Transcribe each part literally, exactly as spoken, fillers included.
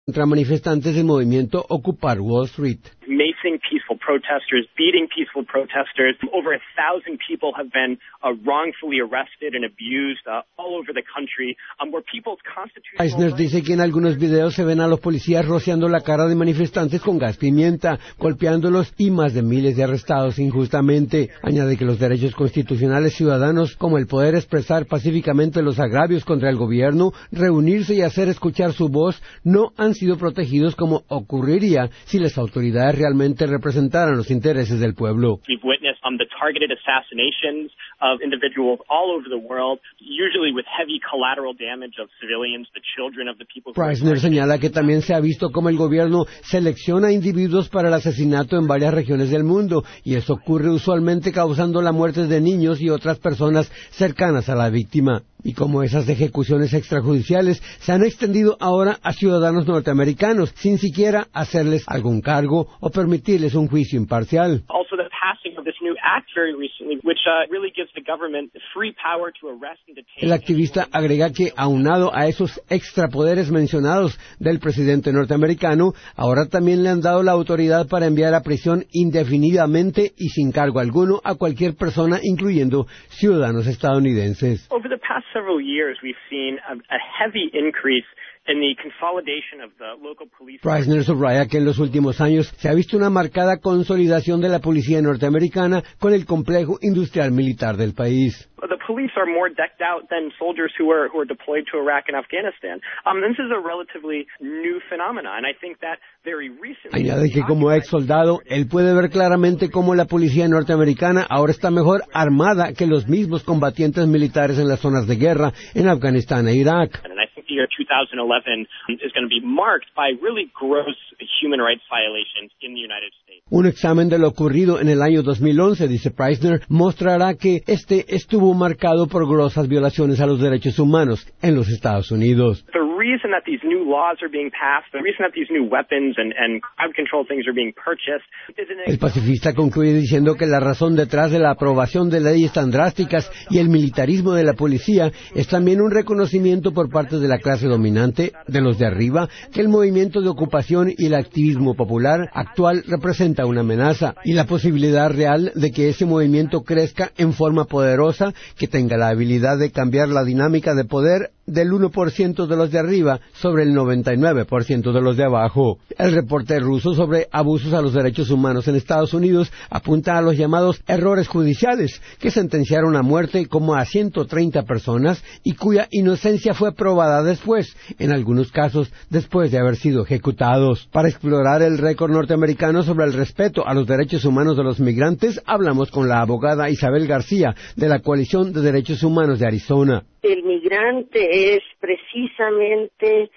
contra manifestantes del movimiento Occupy Wall Street. Macing peaceful protesters, beating peaceful protesters. Over a thousand people have been uh, wrongfully arrested and abused uh, all over the country, um, where people's constitutional... Eisner dice que en algunos videos se ven a los policías rociando la cara de manifestantes con gas pimienta, golpeándolos y más de miles de arrestados injustamente. Añade que los derechos constitucionales ciudadanos, como el poder expresar pacíficamente los agravios contra el gobierno, reunirse y hacer escuchar su voz, no han sido protegidos como ocurriría si las autoridades realmente representaran los intereses del pueblo. We've witnessed um, the targeted assassinations of individuals all over the world, usually with heavy collateral damage of civilians, the children of the people. Preisner señala que también se ha visto cómo el gobierno selecciona individuos para el asesinato en varias regiones del mundo, y eso ocurre usualmente causando la muerte de niños y otras personas cercanas a la víctima. Y como esas ejecuciones extrajudiciales se han extendido ahora a ciudadanos norteamericanos, sin siquiera hacerles algún cargo o permitirles un juicio imparcial. Also the passing of this new act very recently, which uh, really gives the government free power to arrest and detain. El activista agrega que, aunado a esos extrapoderes mencionados del presidente norteamericano, ahora también le han dado la autoridad para enviar a prisión indefinidamente y sin cargo alguno a cualquier persona, incluyendo ciudadanos estadounidenses. Over the past several years, we've seen a, a heavy increase in the consolidation of the local police. Preisner subraya que en los últimos años se ha visto una marcada consolidación de la policía norteamericana con el complejo industrial militar del país. The police are more decked out than soldiers who are who are deployed to Iraq and Afghanistan. Um, this is a relatively new phenomenon, and I think that very recently. Añade que como ex soldado, él puede ver claramente cómo la policía norteamericana ahora está mejor armada que los mismos combatientes militares en las zonas de guerra en Afganistán e Irak. And I think the year two thousand eleven is going to be marked by really gross human rights violations in the United States. Un examen de lo ocurrido en el año dos mil once, dice Preisner, mostrará que este estuvo marcado por grosas violaciones a los derechos humanos en los Estados Unidos. The reason that these new laws are being passed, the reason that these new weapons and, and crowd control things are being purchased, is an... El pacifista concluye diciendo que la razón detrás de la aprobación de leyes tan drásticas y el militarismo de la policía es también un reconocimiento por parte de la clase dominante, de los de arriba, que el movimiento de ocupación y el activismo popular actual representa una amenaza, y la posibilidad real de que ese movimiento crezca en forma poderosa, que tenga la habilidad de cambiar la dinámica de poder del uno por ciento de los de arriba sobre el noventa y nueve por ciento de los de abajo. El reporte ruso sobre abusos a los derechos humanos en Estados Unidos apunta a los llamados errores judiciales, que sentenciaron a muerte como a ciento treinta personas y cuya inocencia fue probada después, en algunos casos después de haber sido ejecutados. Para explorar el récord norteamericano sobre el respeto a los derechos humanos de los migrantes, hablamos con la abogada Isabel García, de la Coalición de Derechos Humanos de Arizona. El migrante es precisamente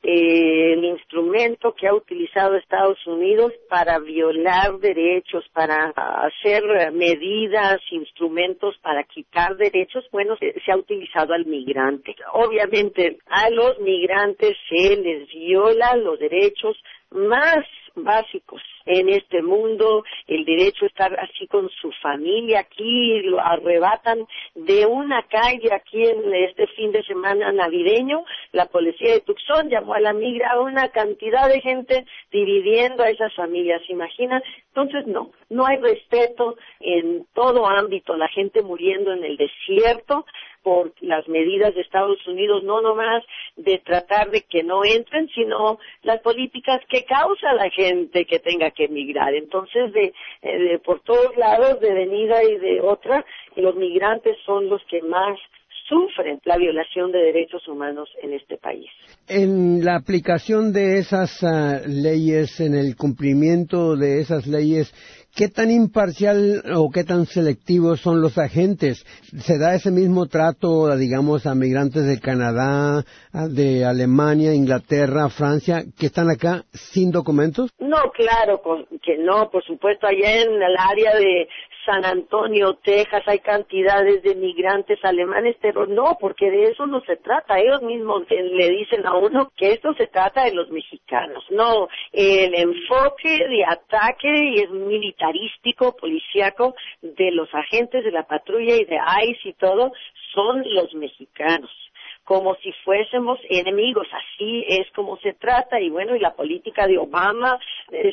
eh, el instrumento que ha utilizado Estados Unidos para violar derechos, para hacer medidas, instrumentos para quitar derechos. Bueno, se, se ha utilizado al migrante. Obviamente a los migrantes se les viola los derechos más básicos en este mundo, el derecho a estar así con su familia. Aquí lo arrebatan de una calle aquí en este fin de semana navideño. La policía de Tucson llamó a la migra a una cantidad de gente dividiendo a esas familias, ¿se imaginan? Entonces no, no hay respeto en todo ámbito, la gente muriendo en el desierto por las medidas de Estados Unidos, no nomás de tratar de que no entren, sino las políticas que causa la gente que tenga que emigrar. Entonces, de, de por todos lados, de venida y de otra, los migrantes son los que más sufren la violación de derechos humanos en este país. En la aplicación de esas uh, leyes, en el cumplimiento de esas leyes, ¿qué tan imparcial o qué tan selectivos son los agentes? ¿Se da ese mismo trato, digamos, a migrantes de Canadá, de Alemania, Inglaterra, Francia, que están acá sin documentos? No, claro que no, por supuesto. Allá en el área de San Antonio, Texas, hay cantidades de migrantes alemanes, pero no, porque de eso no se trata. Ellos mismos le dicen a uno que esto se trata de los mexicanos. No, el enfoque de ataque y es militarístico, policíaco, de los agentes de la patrulla y de I C E y todo, son los mexicanos. como si fuésemos enemigos. Así es como se trata, y bueno, y la política de Obama es,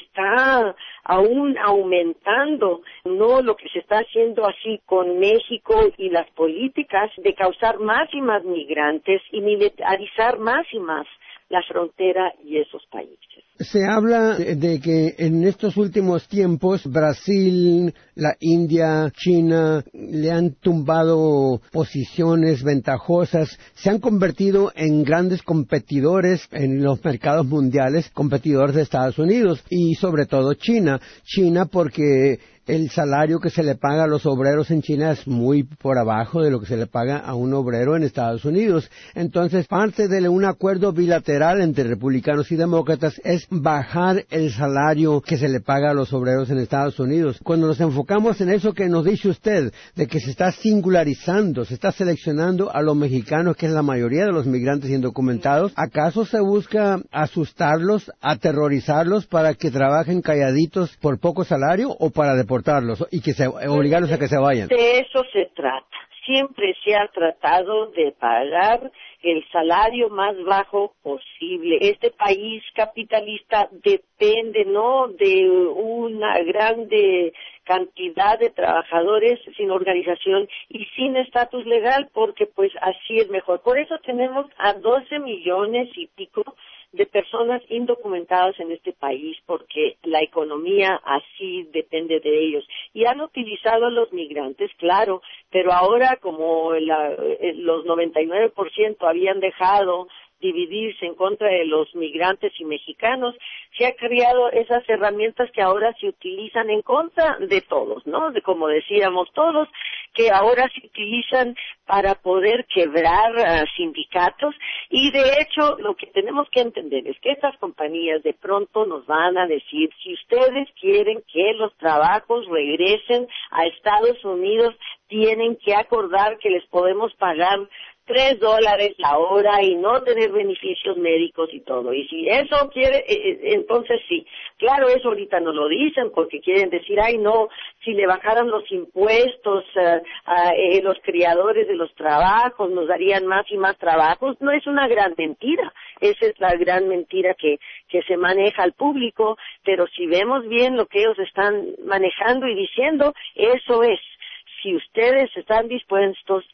está aún aumentando, no lo que se está haciendo así con México y las políticas de causar más y más migrantes y militarizar más y más la frontera y esos países. Se habla de que en estos últimos tiempos Brasil, la India, China le han tumbado posiciones ventajosas, se han convertido en grandes competidores en los mercados mundiales, competidores de Estados Unidos y sobre todo China. China porque el salario que se le paga a los obreros en China es muy por abajo de lo que se le paga a un obrero en Estados Unidos. Entonces, parte de un acuerdo bilateral entre republicanos y demócratas es bajar el salario que se le paga a los obreros en Estados Unidos. Cuando nos enfocamos en eso que nos dice usted, de que se está singularizando, se está seleccionando a los mexicanos, que es la mayoría de los migrantes indocumentados, ¿acaso se busca asustarlos, aterrorizarlos para que trabajen calladitos por poco salario o para deportarlos y que se obligarlos a que se vayan? De eso se trata. Siempre se ha tratado de pagar el salario más bajo posible. Este país capitalista depende no de una grande cantidad de trabajadores sin organización y sin estatus legal, porque pues así es mejor. Por eso tenemos a doce millones y pico de personas indocumentadas en este país, porque la economía así depende de ellos. Y han utilizado a los migrantes, claro, pero ahora como la, los noventa y nueve por ciento habían dejado dividirse en contra de los migrantes y mexicanos, se ha creado esas herramientas que ahora se utilizan en contra de todos, ¿no? De, como decíamos todos, que ahora se utilizan para poder quebrar uh, sindicatos, y de hecho lo que tenemos que entender es que estas compañías de pronto nos van a decir, si ustedes quieren que los trabajos regresen a Estados Unidos, tienen que acordar que les podemos pagar tres dólares la hora y no tener beneficios médicos y todo. Y si eso quiere, eh, entonces sí. Claro, eso ahorita no lo dicen porque quieren decir, ay no, si le bajaran los impuestos uh, a eh, los criadores de los trabajos, nos darían más y más trabajos. No, es una gran mentira. Esa es la gran mentira que, que se maneja al público, pero si vemos bien lo que ellos están manejando y diciendo, eso es. Si ustedes están dispuestos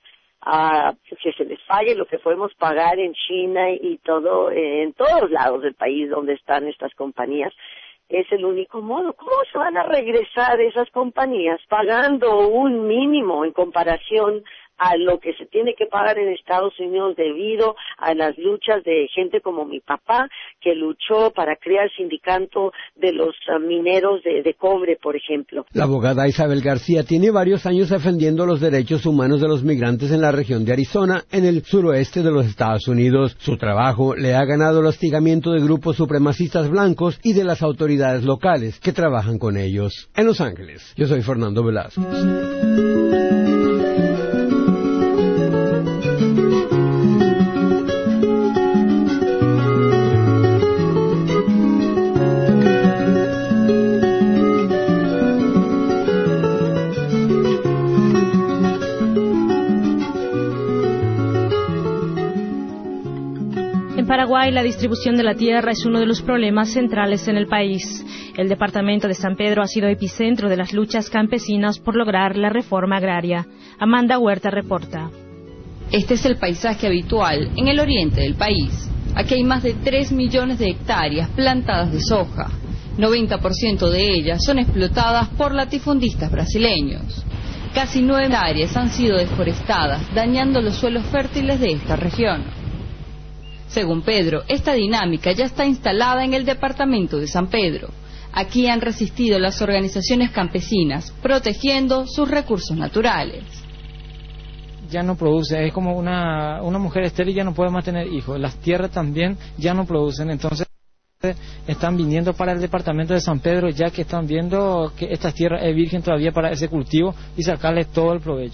a que se les pague lo que podemos pagar en China y todo, en todos lados del país donde están estas compañías, es el único modo. ¿Cómo se van a regresar esas compañías pagando un mínimo en comparación a lo que se tiene que pagar en Estados Unidos debido a las luchas de gente como mi papá, que luchó para crear el sindicato de los uh, mineros de, de cobre, por ejemplo? La abogada Isabel García tiene varios años defendiendo los derechos humanos de los migrantes en la región de Arizona, en el suroeste de los Estados Unidos. Su trabajo le ha ganado el hostigamiento de grupos supremacistas blancos y de las autoridades locales que trabajan con ellos. En Los Ángeles, yo soy Fernando Velázquez. En Paraguay, la distribución de la tierra es uno de los problemas centrales en el país. El departamento de San Pedro ha sido epicentro de las luchas campesinas por lograr la reforma agraria. Amanda Huerta reporta. Este es el paisaje habitual en el oriente del país. Aquí hay más de tres millones de hectáreas plantadas de soja. noventa por ciento de ellas son explotadas por latifundistas brasileños. Casi nueve áreas han sido deforestadas, dañando los suelos fértiles de esta región. Según Pedro, esta dinámica ya está instalada en el departamento de San Pedro. Aquí han resistido las organizaciones campesinas, protegiendo sus recursos naturales. Ya no produce, es como una, una mujer estéril ya no puede más tener hijos. Las tierras también ya no producen, entonces están viniendo para el departamento de San Pedro, ya que están viendo que esta tierra es virgen todavía para ese cultivo y sacarle todo el provecho.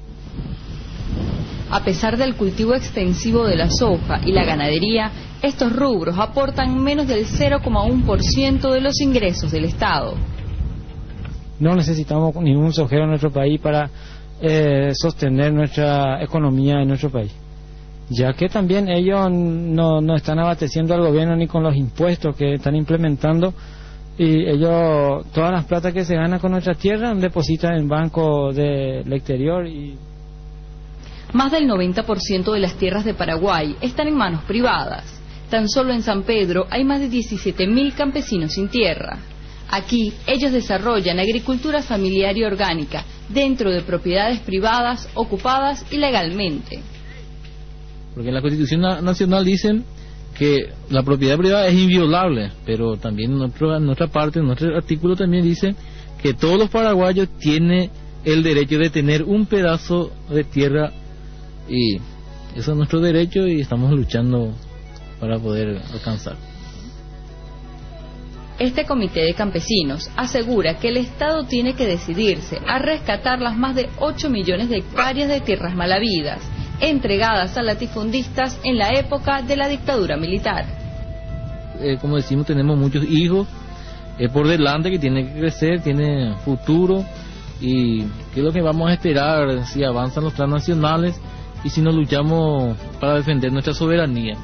A pesar del cultivo extensivo de la soja y la ganadería, estos rubros aportan menos del cero coma uno por ciento de los ingresos del Estado. No necesitamos ningún sojero en nuestro país para eh, sostener nuestra economía en nuestro país. ya que también ellos no, no están abasteciendo al gobierno ni con los impuestos que están implementando, y ellos, todas las plata que se ganan con nuestra tierra, depositan en bancos del exterior. Y más del noventa por ciento de las tierras de Paraguay están en manos privadas. Tan solo en San Pedro hay más de diecisiete mil campesinos sin tierra. Aquí ellos desarrollan agricultura familiar y orgánica dentro de propiedades privadas ocupadas ilegalmente. Porque en la Constitución Nacional dicen que la propiedad privada es inviolable, pero también en, otro, en otra parte, en otro artículo también dice que todos los paraguayos tienen el derecho de tener un pedazo de tierra, y eso es nuestro derecho y estamos luchando para poder alcanzar. Este comité de campesinos asegura que el Estado tiene que decidirse a rescatar las más de ocho millones de hectáreas de tierras malavidas entregadas a latifundistas en la época de la dictadura militar. Eh, como decimos, tenemos muchos hijos eh, por delante que tienen que crecer, tienen futuro, y qué es lo que vamos a esperar si avanzan los transnacionales y si nos luchamos para defender nuestra soberanía.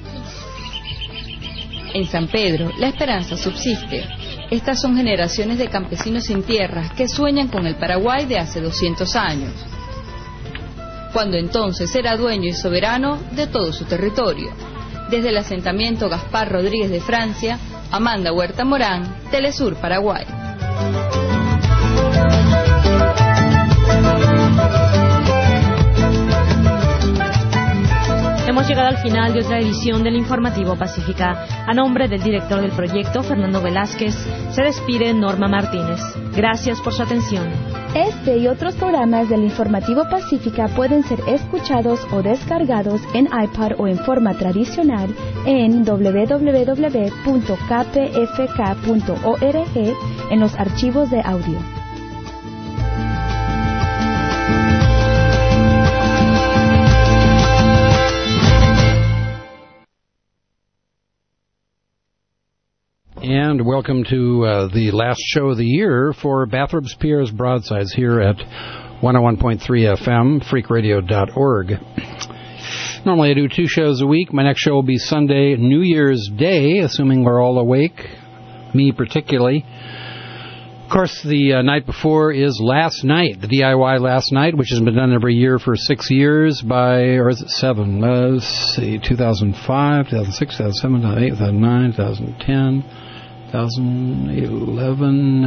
En San Pedro, la esperanza subsiste. Estas son generaciones de campesinos sin tierras que sueñan con el Paraguay de hace doscientos años, cuando entonces era dueño y soberano de todo su territorio. Desde el asentamiento Gaspar Rodríguez de Francia, Amanda Huerta Morán, Telesur Paraguay. Hemos llegado al final de otra edición del Informativo Pacífica. A nombre del director del proyecto, Fernando Velázquez, se despide Norma Martínez. Gracias por su atención. Este y otros programas del Informativo Pacífica pueden ser escuchados o descargados en iPad o en forma tradicional en doble u doble u doble u punto k p f k punto org en los archivos de audio. And welcome to uh, the last show of the year for Bathrobe's Pierre's Broadsides here at one oh one point three F M, freak radio dot org. Normally I do two shows a week. My next show will be Sunday, New Year's Day, assuming we're all awake, me particularly. Of course, the uh, night before is Last Night, the D I Y Last Night, which has been done every year for six years by, or is it seven? Uh, let's see, two thousand five, two thousand six, two thousand seven, two thousand eight, two thousand nine, two thousand ten, two thousand eleven.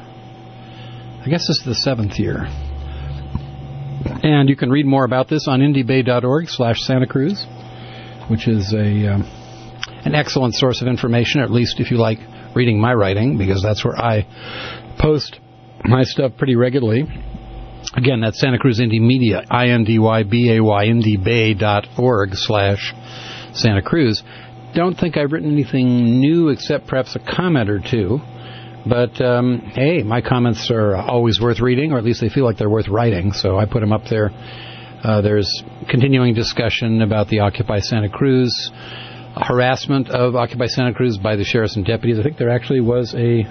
I guess this is the seventh year. And you can read more about this on indie bay dot org slash Santa Cruz, which is a um, an excellent source of information, at least if you like reading my writing, because that's where I post my stuff pretty regularly. Again, that's Santa Cruz Indie Media, I N D Y B A Y, indie bay dot org slash Santa Cruz. Don't think I've written anything new except perhaps a comment or two. But, um, hey, my comments are always worth reading, or at least they feel like they're worth writing, so I put them up there. Uh, there's continuing discussion about the Occupy Santa Cruz, harassment of Occupy Santa Cruz by the sheriffs and deputies. I think there actually was a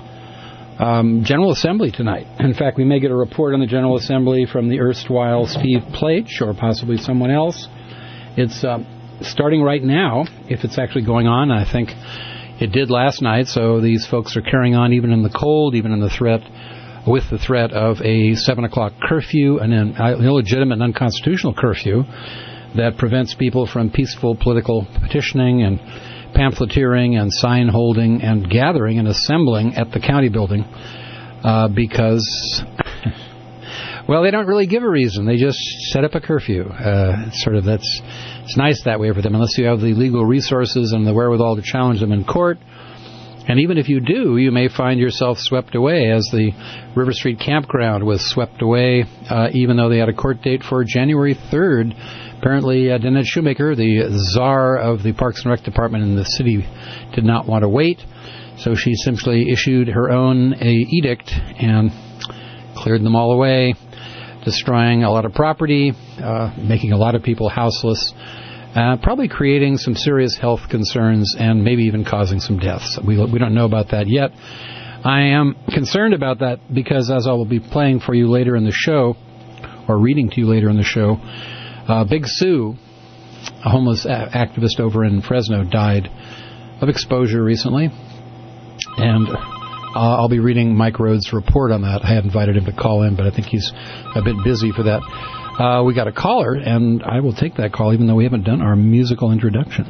um, General Assembly tonight. In fact, we may get a report on the General Assembly from the erstwhile Steve Plach, or possibly someone else. It's uh, starting right now, if it's actually going on. I think it did last night, so these folks are carrying on even in the cold, even in the threat, with the threat of a seven o'clock curfew, and an illegitimate and unconstitutional curfew that prevents people from peaceful political petitioning and pamphleteering and sign holding and gathering and assembling at the county building uh, because, well, they don't really give a reason. They just set up a curfew. Uh, sort of that's it's nice that way for them, unless you have the legal resources and the wherewithal to challenge them in court. And even if you do, you may find yourself swept away, as the River Street Campground was swept away, uh, even though they had a court date for January third. Apparently, uh, Danette Shoemaker, the czar of the Parks and Rec Department in the city, did not want to wait, so she simply issued her own a edict and cleared them all away, destroying a lot of property, uh, making a lot of people houseless, uh, probably creating some serious health concerns and maybe even causing some deaths. We, we don't know about that yet. I am concerned about that because, as I will be playing for you later in the show, or reading to you later in the show, Uh, Big Sue, a homeless a- activist over in Fresno, died of exposure recently. And uh, I'll be reading Mike Rhodes' report on that. I had invited him to call in, but I think he's a bit busy for that. Uh, we got a caller, and I will take that call, even though we haven't done our musical introduction.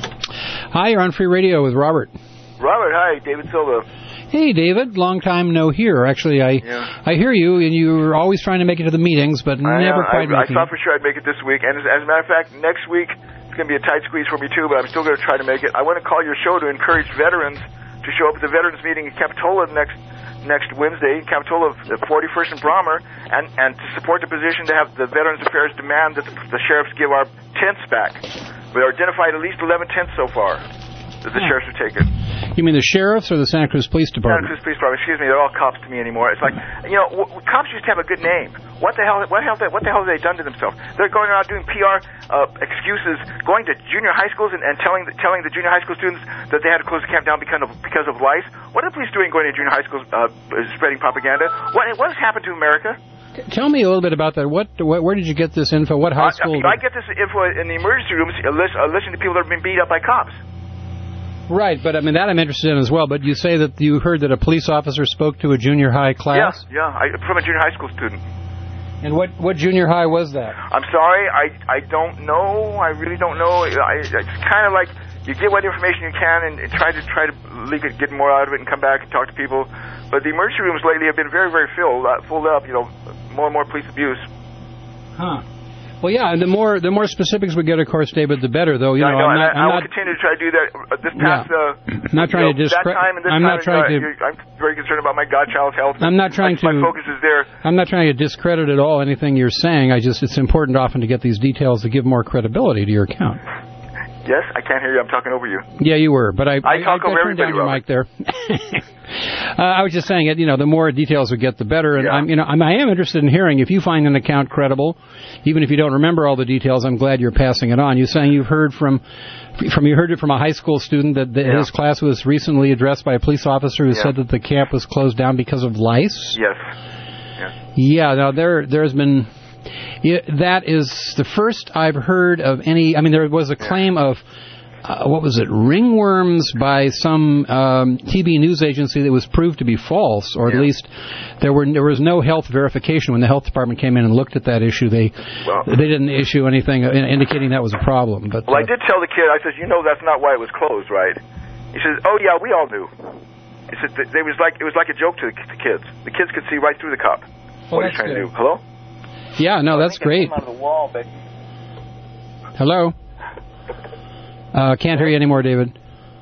Hi, you're on Free Radio with Robert. Robert, hi, David Silva. Hey, David, long time no hear. Actually, I yeah. I hear you, and you're always trying to make it to the meetings, but I, never uh, quite I, making I it. thought for sure I'd make it this week, and as, as a matter of fact, next week it's going to be a tight squeeze for me too, but I'm still going to try to make it. I want to call your show to encourage veterans to show up at the veterans meeting in Capitola next next Wednesday, Capitola, the forty-first and Brommer, and, and to support the position to have the Veterans Affairs demand that the, the sheriffs give our tents back. We identified at least eleven tents so far that the sheriffs have taken. You mean the sheriffs or the Santa Cruz Police Department? Santa Cruz Police Department. Excuse me, they're all cops to me anymore. It's like, you know, w- cops used to have a good name. What the hell? What the hell? What the hell have they done to themselves? They're going around doing P R uh, excuses, going to junior high schools and, and telling the, telling the junior high school students that they had to close the camp down because of because of lice. What are the police doing going to junior high schools, uh, spreading propaganda? What what has happened to America? Tell me a little bit about that. What, what where did you get this info? What high school? Uh, I get this info in the emergency rooms, uh, listening to people that have been beat up by cops. Right, but I mean that I'm interested in as well. But you say that you heard that a police officer spoke to a junior high class? Yeah, yeah, I, from a junior high school student. And what what junior high was that? I'm sorry, I I don't know. I really don't know. I, it's kind of like you get what information you can and, and try to try to leak it, get more out of it, and come back and talk to people. But the emergency rooms lately have been very very filled, uh, filled up. You know, more and more police abuse. Huh. Well, yeah, and the more the more specifics we get, of course, David, the better. Though, you yeah, know, I know, I'm not, and I, I'm I will not, continue to try to do that. Uh, this past, yeah. uh, I'm not trying you know, to discredit. that time and this I'm time, not trying uh, to. I'm very concerned about my godchild's health. I'm not trying my, to. My focus is there. I'm not trying to discredit at all anything you're saying. I just it's important often to get these details to give more credibility to your account. Yes, I can't hear you. I'm talking over you. Yeah, you were, but I I, I talk I, over I turned everybody. down your mic there. uh, I was just saying it. You know, the more details we get, the better. And yeah. I'm, you know, I'm, I am interested in hearing if you find an account credible, even if you don't remember all the details. I'm glad you're passing it on. You're saying you've heard from, from you heard it from a high school student that the, yeah. his class was recently addressed by a police officer who yeah. said that the camp was closed down because of lice. Yes. Yeah. Yeah. Now there, there's been. Yeah, that is the first I've heard of any. I mean, there was a claim of. Uh, what was it, ringworms by some um, T V news agency that was proved to be false, or at yeah. least there were there was no health verification. When the health department came in and looked at that issue, they well, they didn't issue anything indicating that was a problem. But well, uh, I did tell the kid. I said, you know, that's not why it was closed, right? He says, oh yeah, we all knew. He said th- it was like it was like a joke to the, the kids. The kids could see right through the cop. Well, what are you trying good. to do? Hello? Yeah, no, I that's think great. I came out of the wall, but... Hello. Uh, can't hear you anymore, David.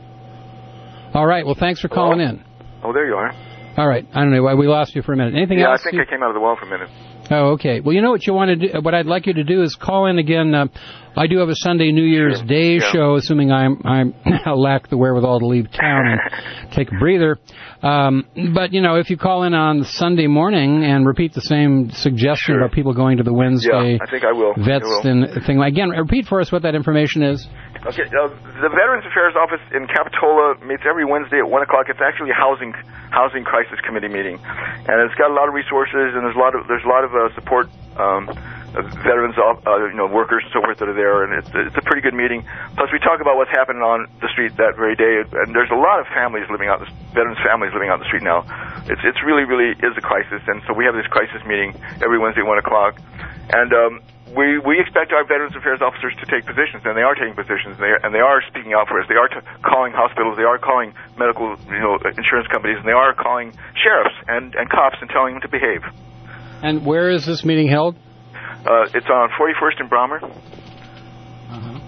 All right. Well, thanks for calling Hello? in. Oh, there you are. All right. I don't know why we lost you for a minute. Anything yeah, else? I think you... I came out of the wall for a minute. Oh, okay. Well, you know what you want to do? What I'd like you to do is call in again. Uh, I do have a Sunday New Year's sure. Day yeah. show, assuming I'm I'm I lack the wherewithal to leave town and take a breather. Um, but you know, if you call in on Sunday morning and repeat the same suggestion sure. about people going to the Wednesday yeah, I think I will. vets I will. and thing, again, repeat for us what that information is. Okay, uh, the Veterans Affairs Office in Capitola meets every Wednesday at one o'clock. It's actually a housing housing crisis committee meeting, and it's got a lot of resources and there's a lot of there's a lot of uh, support. Um, uh, veterans, uh, you know, workers and so forth that are there, and it's, it's a pretty good meeting. Plus, we talk about what's happening on the street that very day, and there's a lot of families living out, the, veterans' families living out in the street now. It's it's really, really is a crisis, and so we have this crisis meeting every Wednesday at one o'clock, and um, we we expect our Veterans Affairs officers to take positions, and they are taking positions, and they are, and they are speaking out for us. They are t- calling hospitals, they are calling medical, you know, insurance companies, and they are calling sheriffs and, and cops and telling them to behave. And where is this meeting held? Uh, it's on forty-first and Brommer. Uh-huh.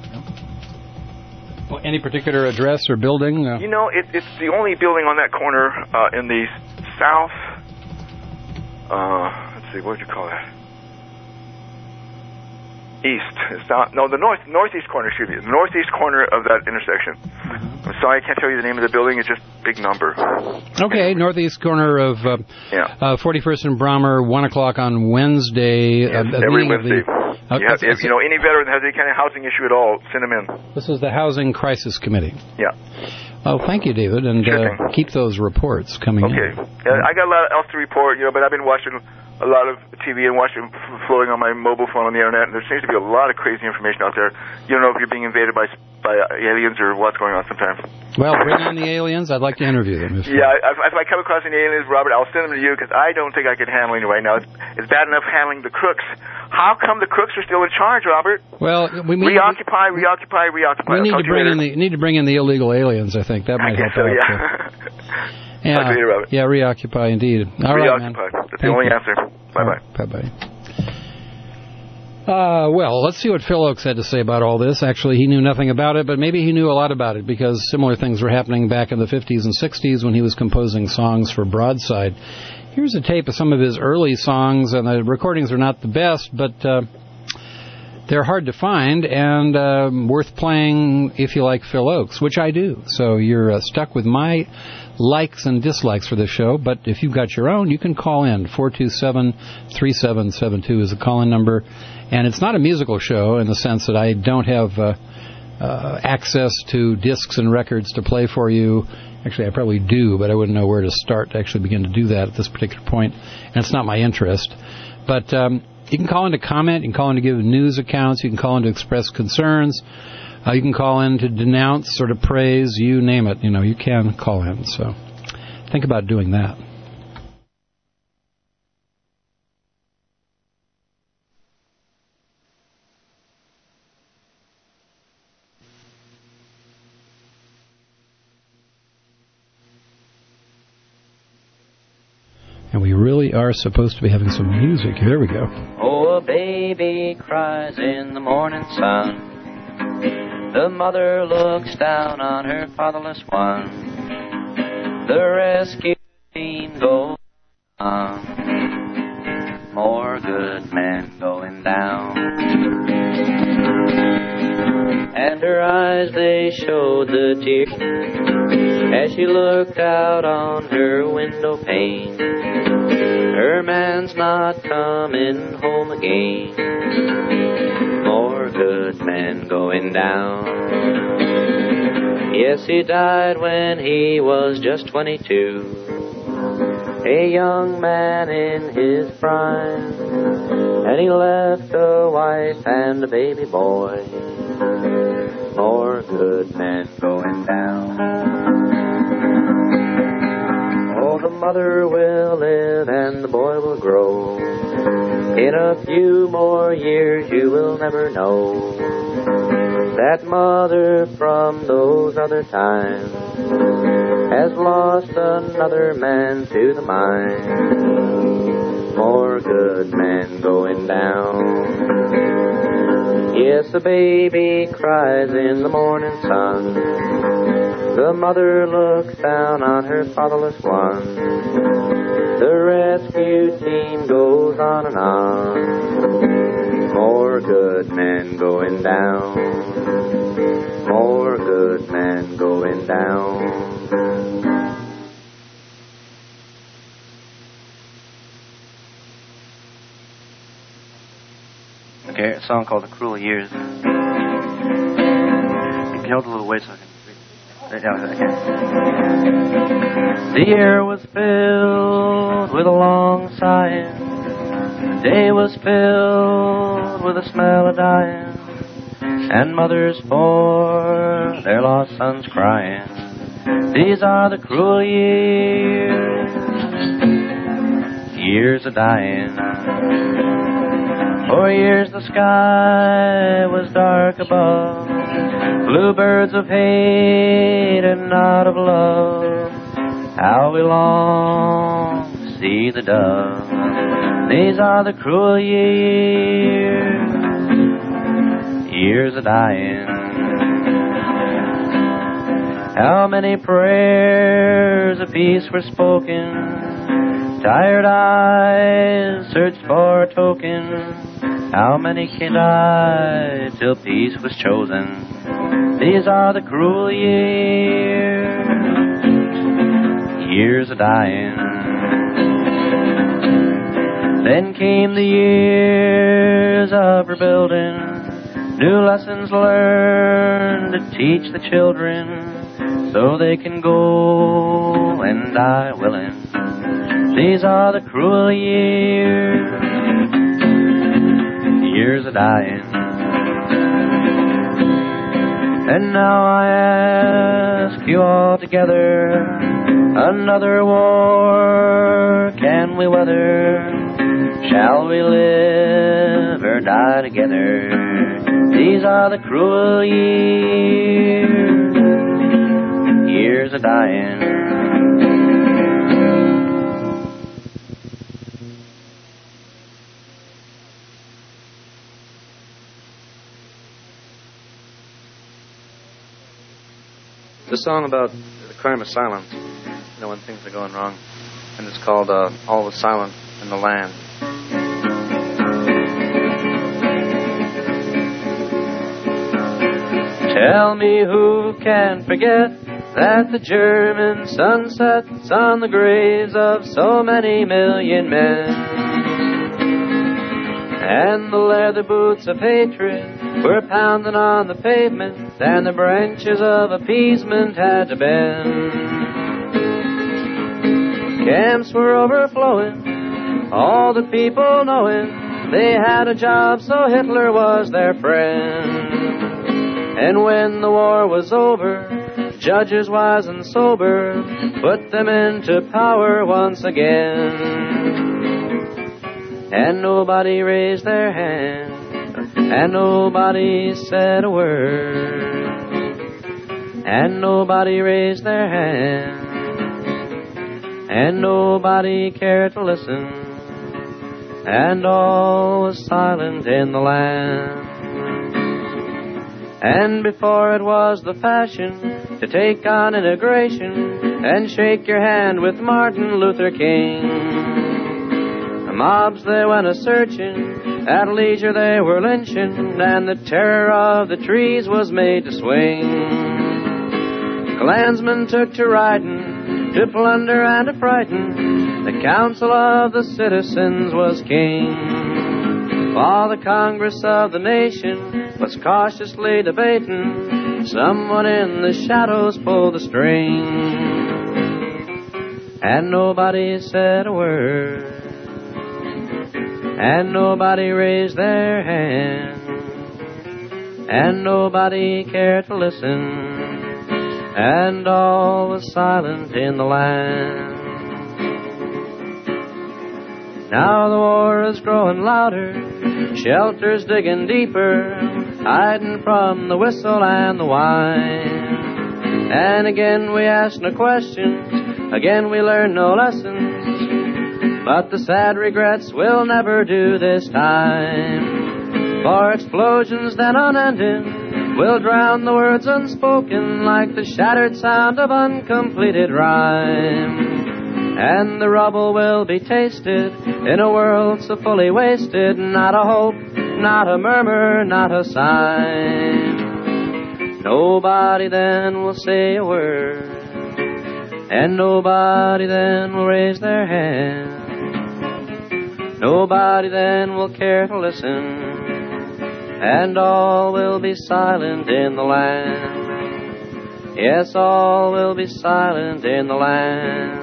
Yep. Well, any particular address or building? Uh, you know, it, it's the only building on that corner uh, in the south. Uh, let's see, what would you call that? East. It's not, no, the north northeast corner, excuse me. The northeast corner of that intersection. Mm-hmm. I'm sorry, I can't tell you the name of the building. It's just a big number. Okay, northeast corner of uh, yeah. uh, forty-first and Brommer, one o'clock on Wednesday. Yes, uh, every Wednesday. The, uh, you, have, if, you know, any veteran that has any kind of housing issue at all, send them in. This is the Housing Crisis Committee. Yeah. Oh, thank you, David, and sure uh, keep those reports coming okay. in. Okay. Uh, I got a lot else to report, you know, but I've been watching a lot of T V and watch it floating on my mobile phone on the internet, and there seems to be a lot of crazy information out there. You don't know if you're being invaded by by aliens or what's going on sometimes. Well, bring on the aliens. I'd like to interview them. If yeah, if, if I come across any aliens, Robert, I'll send them to you because I don't think I can handle it right now. It's, it's bad enough handling the crooks. How come the crooks are still in charge, Robert? Well, we need reoccupy, reoccupy, reoccupy. We need to bring in the need to bring in the illegal aliens. I think that might I help so, out. Yeah. yeah, Talk to you later, Robert. Yeah, reoccupy indeed. All reoccupy. Right, man. That's the only you. answer. Bye bye. Bye bye. Uh, well, let's see what Phil Ochs had to say about all this. Actually, he knew nothing about it, but maybe he knew a lot about it because similar things were happening back in the fifties and sixties when he was composing songs for Broadside. Here's a tape of some of his early songs, and the recordings are not the best, but uh, they're hard to find and uh, worth playing if you like Phil Ochs, which I do. So you're uh, stuck with my likes and dislikes for this show, but if you've got your own, you can call in. four two seven, three seven seven two is the call-in number. And it's not a musical show in the sense that I don't have uh, uh, access to discs and records to play for you. Actually, I probably do, but I wouldn't know where to start to actually begin to do that at this particular point. And it's not my interest. But um, you can call in to comment. You can call in to give news accounts. You can call in to express concerns. Uh, you can call in to denounce or to praise. You name it. You know, you can call in. So think about doing that. And we really are supposed to be having some music. There we go. Oh, a baby cries in the morning sun. The mother looks down on her fatherless one. The rescue team goes on. More good men going down. And her eyes, they showed the tears as she looked out on her window pane. Her man's not coming home again. More good men going down. Yes, he died when he was just twenty-two. A young man in his prime. And he left a wife and a baby boy. More good men going down. Oh, the mother will live and the boy will grow. In a few more years you will never know that mother from those other times has lost another man to the mine. More good men going down. Yes, a baby cries in the morning sun. The mother looks down on her fatherless one. The rescue team goes on and on. More good men going down. More good men going down. Okay, a song called The Cruel Years. You can hold a little way so I can read. Yeah, okay. The air was filled with a long sighing. The day was filled with the smell of dying. And mothers for their lost sons crying. These are the cruel years. Years of dying. For years the sky was dark above. Bluebirds of hate and not of love. How we long to see the dove. These are the cruel years. Years of dying. How many prayers of peace were spoken. Tired eyes searched for a token. How many can die till peace was chosen? These are the cruel years. Years of dying. Then came the years of rebuilding. New lessons learned to teach the children so they can go and die willing. These are the cruel years, years of dying. And now I ask you all together, another war can we weather? Shall we live or die together? These are the cruel years, years of dying. It's a song about the crime of silence, you know, when things are going wrong. And it's called uh, All Was Silent in the Land. Tell me who can forget that the German sun sets on the graves of so many million men, and the leather boots of hatred were pounding on the pavement, and the branches of appeasement had to bend. Camps were overflowing, all the people knowing they had a job, so Hitler was their friend. And when the war was over, judges wise and sober put them into power once again. And nobody raised their hand, and nobody said a word, and nobody raised their hand, and nobody cared to listen, and all was silent in the land. And before it was the fashion to take on integration and shake your hand with Martin Luther King, the mobs they went a-searching, at leisure they were lynching, and the terror of the trees was made to swing. Klansmen took to riding, to plunder and to frighten, the council of the citizens was king. While the Congress of the nation was cautiously debating, someone in the shadows pulled the string, and nobody said a word, and nobody raised their hand, and nobody cared to listen, and all was silent in the land. Now the war is growing louder, shelters digging deeper, hiding from the whistle and the wine. And again we ask no questions, again we learn no lessons, but the sad regrets will never do this time. For explosions then unending will drown the words unspoken like the shattered sound of uncompleted rhyme. And the rubble will be tasted in a world so fully wasted, not a hope, not a murmur, not a sign. Nobody then will say a word, and nobody then will raise their hand. Nobody then will care to listen, and all will be silent in the land. Yes, all will be silent in the land.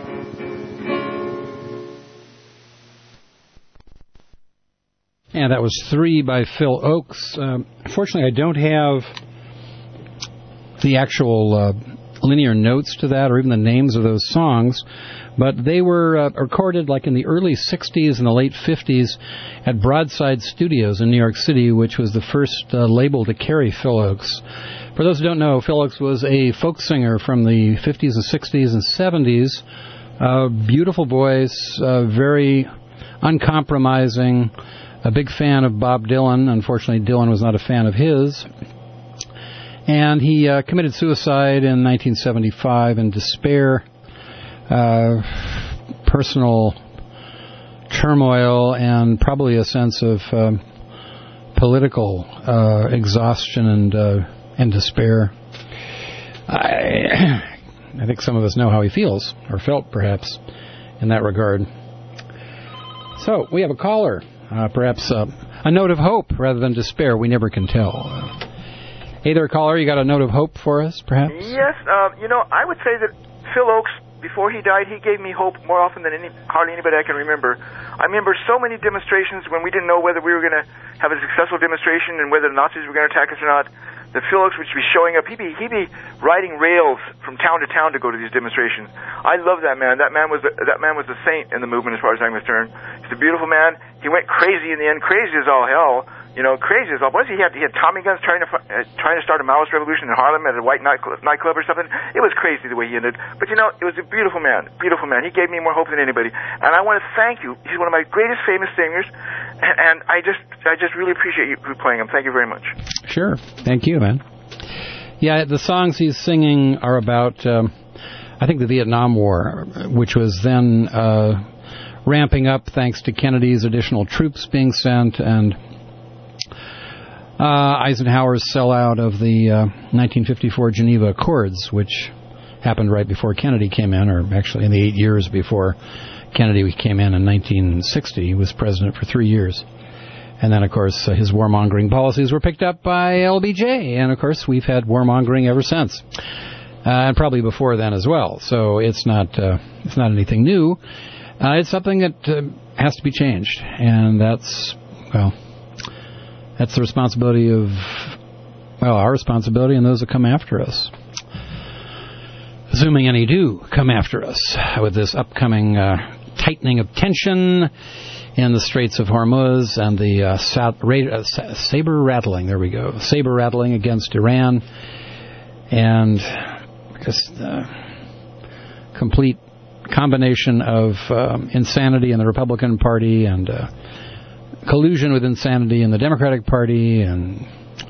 And that was Three by Phil Ochs. Um, fortunately, I don't have the actual uh, linear notes to that or even the names of those songs, but they were uh, recorded like in the early sixties and the late fifties at Broadside Studios in New York City, which was the first uh, label to carry Phil Ochs. For those who don't know, Phil Ochs was a folk singer from the fifties and sixties and seventies. Uh, beautiful voice, uh, very uncompromising. A big fan of Bob Dylan. Unfortunately, Dylan was not a fan of his. And he uh, committed suicide in nineteen seventy-five in despair, uh, personal turmoil, and probably a sense of uh, political uh, exhaustion and uh, and despair. I, I think some of us know how he feels, or felt perhaps, in that regard. So, we have a caller. Uh, perhaps uh, a note of hope rather than despair. We never can tell. Uh, hey there, caller. You got a note of hope for us, perhaps? Yes. Uh, you know, I would say that Phil Ochs before he died, he gave me hope more often than any, hardly anybody I can remember. I remember so many demonstrations when we didn't know whether we were going to have a successful demonstration and whether the Nazis were going to attack us or not. The Felix would be showing up. He'd be, he'd be riding rails from town to town to go to these demonstrations. I love that man. That man was the, that man was the saint in the movement as far as I'm concerned. He's a beautiful man. He went crazy in the end, crazy as all hell. You know, crazy as all. What was he? He had, he had Tommy guns trying to uh, trying to start a Maoist revolution in Harlem at a white nightclub, nightclub or something. It was crazy the way he ended. But you know, it was a beautiful man, beautiful man. He gave me more hope than anybody. And I want to thank you. He's one of my greatest famous singers, and, and I just I just really appreciate you playing him. Thank you very much. Sure. Thank you, man. Yeah, the songs he's singing are about, um, I think, the Vietnam War, which was then uh, ramping up thanks to Kennedy's additional troops being sent and uh, Eisenhower's sellout of the uh, nineteen fifty-four Geneva Accords, which happened right before Kennedy came in, or actually in the eight years before Kennedy came in in nineteen sixty. He was president for three years. And then, of course, uh, his warmongering policies were picked up by L B J. And, of course, we've had warmongering ever since. Uh, and probably before then as well. So it's not uh, it's not anything new. Uh, it's something that uh, has to be changed. And that's, well, that's the responsibility of, well, our responsibility and those that come after us. Assuming any do come after us with this upcoming uh, tightening of tension in the Straits of Hormuz and the uh, sa- ra- uh, saber rattling, there we go, saber rattling against Iran, and just uh, complete combination of um, insanity in the Republican Party and uh, collusion with insanity in the Democratic Party, and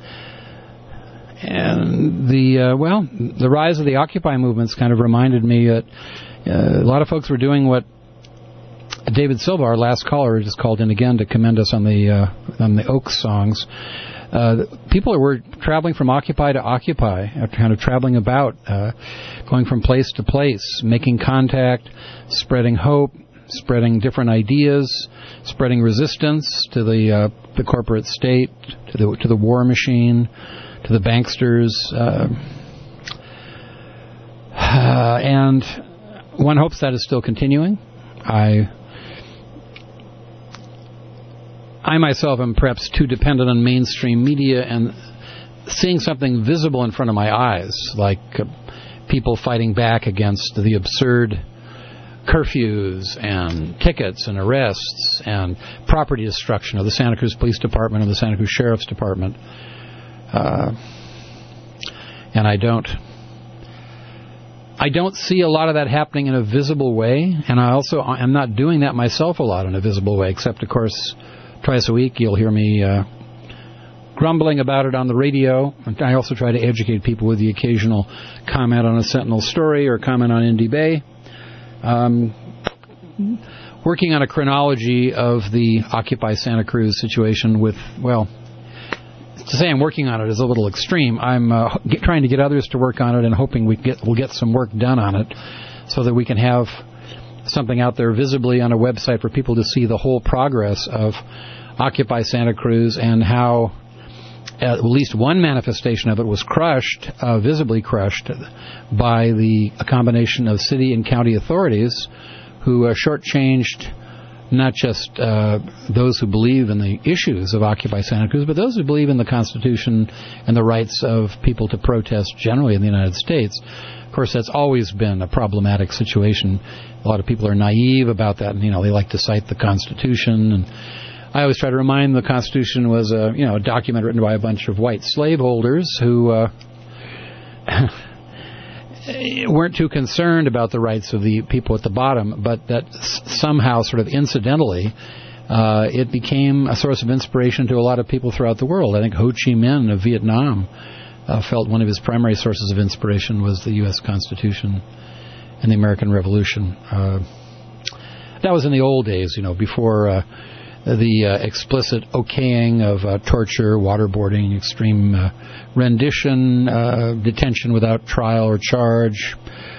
and the uh, well, the rise of the Occupy movements kind of reminded me that uh, a lot of folks were doing what David Silva, our last caller, just called in again to commend us on the uh, on the Oaks songs. Uh, people were traveling from Occupy to Occupy, kind of traveling about, uh, going from place to place, making contact, spreading hope, spreading different ideas, spreading resistance to the uh, the corporate state, to the to the war machine, to the banksters, uh, uh, and one hopes that is still continuing. I. I myself am perhaps too dependent on mainstream media, and seeing something visible in front of my eyes, like uh, people fighting back against the absurd curfews and tickets and arrests and property destruction of the Santa Cruz Police Department and the Santa Cruz Sheriff's Department. Uh, and I don't... I don't see a lot of that happening in a visible way, and I also am not doing that myself a lot in a visible way, except, of course, twice a week you'll hear me uh, grumbling about it on the radio. I also try to educate people with the occasional comment on a Sentinel story or comment on Indy Bay. Um, working on a chronology of the Occupy Santa Cruz situation with, well, to say I'm working on it is a little extreme. I'm uh, get, trying to get others to work on it and hoping we get we'll get some work done on it so that we can have something out there visibly on a website for people to see the whole progress of Occupy Santa Cruz and how at least one manifestation of it was crushed, uh, visibly crushed, by the a combination of city and county authorities who uh, shortchanged not just uh, those who believe in the issues of Occupy Santa Cruz, but those who believe in the Constitution and the rights of people to protest generally in the United States. Of course, that's always been a problematic situation. A lot of people are naive about that, and you know they like to cite the Constitution. And I always try to remind them the Constitution was a you know a document written by a bunch of white slaveholders who uh, weren't too concerned about the rights of the people at the bottom, but that s- somehow, sort of incidentally, uh, it became a source of inspiration to a lot of people throughout the world. I think Ho Chi Minh of Vietnam uh, felt one of his primary sources of inspiration was the U S Constitution and the American Revolution. Uh, that was in the old days, you know, before uh, the uh, explicit okaying of uh, torture, waterboarding, extreme uh, rendition, uh, detention without trial or charge.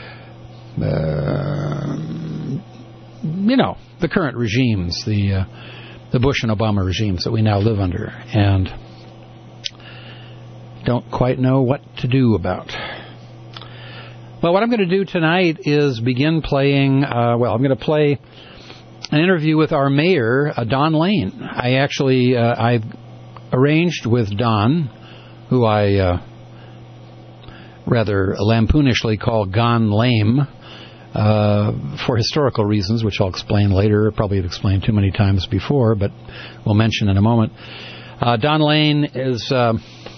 Uh, you know, the current regimes, the uh, the Bush and Obama regimes that we now live under, and don't quite know what to do about. Well, what I'm going to do tonight is begin playing, uh, well, I'm going to play an interview with our mayor, uh, Don Lane. I actually, uh, I've arranged with Don, who I uh, rather lampoonishly call Gone Lame, uh, for historical reasons, which I'll explain later. Probably have explained too many times before, but we'll mention in a moment. Uh, Don Lane is... Uh,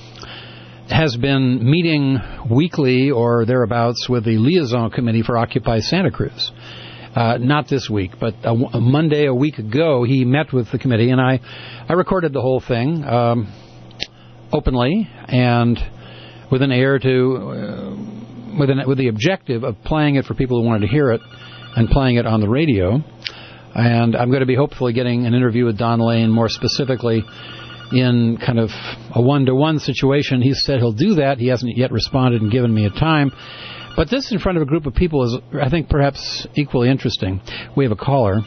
has been meeting weekly or thereabouts with the liaison committee for Occupy Santa Cruz. Uh, not this week, but a, a Monday a week ago, he met with the committee, and I, I recorded the whole thing um, openly and with an air to, uh, with, an, with the objective of playing it for people who wanted to hear it and playing it on the radio. And I'm going to be hopefully getting an interview with Don Lane more specifically in kind of a one-to-one situation. He said he'll do that. He hasn't yet responded and given me a time. But this in front of a group of people is, I think, perhaps equally interesting. We have a caller.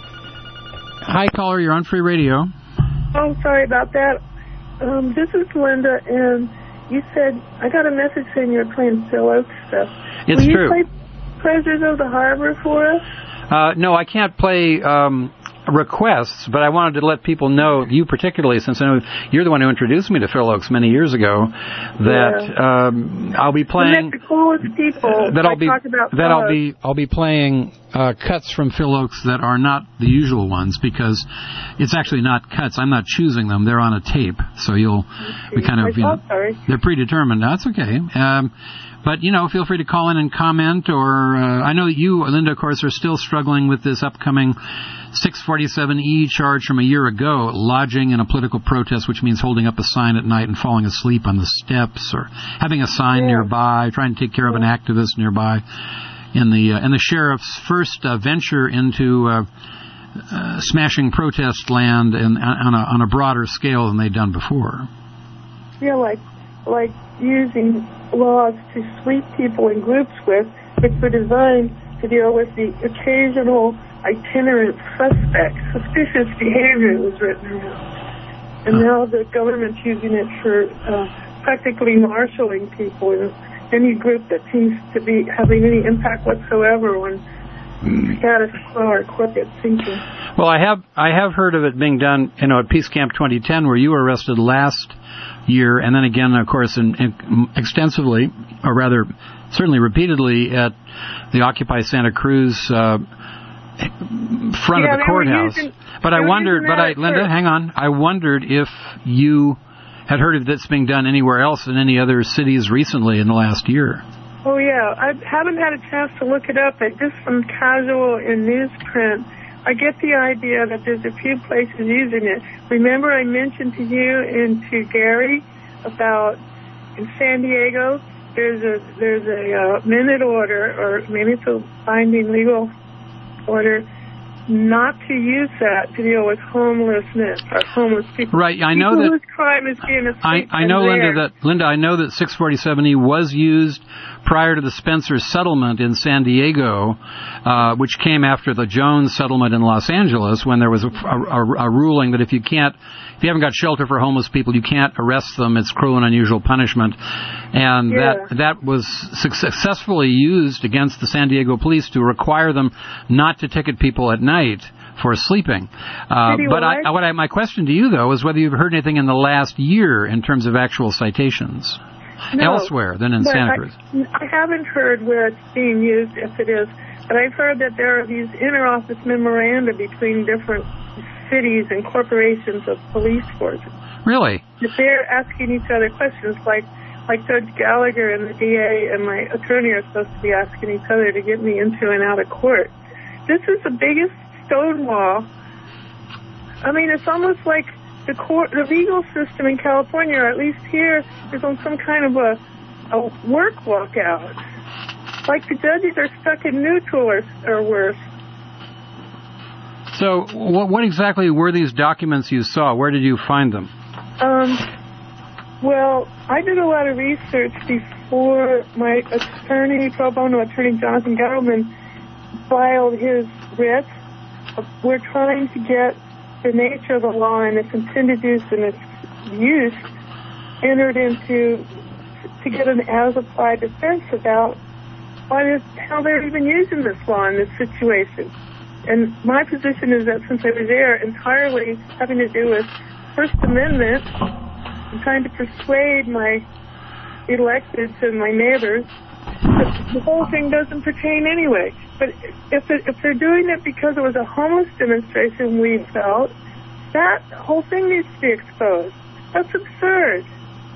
Hi, caller. You're on Free Radio. Oh, sorry about that. Um, this is Linda, and you said, I got a message saying you're playing Phil Oakes stuff. It's Will true. you play Treasures of the Harbor for us? Uh, no, I can't play... Um, requests, but I wanted to let people know, you particularly, since I know you're the one who introduced me to Phil Oakes many years ago, that yeah. um, I'll be playing. The coolest people. That I'll be about that I'll be I'll be playing uh, cuts from Phil Oakes that are not the usual ones, because it's actually not cuts. I'm not choosing them; they're on a tape, so you'll we kind of you know, they're predetermined. That's okay. Um, But, you know, feel free to call in and comment, or uh, I know that you, Linda, of course, are still struggling with this upcoming six forty-seven E charge from a year ago, lodging in a political protest, which means holding up a sign at night and falling asleep on the steps, or having a sign yeah. nearby, trying to take care of an activist nearby. In the uh, in the sheriff's first uh, venture into uh, uh, smashing protest land in, on, a, on a broader scale than they'd done before. Yeah, like like using laws to sweep people in groups with, which were designed to deal with the occasional itinerant suspect. Suspicious behavior was written around. And now the government's using it for uh, practically marshaling people in any group that seems to be having any impact whatsoever on status quo or corporate thinking. Well, I have I have heard of it being done, you know, at Peace Camp twenty ten, where you were arrested last year, and then again, of course, in, in extensively, or rather, certainly repeatedly, at the Occupy Santa Cruz uh, front yeah, of the courthouse. Using, but I wondered, but I, Linda, hang on, I wondered if you had heard of this being done anywhere else in any other cities recently in the last year. Oh, yeah. I haven't had a chance to look it up, but just from casual and newsprint, I get the idea that there's a few places using it. Remember I mentioned to you and to Gary about in San Diego, there's a there's a uh, minute order, or maybe it's a binding legal order, not to use that to deal with homelessness or homeless people. Right, I know people that. Whose crime is being I, I know, Linda, that Linda. I know that six forty-seven E was used prior to the Spencer settlement in San Diego, uh, which came after the Jones settlement in Los Angeles, when there was a, a, a ruling that if you can't, if you haven't got shelter for homeless people, you can't arrest them. It's cruel and unusual punishment, and yeah. that that was successfully used against the San Diego police to require them not to ticket people at night for sleeping. Uh, but I, what I, my question to you, though, is whether you've heard anything in the last year in terms of actual citations no, elsewhere than in Santa Cruz. I, I haven't heard where it's being used, if it is, but I've heard that there are these inter-office memoranda between different cities and corporations of police forces. Really? That they're asking each other questions, like like Judge Gallagher and the D A and my attorney are supposed to be asking each other to get me into and out of court. This is the biggest stonewall. I mean, it's almost like the court, the legal system in California, or at least here, is on some kind of a, a work walkout. Like the judges are stuck in neutral or, or worse. So, what, what exactly were these documents you saw? Where did you find them? Um, well, I did a lot of research before my attorney, pro bono attorney Jonathan Gettleman, filed his writ. We're trying to get the nature of the law and its intended use and its use entered into, to get an as-applied defense about why this, how they're even using this law in this situation. And my position is that since I was there, entirely having to do with First Amendment, I'm trying to persuade my electeds and my neighbors that the whole thing doesn't pertain anyway. But if it, if they're doing it because it was a homeless demonstration, we felt, that whole thing needs to be exposed. That's absurd.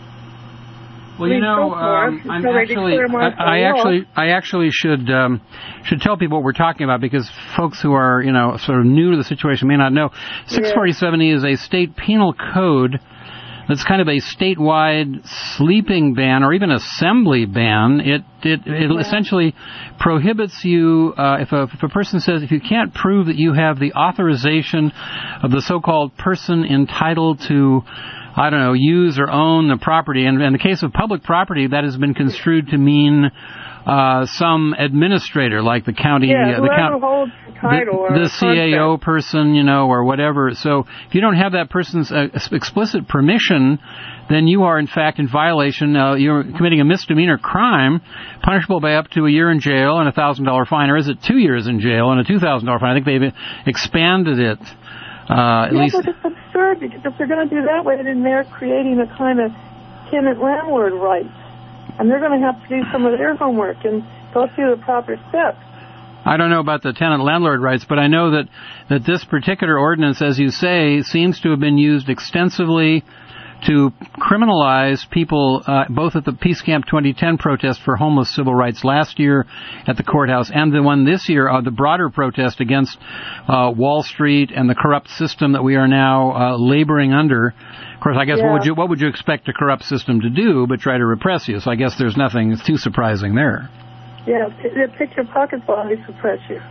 Well, you know, um, I'm actually, I, I actually, I actually should um, should tell people what we're talking about, because folks who are, you know, sort of new to the situation may not know. six forty-seven E is a state penal code that's kind of a statewide sleeping ban or even assembly ban. It it, it yeah. essentially prohibits you, uh, if, a, if a person says, if you can't prove that you have the authorization of the so-called person entitled to, I don't know, use or own the property. And in the case of public property, that has been construed to mean uh, some administrator, like the county, yeah, uh, the county, holds the title, the, or the C A O person, you know, or whatever. So if you don't have that person's uh, explicit permission, then you are in fact in violation. Uh, you're committing a misdemeanor crime, punishable by up to a year in jail and a thousand dollar fine, or is it two years in jail and a two thousand dollar fine? I think they've expanded it. Uh, at yeah, least. But it's absurd, because if they're going to do that way, then they're creating a kind of tenant-landlord rights, and they're going to have to do some of their homework and go through the proper steps. I don't know about the tenant-landlord rights, but I know that, that this particular ordinance, as you say, seems to have been used extensively to criminalize people, uh, both at the Peace Camp twenty ten protest for homeless civil rights last year at the courthouse, and the one this year, uh, the broader protest against uh, Wall Street and the corrupt system that we are now uh, laboring under. Of course, I guess yeah. what would you what would you expect a corrupt system to do but try to repress you? So I guess there's nothing too surprising there. Yeah, they pick your pockets while they suppress you.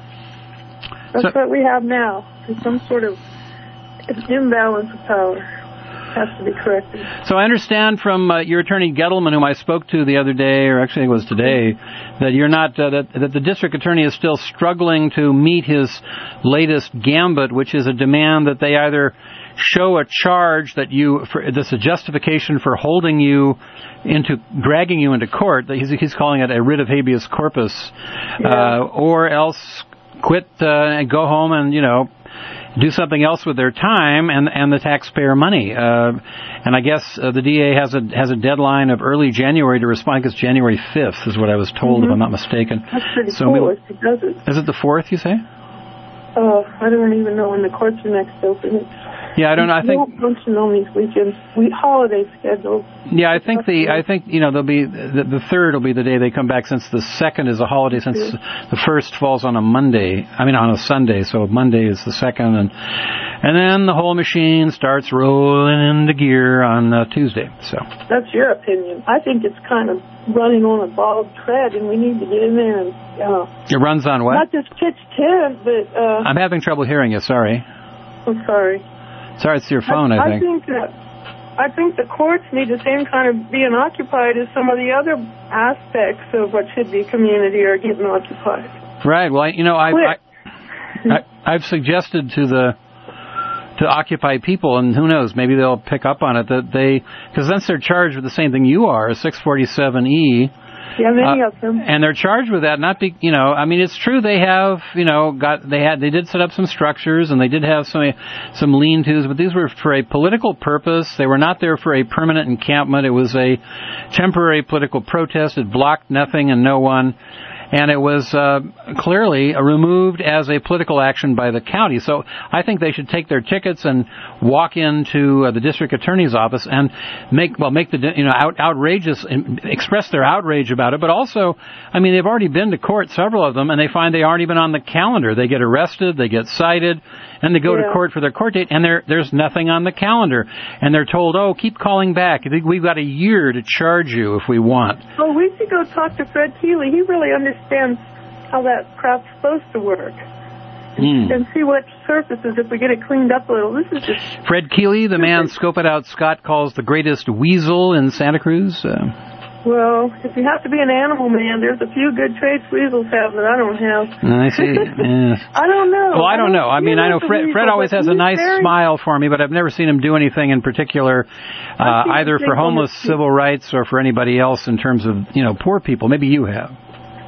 That's so, what we have now. It's some sort of imbalance of power. Has to be corrected. So I understand from uh, your attorney Gettleman, whom I spoke to the other day, or actually it was today, that you're not uh, that, that the district attorney is still struggling to meet his latest gambit, which is a demand that they either show a charge that you, for, that's a justification for holding you into, dragging you into court. He's, he's calling it a writ of habeas corpus, yeah. uh, or else quit uh, and go home and, you know, do something else with their time and and the taxpayer money. Uh, and I guess uh, the D A has a has a deadline of early January to respond, because January fifth is what I was told, mm-hmm. if I'm not mistaken. That's pretty so cool. We, if it doesn't. Is it the fourth, you say? Oh, uh, I don't even know when the courts are next open. It's, yeah, I don't know. I think no function on these weekends. We holiday schedules. Yeah, I think the I think you know there'll be the, the third will be the day they come back, since the second is a holiday, since the first falls on a Monday. I mean on a Sunday, so Monday is the second, and and then the whole machine starts rolling into gear on uh, Tuesday. So that's your opinion. I think it's kind of running on a bald tread, and we need to get in there and. Uh, it runs on what? Not just pitch tent, but. Uh, I'm having trouble hearing you. Sorry. I'm sorry. Sorry, it's your phone. I, I think. I think that. I think the courts need the same kind of being occupied as some of the other aspects of what should be community are getting occupied. Right. Well, I, you know, I, I, I, I've suggested to the to Occupy people, and who knows, maybe they'll pick up on it, that they, because then they're charged with the same thing you are, six forty-seven E. Yeah, many uh, of them. And they're charged with that, not be, you know, I mean, it's true they have, you know, got, they had, they did set up some structures, and they did have some, some lean-tos, but these were for a political purpose. They were not there for a permanent encampment. It was a temporary political protest. It blocked nothing and no one. And it was uh, clearly removed as a political action by the county. So I think they should take their tickets and walk into uh, the district attorney's office and make well make the you know out, outrageous express their outrage about it. But also, I mean, they've already been to court, several of them, and they find they aren't even on the calendar. They get arrested, they get cited, and they go yeah. to court for their court date, and there there's nothing on the calendar. And they're told, oh, keep calling back. I think we've got a year to charge you if we want. Well, we should go talk to Fred Keeley. He really understands understands how that crap's supposed to work. And, mm. and see what surfaces if we get it cleaned up a little. This is just... Fred Keeley, the man Scope It Out Scott calls the greatest weasel in Santa Cruz. Uh, well, if you have to be an animal man, there's a few good traits weasels have that I don't have. I see. Yeah. I don't know. Well, I don't know. I mean, I know Fred, Fred always has a nice very... smile for me, but I've never seen him do anything in particular, uh, either for homeless civil rights or for anybody else in terms of, you know, poor people. Maybe you have.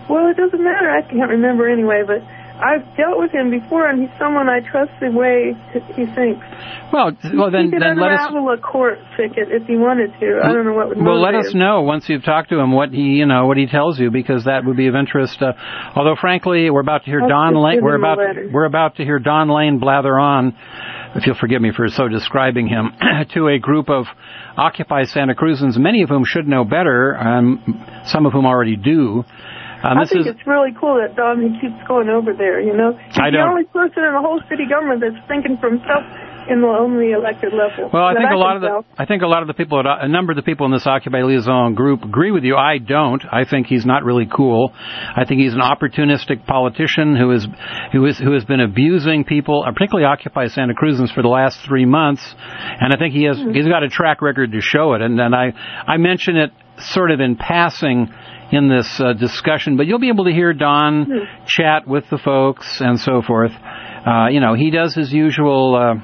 Well, it doesn't matter. I can't remember anyway, but I've dealt with him before, and he's someone I trust the way he thinks. Well, well then, he could then let us unravel a court ticket if he wanted to. I don't know what would Well, let motivate us him. know once you've talked to him what he, you know, what he tells you, because that would be of interest. Uh, although, frankly, we're about to hear I'll Don just Lane. give We're him a about letter. we're about to hear Don Lane blather on, if you'll forgive me for so describing him, to a group of Occupy Santa Cruzans, many of whom should know better, um, some of whom already do. Um, I this think is, it's really cool that Don he keeps going over there, you know. He's I the don't- only person in the whole city government that's thinking for himself in the only elected level. Well, I that think a lot can of the tell. I think a lot of the people, at, a number of the people in this Occupy Liaison group agree with you. I don't. I think he's not really cool. I think he's an opportunistic politician who is who is who has been abusing people, uh, particularly Occupy Santa Cruzans, for the last three months. And I think he has Mm-hmm. he's got a track record to show it. And, and I I mention it sort of in passing in this uh, discussion, but you'll be able to hear Don Mm-hmm. chat with the folks and so forth. Uh, you know, he does his usual. Uh,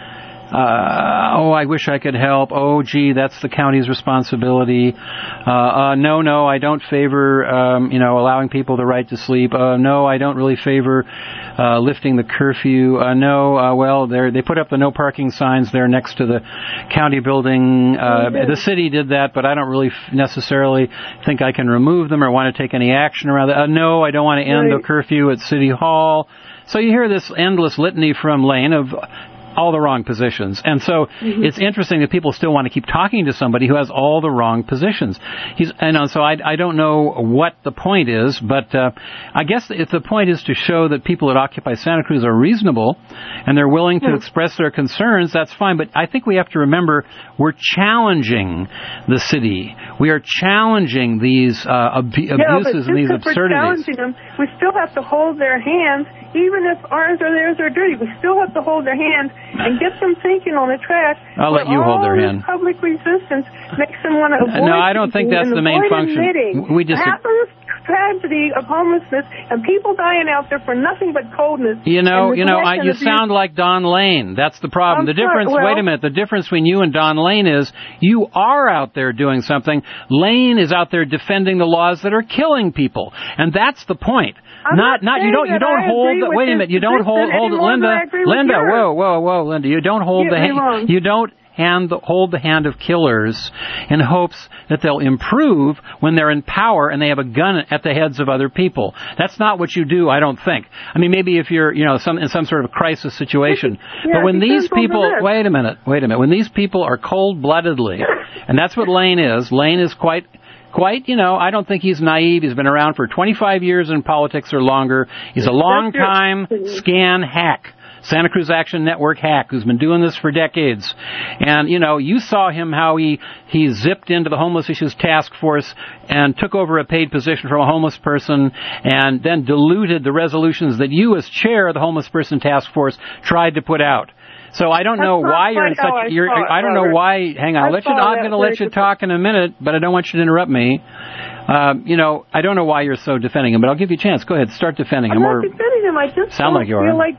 Uh, oh, I wish I could help. Oh, gee, that's the county's responsibility. Uh, uh, no, no, I don't favor, um, you know, allowing people the right to sleep. Uh, no, I don't really favor, uh, lifting the curfew. Uh, no, uh, well, they they put up the no parking signs there next to the county building. Uh, Oh, yeah. The city did that, but I don't really f- necessarily think I can remove them or want to take any action around that. Uh, no, I don't want to end Right. the curfew at City Hall. So you hear this endless litany from Lane of all the wrong positions. And so Mm-hmm. it's interesting that people still want to keep talking to somebody who has all the wrong positions. He's, and uh, so I, I don't know what the point is, but uh, I guess if the point is to show that people at Occupy Santa Cruz are reasonable and they're willing to Hmm. express their concerns, that's fine. But I think we have to remember we're challenging the city. We are challenging these uh, ab- Yeah, but abuses just and these because we're absurdities. challenging them, we still have to hold their hands, even if ours or theirs are dirty. We still have to hold their hands and get them thinking on a track. I'll let where you hold their all hand. this public resistance makes them want to avoid No, I don't think thinking that's and the main avoid function. admitting We just- half of this tragedy of homelessness and people dying out there for nothing but coldness. You know, and you know, I, neglect you and abuse. sound like Don Lane. That's the problem. I'm the sorry, difference, well- wait a minute, the difference between you and Don Lane is you are out there doing something. Lane is out there defending the laws that are killing people. And that's the point. I'm not, not not, you saying don't, you that don't I hold, agree the, with wait a his minute, you don't hold, position hold it, any more than Linda, I agree with Linda, yours. whoa, whoa, whoa, Linda, you don't hold Get the, me hand, wrong. you don't hand the, hold the hand of killers in hopes that they'll improve when they're in power and they have a gun at the heads of other people. That's not what you do, I don't think. I mean, maybe if you're, you know, some, in some sort of crisis situation. Yeah, but when it these depends on people, the risk. wait a minute, wait a minute, when these people are cold-bloodedly, and that's what Lane is, Lane is quite, quite, you know, I don't think he's naive. He's been around for twenty-five years in politics or longer. He's a long-time scan hack. Santa Cruz Action Network hack who's been doing this for decades. And, you know, you saw him how he, he zipped into the Homeless Issues Task Force and took over a paid position from a homeless person and then diluted the resolutions that you as chair of the Homeless Person Task Force tried to put out. So I don't That's know not why you're in quite how such. I You're, saw it, I don't know Robert. why. Hang on, I I'll let you. saw I'm that going to let very you talk in a minute, but I don't want you to interrupt me. Um, you know, I don't know why you're so defending him, but I'll give you a chance. Go ahead, start defending I'm him. not Or defending him. I just sound don't like you are. feel like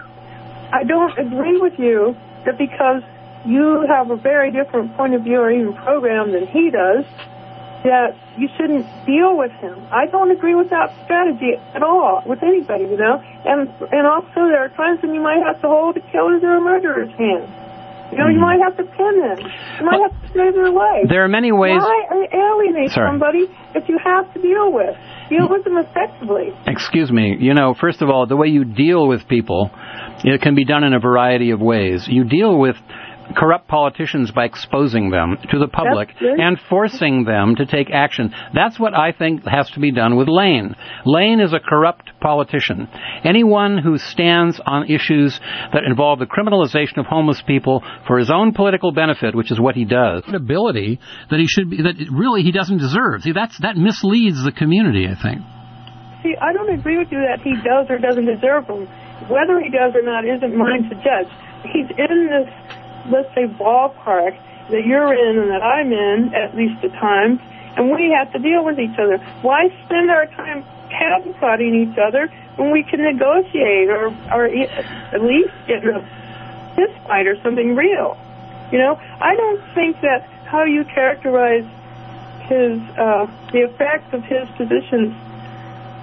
I don't agree with you that because you have a very different point of view or even program than he does, that you shouldn't deal with him. I don't agree with that strategy at all with anybody, you know. And and also there are times when you might have to hold a killer's or a murderer's hand. You know, you might have to pin them. You might have to stay their way. There are many ways. Why alienate Sorry. somebody if you have to deal with? Deal with them effectively. Excuse me. You know, first of all, the way you deal with people, it can be done in a variety of ways. You deal with corrupt politicians by exposing them to the public and forcing them to take action. That's what I think has to be done with Lane. Lane is a corrupt politician. Anyone who stands on issues that involve the criminalization of homeless people for his own political benefit, which is what he does, ability that he should be, that really he doesn't deserve. See, that's that misleads the community, I think. See, I don't agree with you that he does or doesn't deserve them. Whether he does or not isn't mine to judge. He's in this, let's say, ballpark that you're in and that I'm in, at least at times, and we have to deal with each other. Why spend our time catapulting each other when we can negotiate or, or at least get in a fist fight or something real? You know, I don't think that how you characterize his, uh, the effect of his positions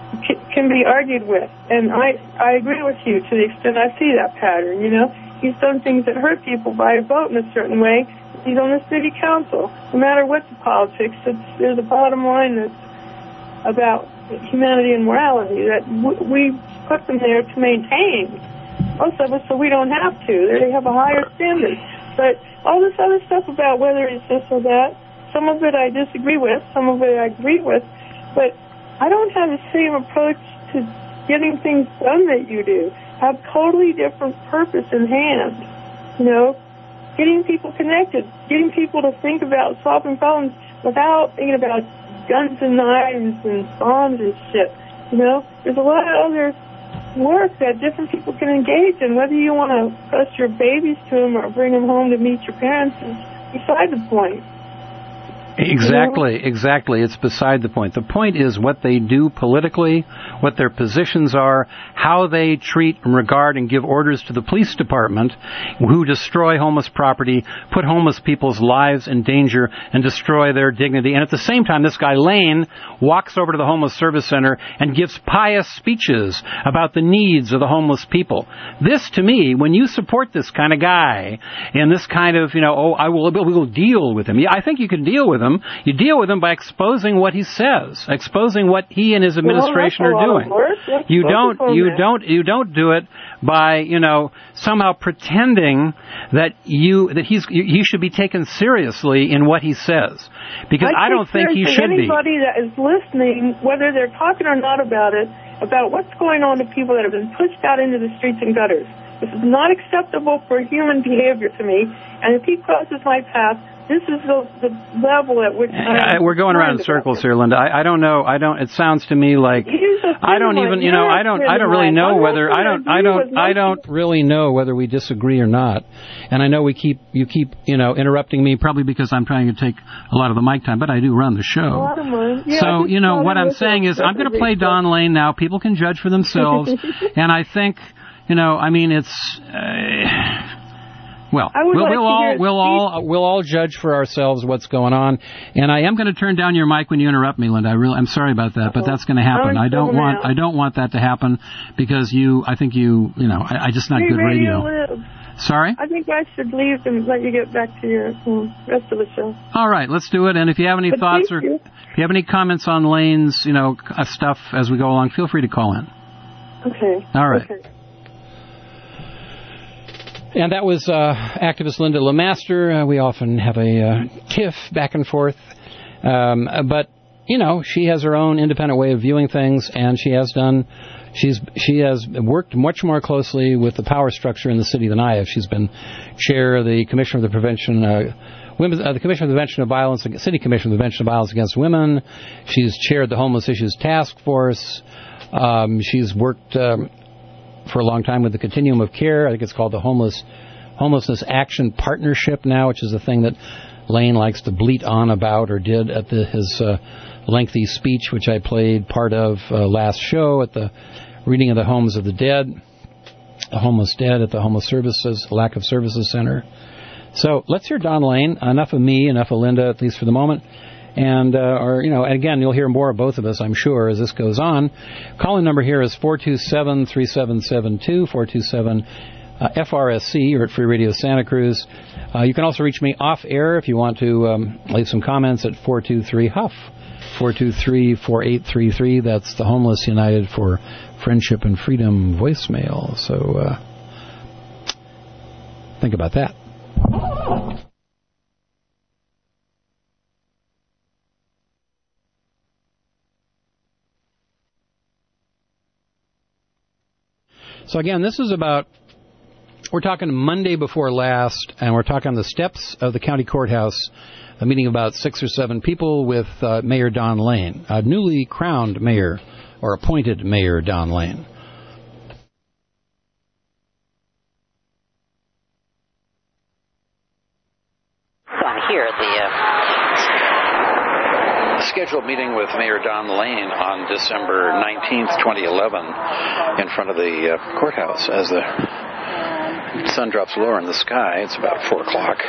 can be argued with. And I, I agree with you to the extent I see that pattern, you know. He's done things that hurt people by voting a certain way. He's on the city council. No matter what the politics, it's, there's a bottom line that's about humanity and morality that w- we put them there to maintain. Most of us, so we don't have to. They have a higher standard. But all this other stuff about whether it's this or that, some of it I disagree with, some of it I agree with, but I don't have the same approach to getting things done that you do. I have totally different purpose in hand. You know, getting people connected, getting people to think about solving problems without thinking about guns and knives and bombs and shit. You know, there's a lot of other work that different people can engage in. Whether you want to press your babies to them or bring them home to meet your parents is beside the point. Exactly, exactly. It's beside the point. The point is what they do politically, what their positions are, how they treat and regard and give orders to the police department who destroy homeless property, put homeless people's lives in danger, and destroy their dignity. And at the same time, this guy Lane walks over to the homeless service center and gives pious speeches about the needs of the homeless people. This, to me, when you support this kind of guy and this kind of, you know, oh, I will, we will deal with him. Yeah, I think you can deal with him. You deal with him by exposing what he says, exposing what he and his administration well, are doing. You don't, you don't, you don't do it by, you know, somehow pretending that you that he's he should be taken seriously in what he says, because I, I don't think he should be. Anybody that is listening, whether they're talking or not about it, about what's going on to people that have been pushed out into the streets and gutters. This is not acceptable for human behavior to me, and if he crosses my path, this is the, the level at which I, we're going around in circles here, Linda. I, I don't know. I don't. It sounds to me like I don't even. You know. I don't. I don't really know whether. I don't. I don't. I don't really know whether we disagree or not. And I know we keep. You keep. You know, interrupting me probably because I'm trying to take a lot of the mic time. But I do run the show. A lot of mine. Yeah, so you know what I'm saying is I'm going to play Don Lane now. People can judge for themselves. And I think. You know. I mean, it's. Uh, Well, we'll, like we'll all we'll all we'll all judge for ourselves what's going on, and I am going to turn down your mic when you interrupt me, Linda. I really I'm sorry about that, but that's going to happen. I don't want I don't want that to happen because you I think you you know I, I just not good radio. Sorry? I think I should leave and let you get back to your um, rest of the show. All right, let's do it. And if you have any but thoughts or you. if you have any comments on Lane's you know stuff as we go along, feel free to call in. Okay. All right. Okay. And that was uh, activist Linda LeMaster. Uh, we often have a uh, tiff back and forth. Um, but, you know, she has her own independent way of viewing things, and she has done, she's she has worked much more closely with the power structure in the city than I have. She's been chair of the Commission of the Prevention, uh, Women, uh, the Commission of the Prevention of Violence, City Commission of the Prevention of Violence Against Women. She's chaired the Homeless Issues Task Force. Um, she's worked... Um, for a long time with the Continuum of Care. I think it's called the Homeless Homelessness Action Partnership now, which is a thing that Lane likes to bleat on about or did at the, his uh, lengthy speech, which I played part of uh, last show at the reading of the Homes of the Dead, the Homeless Dead at the Homeless Services, Lack of Services Center. So let's hear Don Lane. Enough of me, enough of Linda, at least for the moment. And, uh, or, you know, again, you'll hear more of both of us, I'm sure, as this goes on. Call-in number here is four two seven, three seven seven two, four two seven, F R S C. You're at Free Radio Santa Cruz. Uh, you can also reach me off-air if you want to um, leave some comments at four two three, H U F, four two three, four eight three three. That's the Homeless United for Friendship and Freedom voicemail. So uh, think about that. So again, this is about, we're talking Monday before last, and we're talking on the steps of the county courthouse, a meeting of about six or seven people with uh, Mayor Don Lane, a newly crowned mayor, or appointed Mayor Don Lane. I'm here at the uh... scheduled meeting with Mayor Don Lane on December nineteenth, twenty eleven, in front of the uh, courthouse as the sun drops lower in the sky. It's about four o'clock.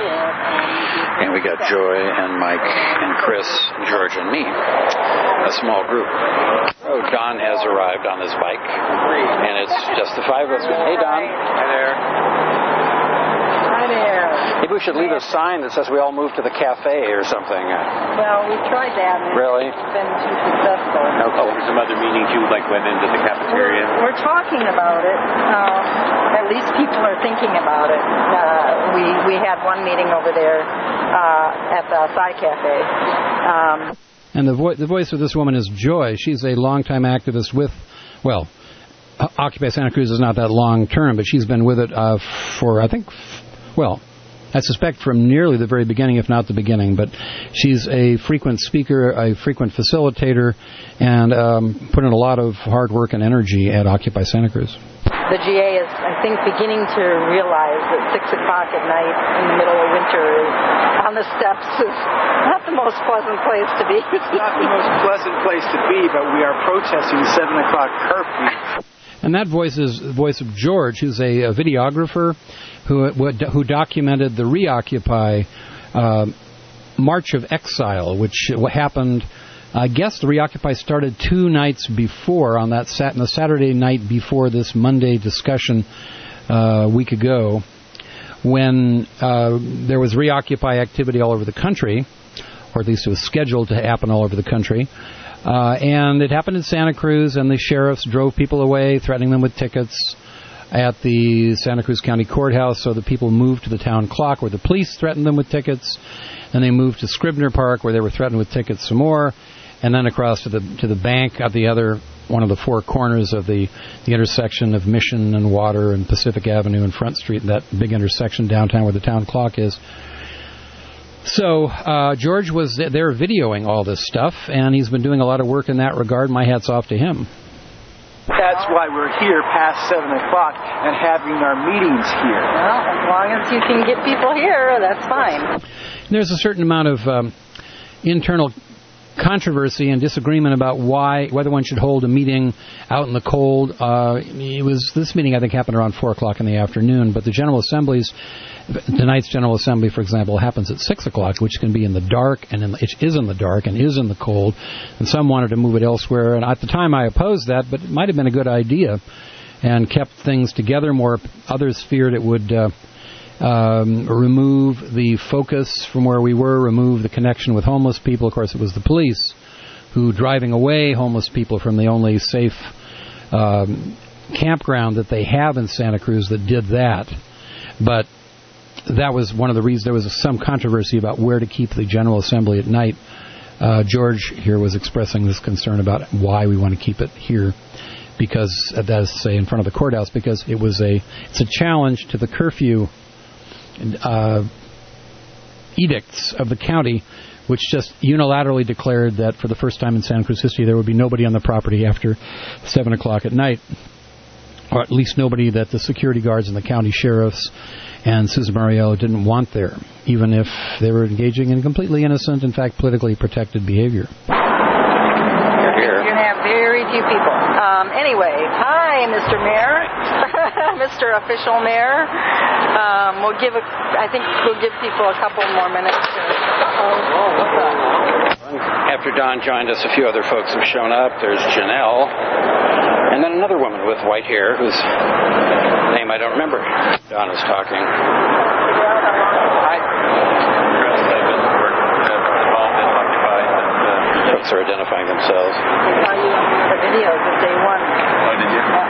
And we got Joy and Mike and Chris, George and me. A small group. Oh, Don has arrived on his bike. And it's just the five of us. Hey, Don. Hi there. Hi there. Maybe we should leave a sign that says we all move to the cafe or something. Well, we tried that. And really? It's been too successful. Okay. Oh, some other meetings you like went into the cafeteria? We're, we're talking about it. Uh, at least people are thinking about it. Uh, we we had one meeting over there uh, at the Sci Cafe. Um, and the, vo- the voice of this woman is Joy. She's a longtime activist with, well, Occupy Santa Cruz is not that long term, but she's been with it uh, for, I think, well, I suspect from nearly the very beginning, if not the beginning. But she's a frequent speaker, a frequent facilitator, and um, put in a lot of hard work and energy at Occupy Santa Cruz. The G A is, I think, beginning to realize that six o'clock at night in the middle of winter on the steps is not the most pleasant place to be. It's not the most pleasant place to be, but we are protesting the seven o'clock curfew. And that voice is the voice of George, who's a, a videographer who who documented the Reoccupy uh, March of Exile, which happened, I guess the Reoccupy started two nights before, on that sat- on the Saturday night before this Monday discussion uh, a week ago, when uh, there was Reoccupy activity all over the country, or at least it was scheduled to happen all over the country. Uh, and it happened in Santa Cruz, and the sheriffs drove people away, threatening them with tickets at the Santa Cruz County Courthouse, so the people moved to the town clock, where the police threatened them with tickets, and they moved to Scribner Park, where they were threatened with tickets some more, and then across to the to the bank at the other, one of the four corners of the, the intersection of Mission and Water and Pacific Avenue and Front Street, that big intersection downtown where the town clock is. So uh, George was there videoing all this stuff, and he's been doing a lot of work in that regard. My hat's off to him. That's why we're here past seven o'clock and having our meetings here. Well, as long as you can get people here, that's fine. There's a certain amount of um, internal controversy and disagreement about why, whether one should hold a meeting out in the cold. Uh, it was this meeting, I think, happened around four o'clock in the afternoon, but the General Assembly's tonight's General Assembly, for example, happens at six o'clock, which can be in the dark, and in the, it is in the dark and is in the cold, and some wanted to move it elsewhere, and at the time I opposed that, but it might have been a good idea and kept things together more. Others feared it would uh, um, remove the focus from where we were, remove the connection with homeless people. Of course, it was the police who, driving away homeless people from the only safe um, campground that they have in Santa Cruz, that did that. But that was one of the reasons. There was some controversy about where to keep the General Assembly at night. Uh, George here was expressing this concern about why we want to keep it here, because uh, that is to say in front of the courthouse, because it was a it's a challenge to the curfew uh, edicts of the county, which just unilaterally declared that for the first time in Santa Cruz history there would be nobody on the property after seven o'clock at night, or at least nobody that the security guards and the county sheriffs and Susan Mariello didn't want there, even if they were engaging in completely innocent, in fact, politically protected behavior. You're going to have very few people. Um, anyway, hi, Mister Mayor, Mister Official Mayor. Um, we'll give a, I think we'll give people a couple more minutes. To, oh, what's up? After Don joined us, a few other folks have shown up. There's Janelle, and then another woman with white hair whose name I don't remember. Don was talking. Hi. Chris, I've been involved in Occupy. Uh, folks are identifying themselves. I saw you in the videos of day one. Oh, did you? Yeah.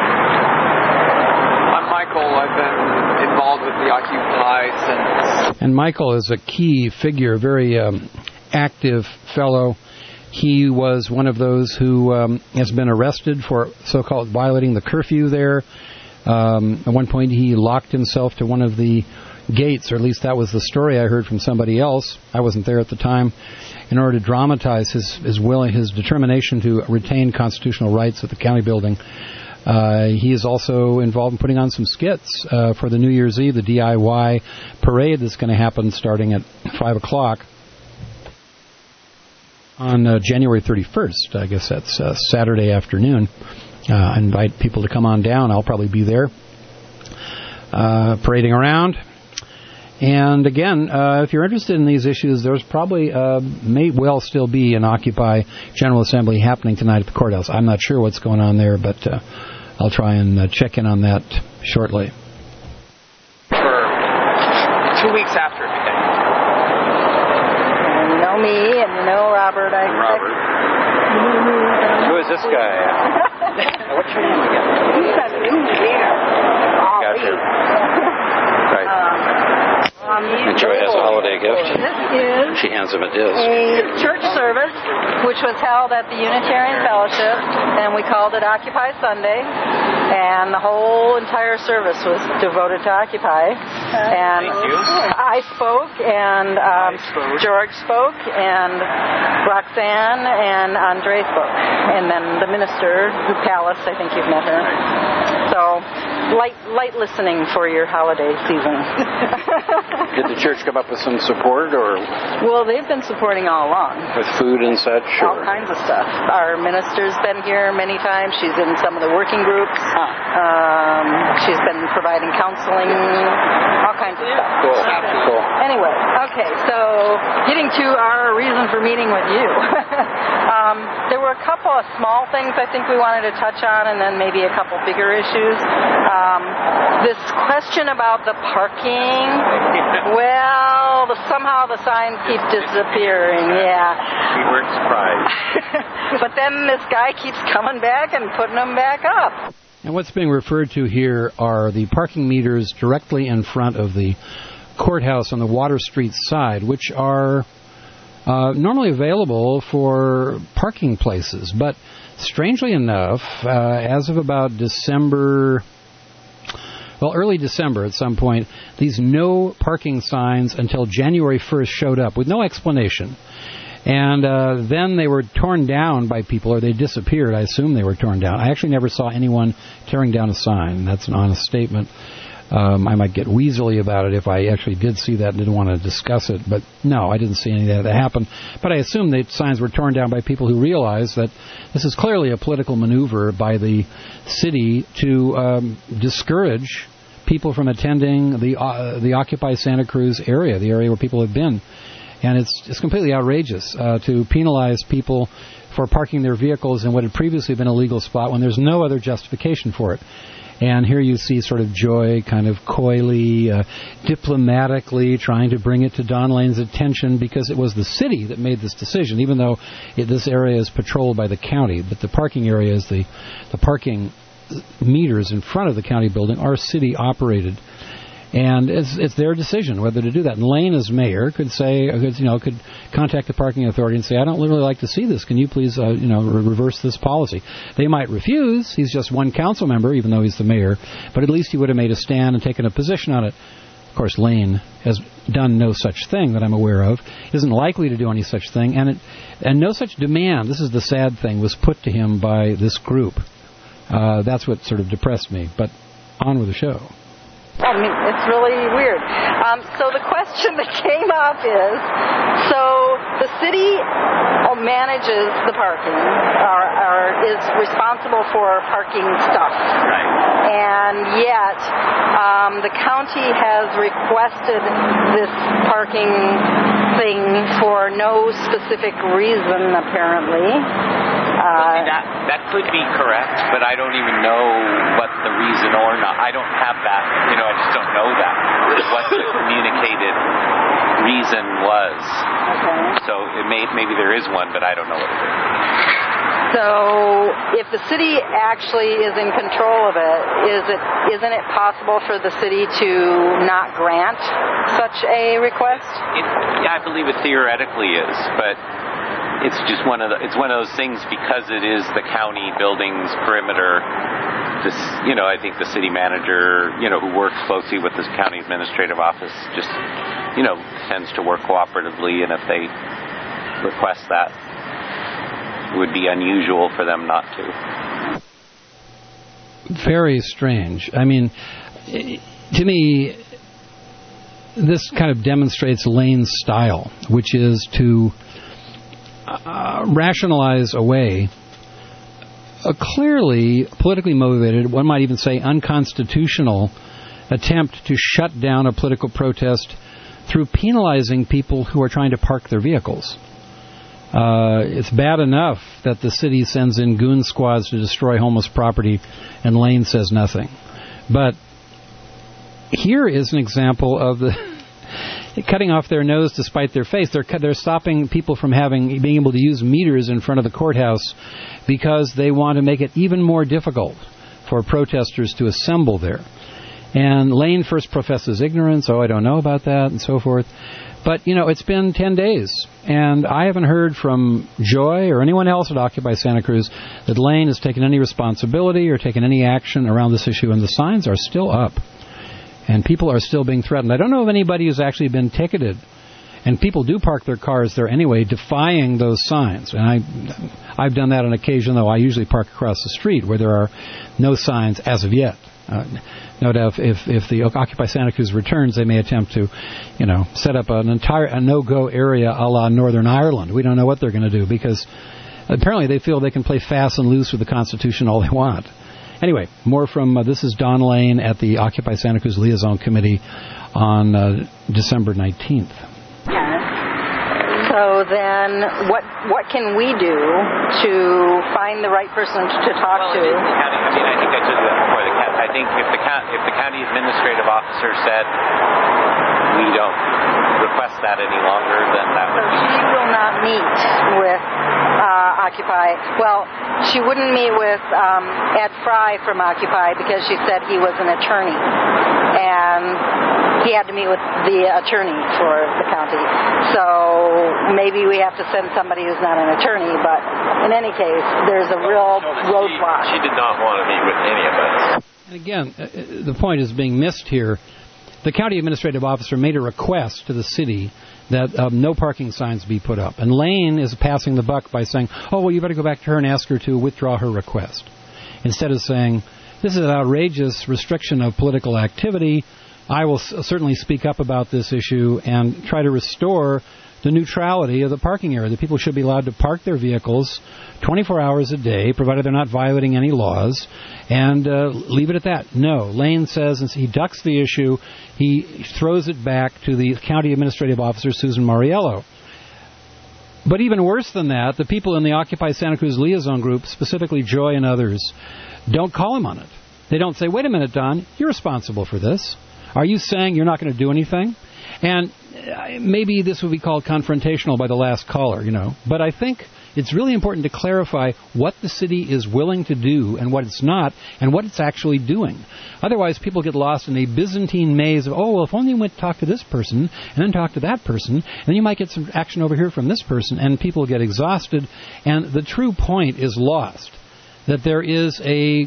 I'm Michael. I've been involved with the Occupy since... And Michael is a key figure, very um, active fellow. He was one of those who um, has been arrested for so-called violating the curfew there. Um, at one point, he locked himself to one of the gates, or at least that was the story I heard from somebody else. I wasn't there at the time. In order to dramatize his his will, his determination to retain constitutional rights at the county building, uh, he is also involved in putting on some skits uh, for the New Year's Eve, the D I Y parade that's going to happen starting at five o'clock on uh, January thirty-first. I guess that's uh, Saturday afternoon. Uh, I invite people to come on down. I'll probably be there. uh, parading around. And again, uh, if you're interested in these issues, there's probably, uh, may well still be an Occupy General Assembly happening tonight at the courthouse. I'm not sure what's going on there, but uh, I'll try and uh, check in on that shortly. For two weeks after everything. And you know me, and you know Robert. I Robert. Who is this guy? What's your name again? He's a new leader. Gotcha. Right. Um, And Joy has a holiday gift. This is She hands him a disc. a church service which was held at the Unitarian Fellowship, and we called it Occupy Sunday, and the whole entire service was devoted to Occupy. And Thank you. I spoke, and um, spoke. George spoke, and Roxanne and Andre spoke, and then the minister, Palace, I think you've met her. So light light listening for your holiday season. Did the church come up with some support, or Well, they've been supporting all along. with food and such? All Or? kinds of stuff. Our minister's been here many times. She's in some of the working groups. Um, she's been providing counseling, all kinds of stuff. Cool. Cool. Anyway, okay, so getting to our reason for meeting with you. um, there were a couple of small things I think we wanted to touch on, and then maybe a couple bigger issues. Um, this question about the parking, well, the, somehow the signs keep disappearing, yeah. We weren't surprised. But then this guy keeps coming back and putting them back up. And what's being referred to here are the parking meters directly in front of the courthouse on the Water Street side, which are uh, normally available for parking places. But strangely enough, uh, as of about December, well, early December at some point, these no parking signs until January first showed up with no explanation. And uh, then they were torn down by people, or they disappeared. I assume they were torn down. I actually never saw anyone tearing down a sign. That's an honest statement. Um, I might get weaselly about it if I actually did see that and didn't want to discuss it. But no, I didn't see any of that happen. But I assume the signs were torn down by people who realized that this is clearly a political maneuver by the city to um, discourage people from attending the uh, the Occupy Santa Cruz area, the area where people have been. And it's it's completely outrageous uh, to penalize people for parking their vehicles in what had previously been a legal spot when there's no other justification for it. And here you see sort of Joy kind of coyly, uh, diplomatically trying to bring it to Don Lane's attention because it was the city that made this decision, even though it, this area is patrolled by the county. But the parking area is the, the parking meters in front of the county building are city operated. And it's it's their decision whether to do that. And Lane, as mayor, could say, could, you know, could contact the parking authority and say, I don't really like to see this. Can you please, uh, you know, re- reverse this policy? They might refuse. He's just one council member, even though he's the mayor. But at least he would have made a stand and taken a position on it. Of course, Lane has done no such thing that I'm aware of. Isn't likely to do any such thing. And it, and no such demand, this is the sad thing, was put to him by this group. Uh, that's what sort of depressed me. But on with the show. I mean, it's really weird. Um, so the question that came up is, so the city manages the parking, or, or is responsible for parking stuff. Right. And yet, um, the county has requested this parking thing for no specific reason, apparently. Uh, that that could be correct, but I don't even know what the reason or not. I don't have that. You know, I just don't know that. What the communicated reason was. Okay. So it may maybe there is one, but I don't know what it is. So if the city actually is in control of it, is it isn't it possible for the city to not grant such a request? It, yeah, I believe it theoretically is, but it's just one of the, it's one of those things because it is the county buildings perimeter. This, you know, I think the city manager, you know, who works closely with the county administrative office, just, you know, tends to work cooperatively, and if they request that, it would be unusual for them not to. Very strange. I mean, to me, this kind of demonstrates Lane's style, which is to uh, rationalize away a clearly politically motivated, one might even say unconstitutional, attempt to shut down a political protest through penalizing people who are trying to park their vehicles. Uh, it's bad enough that the city sends in goon squads to destroy homeless property and Lane says nothing. But here is an example of the cutting off their nose to spite their face. They're they're stopping people from having being able to use meters in front of the courthouse because they want to make it even more difficult for protesters to assemble there. And Lane first professes ignorance. Oh, I don't know about that, and so forth. But, you know, it's been ten days, and I haven't heard from Joy or anyone else at Occupy Santa Cruz that Lane has taken any responsibility or taken any action around this issue, and the signs are still up. And people are still being threatened. I don't know of anybody who's actually been ticketed. And people do park their cars there anyway, defying those signs. And I, I've done that on occasion, though I usually park across the street where there are no signs as of yet. Uh, no doubt if, if the Occupy Santa Cruz returns, they may attempt to, you know, set up an entire a no-go area a la Northern Ireland. We don't know what they're going to do because apparently they feel they can play fast and loose with the Constitution all they want. Anyway, more from, uh, this is Don Lane at the Occupy Santa Cruz Liaison Committee on uh, December nineteenth. So then what what can we do to find the right person to, to talk well, to? The county, I mean, I think I told you that before. The, I think if the, if the county administrative officer said we don't request that any longer, then that would so be... she will not meet with uh, Occupy. Well, she wouldn't meet with um, Ed Fry from Occupy because she said he was an attorney. And he had to meet with the attorney for the county. So maybe we have to send somebody who's not an attorney, but in any case, there's a real roadblock. She, she did not want to meet with any of us. And again, uh, the point is being missed here. The county administrative officer made a request to the city that um, no parking signs be put up. And Lane is passing the buck by saying, oh, well, you better go back to her and ask her to withdraw her request. Instead of saying, this is an outrageous restriction of political activity. I will s- certainly speak up about this issue and try to restore the neutrality of the parking area. The people should be allowed to park their vehicles twenty-four hours a day, provided they're not violating any laws, and uh, leave it at that. No. Lane says, and he ducks the issue. He throws it back to the county administrative officer, Susan Mariello. But even worse than that, the people in the Occupy Santa Cruz liaison group, specifically Joy and others, don't call him on it. They don't say, wait a minute, Don, you're responsible for this. Are you saying you're not going to do anything? And maybe this would be called confrontational by the last caller, you know. But I think it's really important to clarify what the city is willing to do and what it's not and what it's actually doing. Otherwise, people get lost in a Byzantine maze of, oh, well, if only you went to talk to this person and then talk to that person, and then you might get some action over here from this person, and people get exhausted. And the true point is lost, that there is a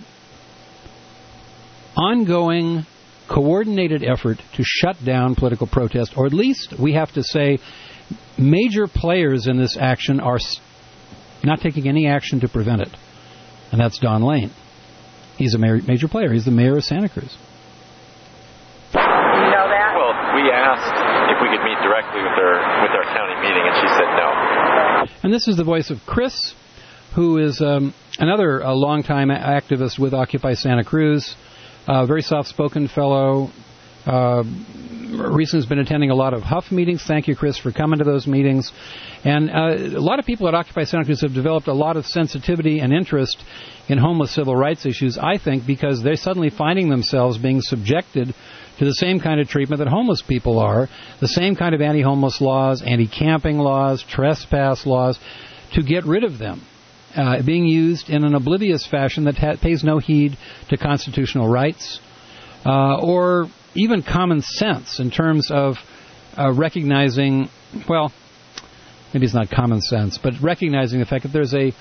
ongoing coordinated effort to shut down political protest, or at least we have to say major players in this action are not taking any action to prevent it. And that's Don Lane. He's a major player. He's the mayor of Santa Cruz. You know that? Well, we asked if we could meet directly with our, with our county meeting, and she said no. And this is the voice of Chris, who is um, another a longtime activist with Occupy Santa Cruz. A uh, very soft-spoken fellow. Uh, recently has been attending a lot of Huff meetings. Thank you, Chris, for coming to those meetings. And uh, a lot of people at Occupy Santa Cruz have developed a lot of sensitivity and interest in homeless civil rights issues, I think, because they're suddenly finding themselves being subjected to the same kind of treatment that homeless people are, the same kind of anti-homeless laws, anti-camping laws, trespass laws, to get rid of them. Uh, being used in an oblivious fashion that ha- pays no heed to constitutional rights uh, or even common sense in terms of uh, recognizing, well, maybe it's not common sense, but recognizing the fact that there's a,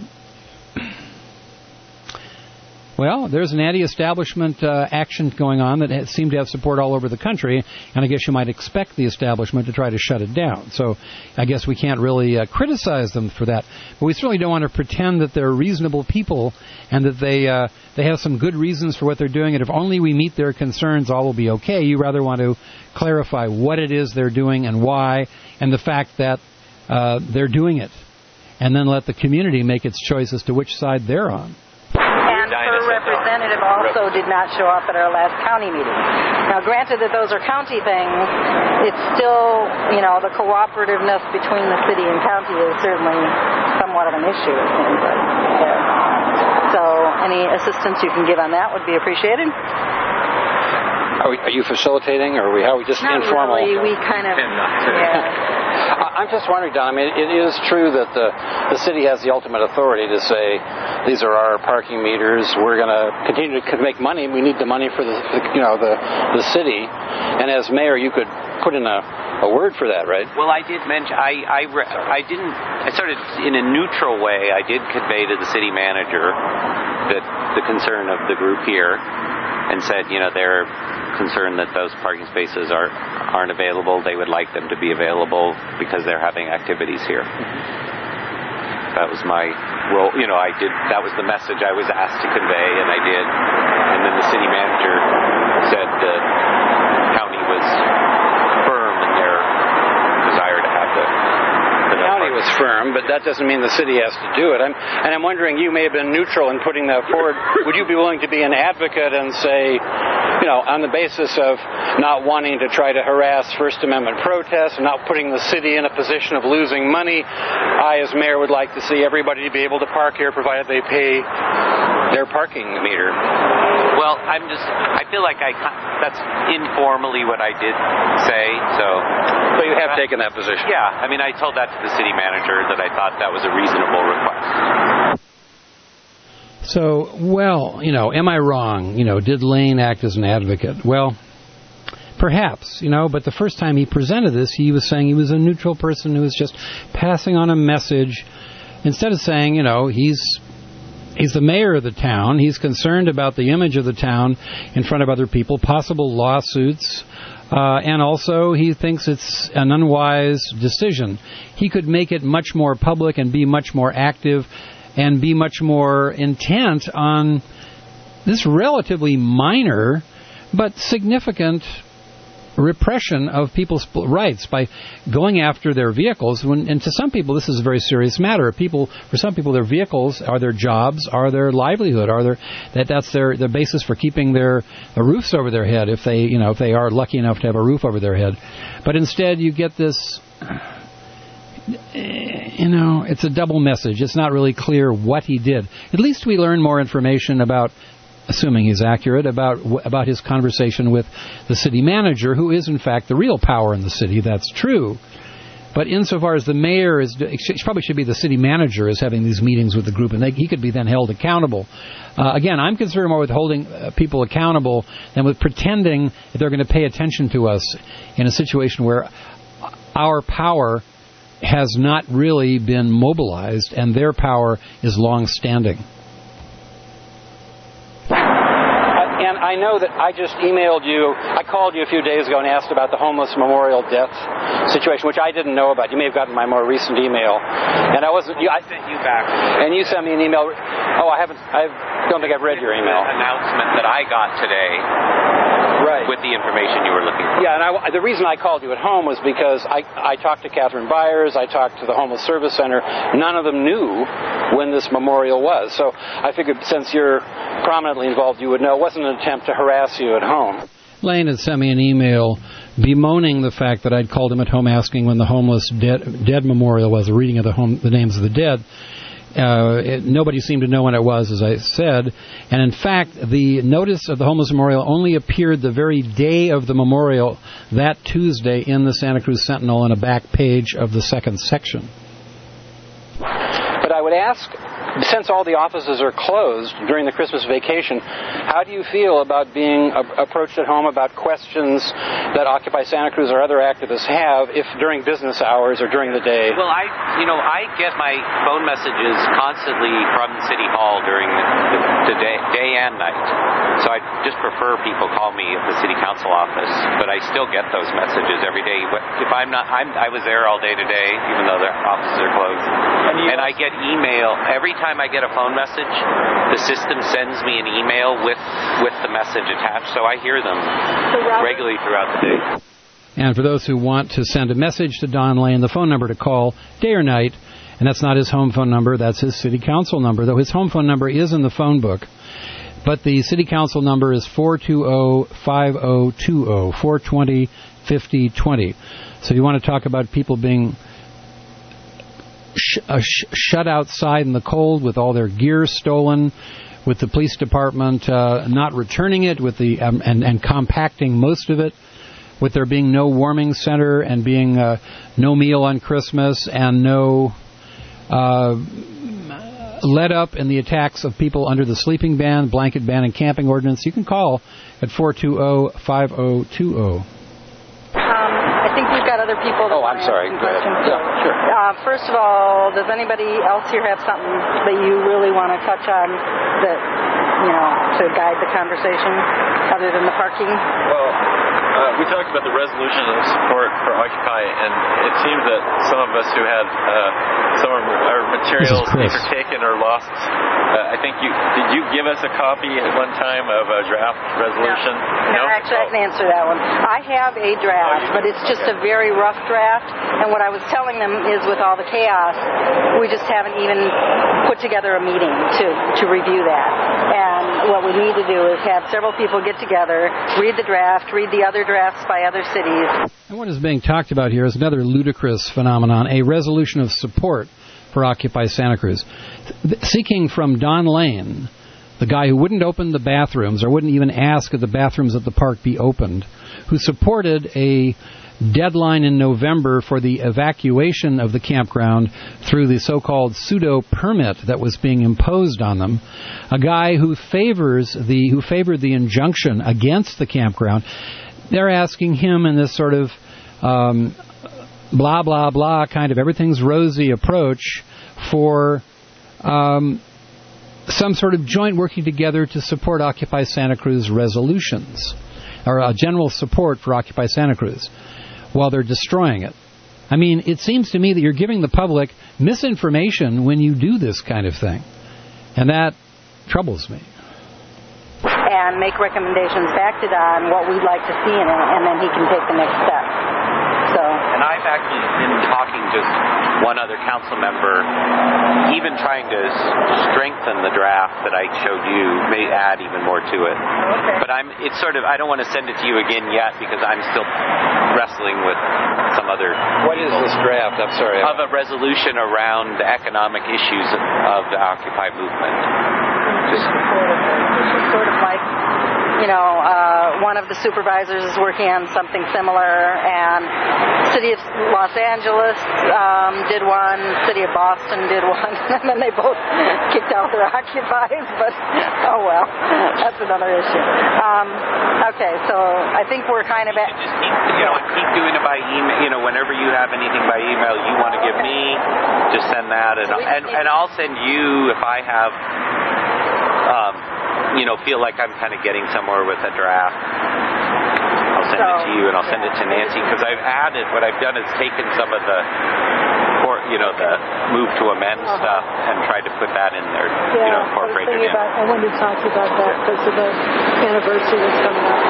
well, there's an anti-establishment uh, action going on that has, seemed to have support all over the country, and I guess you might expect the establishment to try to shut it down. So I guess we can't really uh, criticize them for that. But we certainly don't want to pretend that they're reasonable people and that they uh, they have some good reasons for what they're doing, and if only we meet their concerns, all will be okay. You rather want to clarify what it is they're doing and why, and the fact that uh, they're doing it, and then let the community make its choice as to which side they're on. For representative also did not show up at our last county meeting. Now, granted that those are county things, it's still, you know, the cooperativeness between the city and county is certainly somewhat of an issue, it seems like. Yeah. So any assistance you can give on that would be appreciated. Are, we, are you facilitating, or are we, how are we just Not informal? Really, we kind of, yeah. I'm just wondering, Don, I mean, it is true that the, the city has the ultimate authority to say, these are our parking meters, we're going to continue to make money, we need the money for the, you know, the, the city, and as mayor, you could put in a, a word for that, right? Well, I did mention, I, I, I didn't, I started in a neutral way, I did convey to the city manager that the concern of the group here, and said, you know, they're concerned that those parking spaces are, aren't available. They would like them to be available because they're having activities here. That was my role. You know, I did, that was the message I was asked to convey, and I did. And then the city manager said the county was firm in their desire to have the The county was firm, but that doesn't mean the city has to do it. I'm, and I'm wondering, you may have been neutral in putting that forward. Would you be willing to be an advocate and say, you know, on the basis of not wanting to try to harass First Amendment protests and not putting the city in a position of losing money, I, as mayor, would like to see everybody be able to park here provided they pay their parking meter? Well, I'm just, I feel like I, that's informally what I did say, so. So you have uh, taken that position? Yeah, I mean, I told that to the city manager that I thought that was a reasonable request. So, well, you know, am I wrong? You know, did Lane act as an advocate? Well, perhaps, you know, but the first time he presented this, he was saying he was a neutral person who was just passing on a message instead of saying, you know, he's he's the mayor of the town. He's concerned about the image of the town in front of other people, possible lawsuits, uh, and also he thinks it's an unwise decision. He could make it much more public and be much more active and be much more intent on this relatively minor but significant repression of people's rights by going after their vehicles. When, and to some people, this is a very serious matter. People, for some people, their vehicles are their jobs, are their livelihood, are their that that's their, their basis for keeping their uh, roofs over their head. If they, you know, if they are lucky enough to have a roof over their head, but instead you get this. You know, it's a double message. It's not really clear what he did. At least we learn more information about, assuming he's accurate, about about his conversation with the city manager, who is, in fact, the real power in the city. That's true. But insofar as the mayor is, it probably should be the city manager is having these meetings with the group, and they, he could be then held accountable. Uh, again, I'm concerned more with holding uh, people accountable than with pretending that they're going to pay attention to us in a situation where our power has not really been mobilized, and their power is long-standing. And I know that I just emailed you, I called you a few days ago and asked about the homeless memorial death situation, which I didn't know about. You may have gotten my more recent email. And I wasn't... You, I sent you back. And you sent me an email. Oh, I haven't... I don't think I've read your email. Announcement that I got today. Right. With the information you were looking for. Yeah, and I, the reason I called you at home was because I, I talked to Catherine Byers, I talked to the Homeless Service Center. None of them knew when this memorial was. So I figured since you're prominently involved, you would know. It wasn't an attempt to harass you at home. Lane had sent me an email bemoaning the fact that I'd called him at home asking when the homeless dead, dead memorial was, a reading of the, home, the names of the dead. Uh, it, nobody seemed to know when it was, as I said. And in fact, the notice of the homeless memorial only appeared the very day of the memorial, that Tuesday, in the Santa Cruz Sentinel on a back page of the second section. But I would ask, since all the offices are closed during the Christmas vacation, how do you feel about being a- approached at home about questions that Occupy Santa Cruz or other activists have if during business hours or during the day? Well, I, you know, I get my phone messages constantly from City Hall during the, the, the day, day and night. So I just prefer people call me at the City Council office, but I still get those messages every day. If I'm not, I'm, I was there all day today, even though the offices are closed. And, and I get email every time I get a phone message. The system sends me an email with with the message attached, so I hear them regularly throughout the day. And for those who want to send a message to Don Lane, the phone number to call, day or night, and that's not his home phone number, that's his city council number, though his home phone number is in the phone book. But the city council number is four two zero, five zero two zero, four two zero, five zero two zero. So you want to talk about people being sh- uh, sh- shut outside in the cold with all their gear stolen, with the police department uh, not returning it, with the um, and, and compacting most of it, with there being no warming center and being uh, no meal on Christmas and no uh, let up in the attacks of people under the sleeping ban, blanket ban, and camping ordinance. You can call at four two zero, five zero two zero. I think we've got other people. Oh, I'm sorry. Go ahead. Yeah, sure. Uh, first of all, does anybody else here have something that you really want to touch on that, you know, to guide the conversation other than the parking? Well, uh, we talked about the resolution of support for Occupy, and it seems that some of us who had uh, some of our materials either taken or lost, uh, I think you, did you give us a copy at one time of a draft resolution? No, no? no actually oh. I can answer that one. I have a draft, but it's just a very rough draft, and what I was telling them is with all the chaos, we just haven't even put together a meeting to, to review that. And what we need to do is have several people get together, read the draft, read the other drafts by other cities. And what is being talked about here is another ludicrous phenomenon, a resolution of support for Occupy Santa Cruz, seeking from Don Lane, the guy who wouldn't open the bathrooms or wouldn't even ask that the bathrooms at the park be opened, who supported a deadline in November for the evacuation of the campground through the so-called pseudo permit that was being imposed on them, a guy who favors the who favored the injunction against the campground. They're asking him in this sort of um, blah blah blah kind of everything's rosy approach for um, some sort of joint working together to support Occupy Santa Cruz resolutions, or a general support for Occupy Santa Cruz, while they're destroying it. I mean, it seems to me that you're giving the public misinformation when you do this kind of thing, and that troubles me. And make recommendations back to Don what we'd like to see in it, and then he can take the next step. So. And I've actually been talking to one other council member, even trying to strengthen the draft that I showed you, may add even more to it. Okay. But I'm, it's sort of, I don't want to send it to you again yet because I'm still wrestling with some other. What is this draft? I'm sorry. Of a resolution around the economic issues of the Occupy movement. Just sort of like, you know, uh, one of the supervisors is working on something similar, and City of Los Angeles um, did one, City of Boston did one, and then they both kicked out their occupies, but oh well, that's another issue. Um, okay, so I think we're kind of at... Just keep, you know, keep doing it by email. You know, whenever you have anything by email you want to give me, just send that, and, and, and I'll send you if I have... Um, you know, feel like I'm kind of getting somewhere with a draft. I'll send so, it to you, and I'll send it to Nancy, because I've added, what I've done is taken some of the, you know, the move to amend uh-huh. stuff and tried to put that in there, yeah, you know, incorporate it in. About, I wanted to talk to you about that because of the anniversary that's coming up.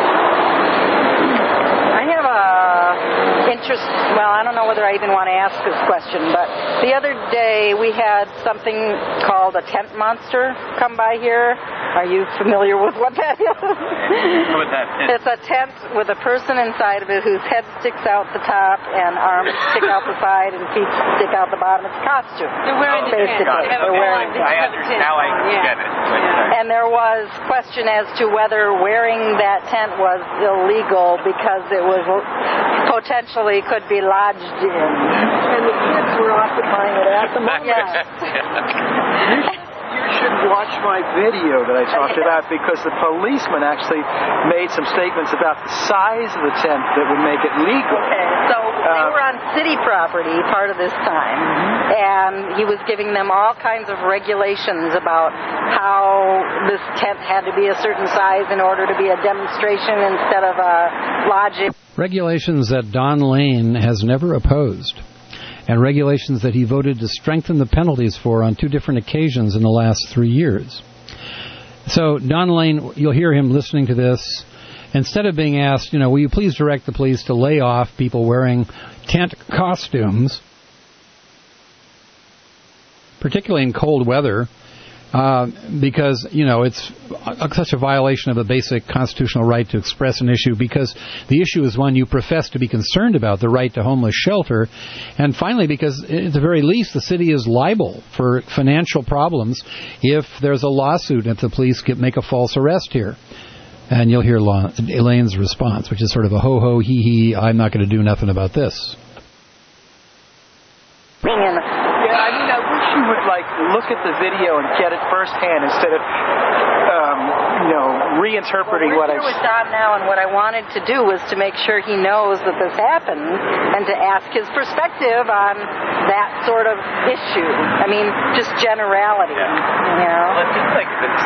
I have a interest, well, I don't know whether I even want to ask this question, but the other day we had something called a tent monster come by here. Are you familiar with what that is? What that is? It's a tent with a person inside of it whose head sticks out the top and arms stick out the side and feet stick out the bottom. It's a costume. They're wearing oh, the tent. They're They're wearing I understand. Now I yeah. get it. Yeah. And there was question as to whether wearing that tent was illegal because it was potentially could be lodged in. And the kids were occupying it at the moment. Yes. You should watch my video that I talked about, because the policeman actually made some statements about the size of the tent that would make it legal. Okay, so uh, they were on city property part of this time, mm-hmm. and he was giving them all kinds of regulations about how this tent had to be a certain size in order to be a demonstration instead of a lodging. Regulations that Don Lane has never opposed, and regulations that he voted to strengthen the penalties for on two different occasions in the last three years. So Don Lane, you'll hear him listening to this, instead of being asked, you know, will you please direct the police to lay off people wearing tent costumes, particularly in cold weather, Uh, because, you know, it's a, such a violation of a basic constitutional right to express an issue, because the issue is one you profess to be concerned about, the right to homeless shelter. And finally, because at the very least, the city is liable for financial problems if there's a lawsuit and if the police get, make a false arrest here. And you'll hear La- Elaine's response, which is sort of a ho-ho, hee-hee, I'm not going to do nothing about this. Yeah, I mean, I wish you would, like, look at the video and get it firsthand instead of, um, you know, reinterpreting well, what I've... We're here with Don now, and what I wanted to do was to make sure he knows that this happened and to ask his perspective on that sort of issue. I mean, just generality, yeah. you know? Well, it seems like it's...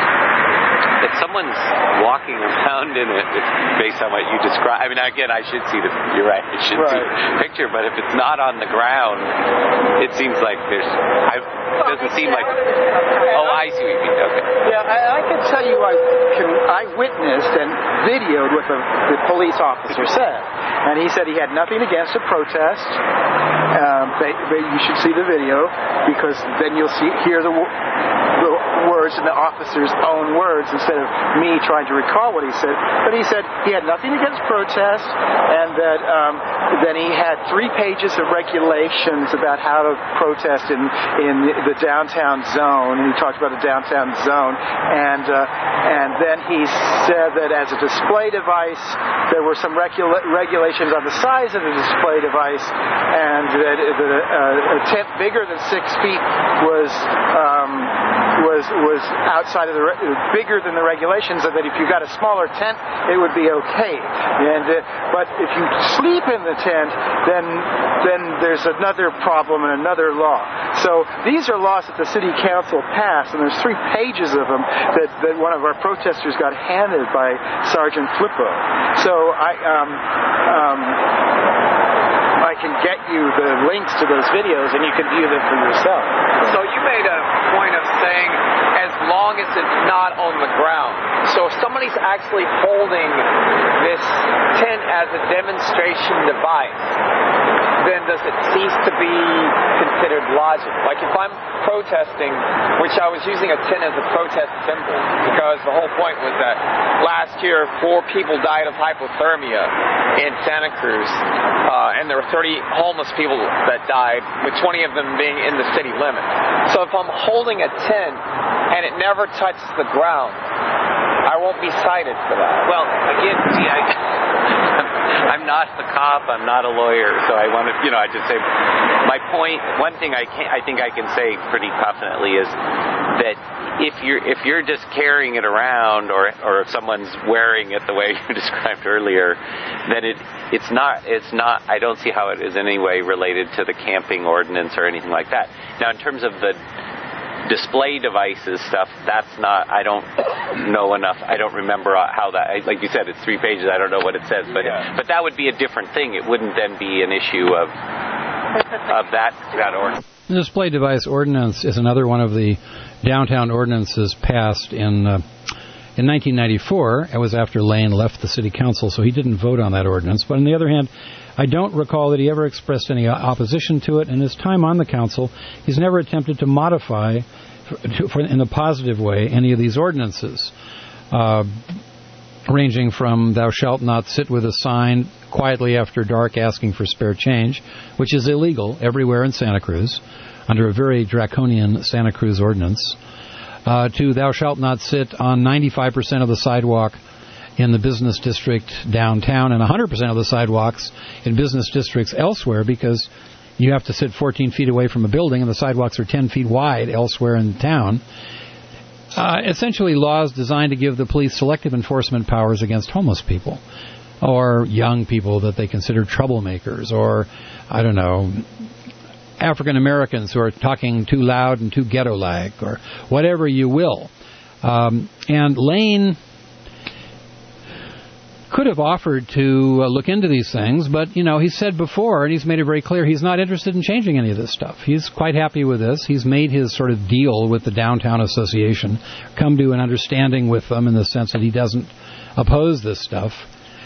If someone's walking around in it, it's based on what you describe. I mean, again, I should see the. You're right. I should right. see the picture, but if it's not on the ground, it seems like there's. I, it doesn't seem like. Oh, I see what you mean. Okay. Yeah, I, I can tell you, I can. I witnessed and videoed what the, the police officer said, and he said he had nothing against a protest. Um, they, they, you should see the video because then you'll see hear the. the words in the officer's own words instead of me trying to recall what he said. But he said he had nothing against protest, and that um, then he had three pages of regulations about how to protest in in the downtown zone, and he talked about the downtown zone, and uh, and then he said that as a display device, there were some regula- regulations on the size of the display device, and that, that uh, a tent bigger than six feet was um, was was outside of the re- bigger than the regulations, and that if you got a smaller tent, it would be okay. And uh, but if you sleep in the tent, then then there's another problem and another law. So these are laws that the city council passed, and there's three pages of them that, that one of our protesters got handed by Sergeant Flippo. So I um um. I can get you the links to those videos, and you can view them for yourself. So you made a point of saying as long as it's not on the ground. So if somebody's actually holding this tent as a demonstration device, then does it cease to be considered logic? Like if I'm protesting, which I was using a tent as a protest symbol, because the whole point was that last year four people died of hypothermia in Santa Cruz, uh, and there were thirty homeless people that died, with twenty of them being in the city limits. So if I'm holding a tent and it never touches the ground, I won't be cited for that. Well, again, see, I, I'm not a cop, I'm not a lawyer, so I want to, you know, I just say, my point, one thing I can I think I can say pretty confidently is that if you're if you're just carrying it around, or or if someone's wearing it the way you described earlier, then it it's not it's not I don't see how it is in any way related to the camping ordinance or anything like that. Now, in terms of the display devices stuff, that's not, I don't know enough, I don't remember how that, like you said, it's three pages, I don't know what it says, but yeah. but that would be a different thing. It wouldn't then be an issue of of that that ordinance. The display device ordinance is another one of the downtown ordinances passed in uh, in nineteen ninety-four. It was after Lane left the city council, so he didn't vote on that ordinance. But on the other hand, I don't recall that he ever expressed any opposition to it. In his time on the council, he's never attempted to modify, for, to, for, in a positive way, any of these ordinances, uh, ranging from thou shalt not sit with a sign quietly after dark asking for spare change, which is illegal everywhere in Santa Cruz, under a very draconian Santa Cruz ordinance, uh, to thou shalt not sit on ninety-five percent of the sidewalk in the business district downtown and one hundred percent of the sidewalks in business districts elsewhere, because you have to sit fourteen feet away from a building and the sidewalks are ten feet wide elsewhere in town. Uh, essentially laws designed to give the police selective enforcement powers against homeless people or young people that they consider troublemakers, or, I don't know, African Americans who are talking too loud and too ghetto-like, or whatever you will. Um, and Lane could have offered to uh, look into these things, but, you know, he said before, and he's made it very clear, he's not interested in changing any of this stuff. He's quite happy with this. He's made his sort of deal with the Downtown Association, come to an understanding with them in the sense that he doesn't oppose this stuff.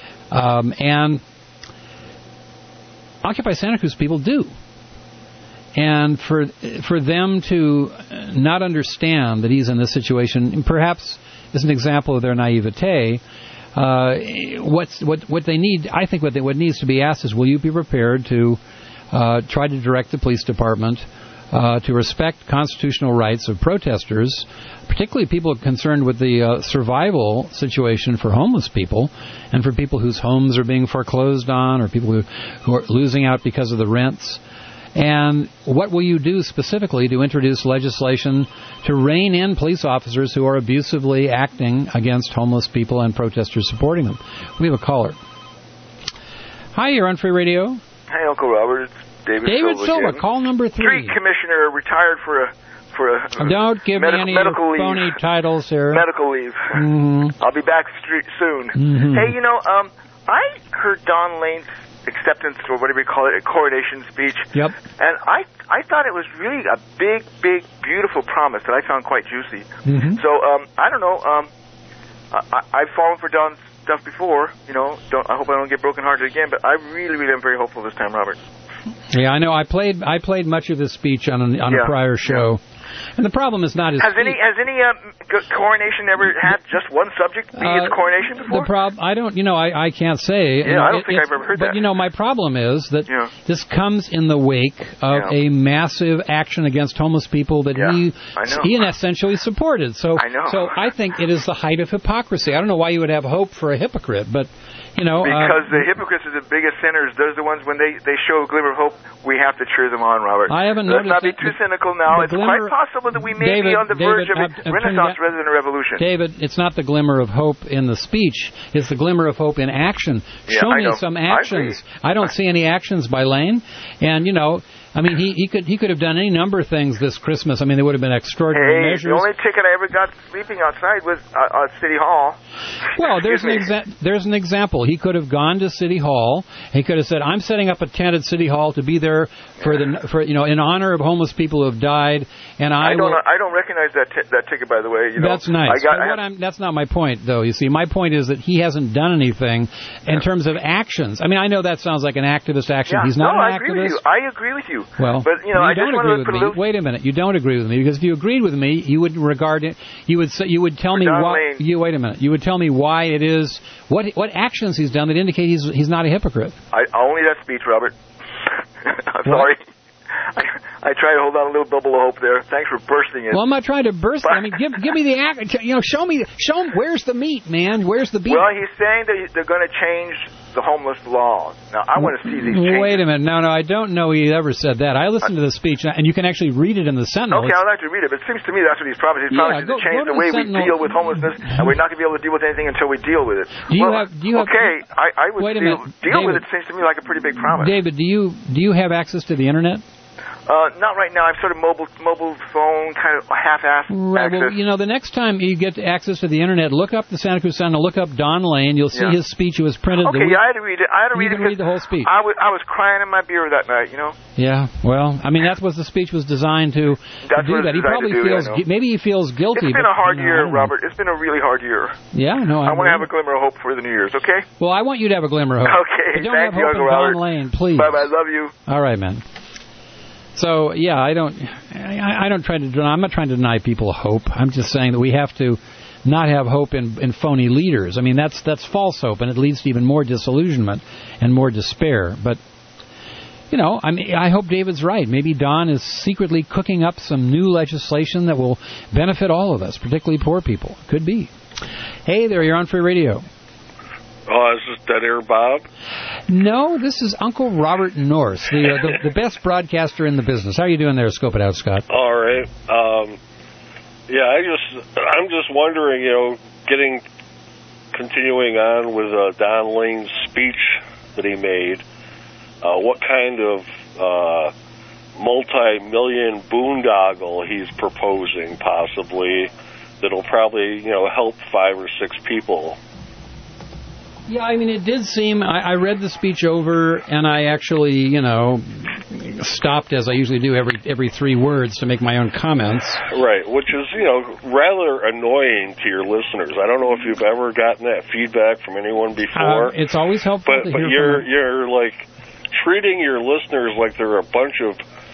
Um, and Occupy Santa Cruz people do. And for for them to not understand that he's in this situation, perhaps is an example of their naivete. Uh, what's what what they need? I think what they, what needs to be asked is, will you be prepared to uh, try to direct the police department uh, to respect constitutional rights of protesters, particularly people concerned with the uh, survival situation for homeless people and for people whose homes are being foreclosed on, or people who, who are losing out because of the rents. And what will you do specifically to introduce legislation to rein in police officers who are abusively acting against homeless people and protesters supporting them? We have a caller. Hi, you're on Free Radio. Hi, Uncle Robert. It's David, David Silva. Silva, again. call number three. Street commissioner, retired for a for a. Don't give medical, me any medical leave. phony titles here. Medical leave. Mm-hmm. I'll be back street soon. Mm-hmm. Hey, you know, um, I heard Don Lane's acceptance, or whatever you call it, a coronation speech. Yep. And I I thought it was really a big, big, beautiful promise that I found quite juicy. Mm-hmm. So um, I don't know. Um, I, I've fallen for Don's stuff before. You know, don't I hope I don't get brokenhearted again. But I really, really am very hopeful this time, Robert. Yeah, I know. I played I played much of this speech on a, on yeah. a prior show. And the problem is not his Has speech. any has any uh, coronation ever had just one subject be Uh, its coronation before? The prob- I don't, you know, I, I can't say. Yeah, you know, I don't it, think I've ever heard but, that. But, you know, my problem is that Yeah. this comes in the wake of Yeah. a massive action against homeless people that Yeah, he, I know. he essentially supported. So, I know. So I think it is the height of hypocrisy. I don't know why you would have hope for a hypocrite, but, you know. Because uh, the hypocrites are the biggest sinners. Those are the ones, when they, they show a glimmer of hope, we have to cheer them on, Robert. I haven't Let's noticed not be that too the- cynical now. the It's glimmer- quite possible that we may David, be on the David, verge of a I'm- I'm turning renaissance that- rather than a revolution. David, it's not the glimmer of hope in the speech. It's the glimmer of hope in action. Yeah, Show I me know. some I actions. agree. I, don't see any actions by Lane. And, you know, I mean, he, he could he could have done any number of things this Christmas. I mean, there would have been extraordinary Hey, measures. the only ticket I ever got sleeping outside was uh, at City Hall. Well, there's an, Excuse me. exa- there's an example. He could have gone to City Hall. He could have said, "I'm setting up a tent at City Hall to be there for the for you know in honor of homeless people who have died." And I, I don't will, I don't recognize that t- that ticket, by the way. You know, That's nice. I got, But I what have, I'm, that's not my point, though. You see, my point is that he hasn't done anything in terms of actions. I mean, I know that sounds like an activist action. yeah, He's not no, an I agree with activist. you. I agree with you. Well, but you know, you I just don't wanted agree to with put me. a little. Wait a minute. You don't agree with me, because if you agreed with me, you would regard it. You would say, you would tell me Don why. Lane. You wait a minute. You would tell me why it is what what actions he's done that indicate he's he's not a hypocrite. I only that speech, Robert. I'm sorry. I, I try to hold on a little bubble of hope there. Thanks for bursting it. Well, I'm not trying to burst. I mean, give give me the act. You know, show me. Show me where's the meat, man. Where's the beef? Well, he's saying that they're going to change the homeless law. Now, I want to see these changes. Wait a minute. No, no, I don't know he ever said that. I listened to the speech, and you can actually read it in the Sentinel. Okay, It's- I'd like to read it, but it seems to me that's what he's promised. He's Yeah, promised go- to change go to the the way Sentinel. we deal with homelessness, and we're not going to be able to deal with anything until we deal with it. Do you well, have- do you have- okay, I, I would Wait a deal, minute, deal with David. it. Seems to me like a pretty big promise. David, do you do you have access to the internet? Uh, not right now. I'm sort of mobile, mobile phone, kind of half-assed Right. access. Well, you know, the next time you get access to the internet, look up the Santa Cruz Sentinel, look up Don Lane. You'll see Yeah. his speech. It was printed. Okay, the week- yeah, I had to read it. I had to You read can it. read the whole speech. I was, I was crying in my beer that night, you know. Yeah. Well, I mean, that's what the speech was designed to, to That's do. what That it's he designed probably to do, feels. I know. gui- Maybe he feels guilty. It's been but, a hard you know, I year, don't know. Robert. It's been a really hard year. Yeah. No. I, I want agree. to have a glimmer of hope for the New Year's, okay? Well, I want you to have a glimmer of hope. Okay, But don't thank have you, hope Uncle in Don Robert. Lane, please. Bye-bye, love you. All right, man. So yeah, I don't, I, I don't try to. deny- I'm not trying to deny people hope. I'm just saying that we have to not have hope in, in phony leaders. I mean, that's that's false hope, and it leads to even more disillusionment and more despair. But you know, I mean, I hope David's right. Maybe Don is secretly cooking up some new legislation that will benefit all of us, particularly poor people. Could be. Hey there, you're on Free Radio. Oh, is this Dead Air Bob? No, this is Uncle Robert Norse, the, uh, the the best broadcaster in the business. How are you doing there? Scope it out, Scott. All right. Um, yeah, I just, I'm just wondering, you know, getting, continuing on with uh, Don Lane's speech that he made, uh, what kind of uh, multi-million boondoggle he's proposing, possibly, that'll probably, you know, help five or six people. Yeah, I mean, it did seem, I, I read the speech over, and I actually, you know, stopped, as I usually do, every every three words to make my own comments. Right, which is, you know, rather annoying to your listeners. I don't know if you've ever gotten that feedback from anyone before. Uh, it's always helpful but, to but hear you're from them. you're like treating your listeners like they're a bunch of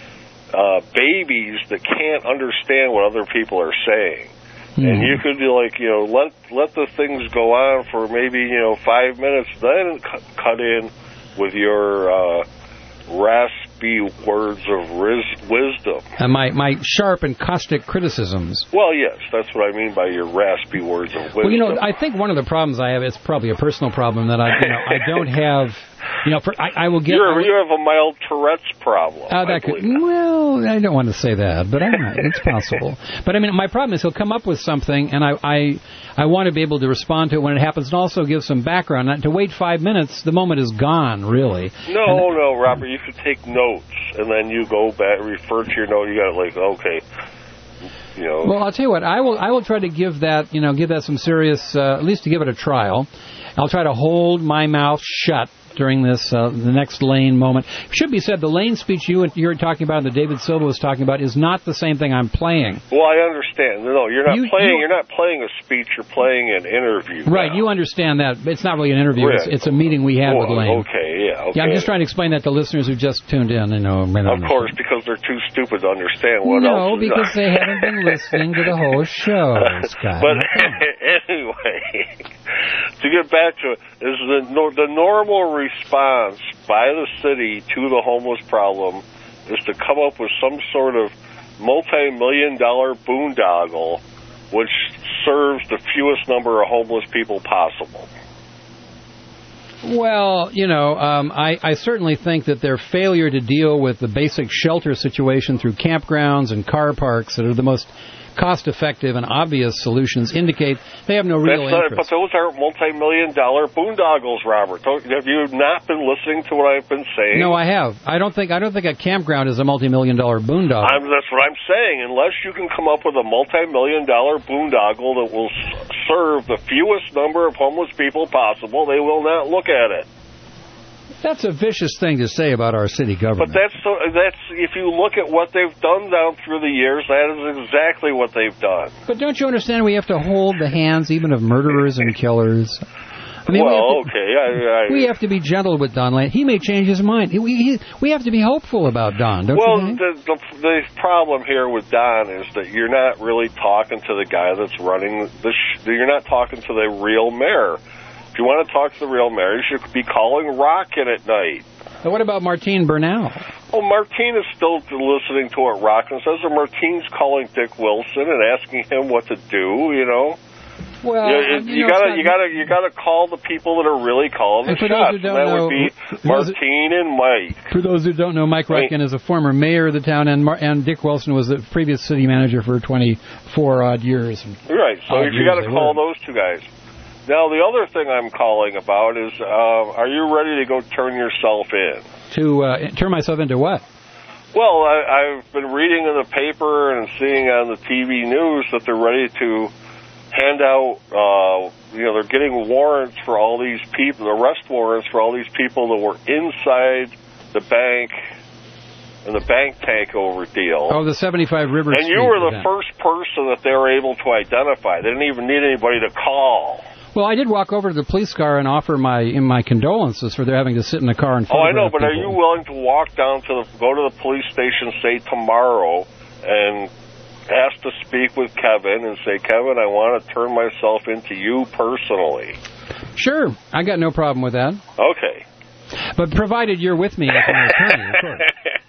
uh, babies that can't understand what other people are saying. Mm-hmm. And you could do like, you know, let let the things go on for maybe, you know, five minutes, then cut, cut in with your uh, raspy words of riz- wisdom. And my, my sharp and caustic criticisms. Well, yes, that's what I mean by your raspy words of wisdom. Well, you know, I think one of the problems I have, it's probably a personal problem, that I, you know, I don't have... You know, for, I, I will get. You're, you have a mild Tourette's problem. Uh, that could, well, I don't want to say that, but I don't know. It's possible. But I mean, my problem is he'll come up with something, and I, I, I want to be able to respond to it when it happens, and also give some background. Not to wait five minutes, the moment is gone, really. No, and, no, Robert. You could take notes, and then you go back, refer to your note. You got like, okay. You know. Well, I'll tell you what. I will. I will try to give that. You know, give that some serious. Uh, at least to give it a trial. I'll try to hold my mouth shut during this, uh, the next Lane moment. It should be said, the Lane speech you and you're talking about, and that David Silva was talking about, is not the same thing I'm playing. Well, I understand. No, you're not you, playing. You, you're not playing a speech. You're playing an interview. Right. Now. You understand that. It's not really an interview. Right. It's, it's a meeting we had well, with Lane. Okay. Yeah. Okay. Yeah. I'm just trying to explain that to listeners who just tuned in. You know. Of course, because they're too stupid to understand what no, else. No, because they haven't been listening to the whole show, Scott. But anyway, to get back to it, is the the normal response by the city to the homeless problem is to come up with some sort of multi-million dollar boondoggle which serves the fewest number of homeless people possible. Well, you know, um, I, I certainly think that their failure to deal with the basic shelter situation through campgrounds and car parks that are the most cost-effective and obvious solutions indicate they have no real That's not, interest. But those aren't multi-million dollar boondoggles, Robert. Have you not been listening to what I've been saying? No, I have. I don't think I don't think a campground is a multi-million dollar boondoggle. I'm, that's what I'm saying. Unless you can come up with a multi-million dollar boondoggle that will s- serve the fewest number of homeless people possible, they will not look at it. That's a vicious thing to say about our city government. But that's so, that's if you look at what they've done down through the years, that is exactly what they've done. But don't you understand we have to hold the hands even of murderers and killers? I mean, well, we have to, okay. I, I, we have to be gentle with Don Lane. He may change his mind. We, he, we have to be hopeful about Don, don't well, you think? Well, the, the, the problem here with Don is that you're not really talking to the guy that's running the... Sh- you're not talking to the real mayor. If you want to talk to the real mayor, you should be calling Rockin' at night. Now, what about Martine Bernal? Oh, Martine is still listening to what Rockin' says, and Martine's calling Dick Wilson and asking him what to do, you know? Well, you, you, you know, gotta, you gotta, you gotta call the people that are really calling the shots. And that know, would be Martine and Mike. For those who don't know, Mike Rockin is a former mayor of the town, and Mar- and Dick Wilson was the previous city manager for twenty-four odd years. Right. So you got to call those two guys. Now, the other thing I'm calling about is, uh, are you ready to go turn yourself in? To uh, turn myself into what? Well, I, I've been reading in the paper and seeing on the T V news that they're ready to hand out, uh, you know, they're getting warrants for all these people, arrest warrants for all these people that were inside the bank and the bank takeover deal. Oh, the seventy-five River And Street you were the event. first person that they were able to identify. They didn't even need anybody to call. Well, I did walk over to the police car and offer my in my condolences for their having to sit in a car and Oh, I photograph know, but people. are you willing to walk down to the, go to the police station, say tomorrow, and ask to speak with Kevin and say, Kevin, I want to turn myself into you personally? Sure, I got no problem with that. Okay. But provided you're with me as an attorney, of course.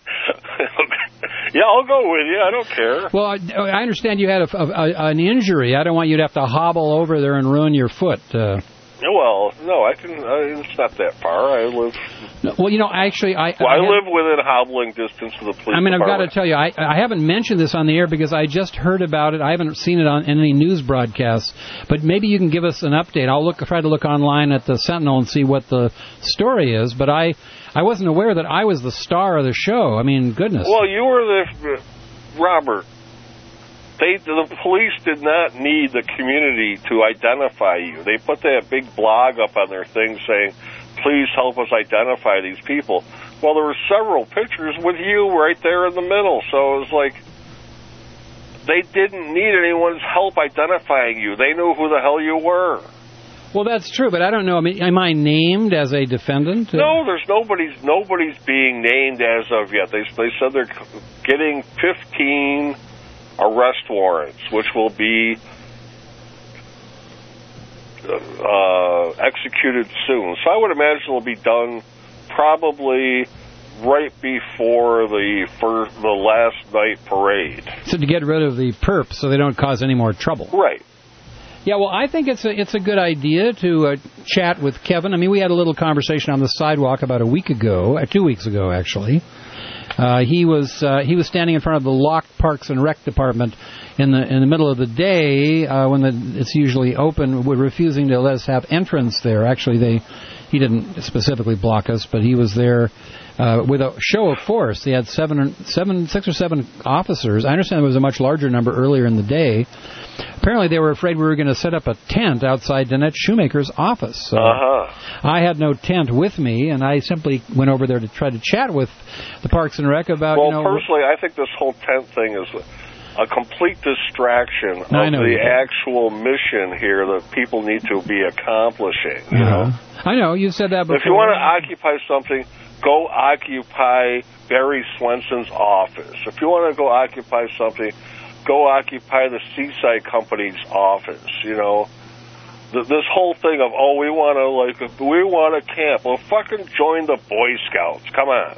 Yeah, I'll go with you. I don't care. Well, I, I understand you had a, a, an injury. I don't want you to have to hobble over there and ruin your foot. Uh, well, no, I can. Uh, it's not that far. I live. No, well, you know, actually, I. Well, I, I have, live within hobbling distance of the police. I mean, I've got to department. tell you, I, I haven't mentioned this on the air because I just heard about it. I haven't seen it on any news broadcasts. But maybe you can give us an update. I'll look, try to look online at the Sentinel and see what the story is. But I, I wasn't aware that I was the star of the show. I mean, goodness. Well, you were the. Robert, they, the police did not need the community to identify you. They put that big blog up on their thing saying, please help us identify these people. Well, there were several pictures with you right there in the middle, so it was like they didn't need anyone's help identifying you. They knew who the hell you were. Well, that's true, but I don't know. I mean, am I named as a defendant? No, there's nobody's nobody's being named as of yet. They they said they're getting fifteen arrest warrants, which will be uh, executed soon. So I would imagine it'll be done probably right before the first, the last night parade. So to get rid of the perps so they don't cause any more trouble. Right. Yeah, well, I think it's a it's a good idea to uh, chat with Kevin. I mean, we had a little conversation on the sidewalk about a week ago, uh, two weeks ago, actually. Uh, he was uh, he was standing in front of the locked Parks and Rec department in the in the middle of the day uh, when the, it's usually open, we're refusing to let us have entrance there. Actually, they he didn't specifically block us, but he was there uh, with a show of force. They had seven, seven, six or seven officers. I understand there was a much larger number earlier in the day. Apparently, they were afraid we were going to set up a tent outside Danette Shoemaker's office. So uh-huh. I had no tent with me, and I simply went over there to try to chat with the Parks and Rec about, well, you know... Well, personally, I think this whole tent thing is a complete distraction of the actual mission here that people need to be accomplishing, you uh-huh. know? I know, you said that before. If you want to occupy something, go occupy Barry Swenson's office. If you want to go occupy something... go occupy the Seaside Company's office, you know. The, this whole thing of, oh, we want to, like, we want to camp. Well, fucking join the Boy Scouts. Come on.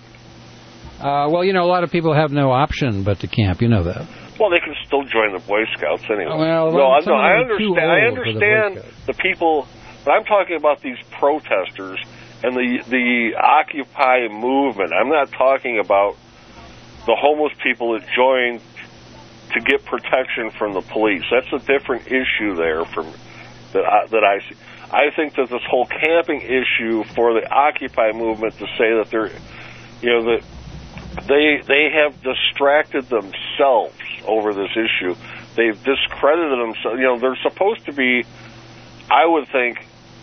Uh, well, you know, a lot of people have no option but to camp. You know that. Well, they can still join the Boy Scouts anyway. Well, no, I, no, I understand. I understand the, the people, but I'm talking about these protesters and the, the Occupy movement. I'm not talking about the homeless people that joined to get protection from the police. That's a different issue there from that I, that I see. I think that this whole camping issue for the Occupy movement to say that they're, you know, that they they have distracted themselves over this issue. They've discredited themselves. You know, they're supposed to be, I would think,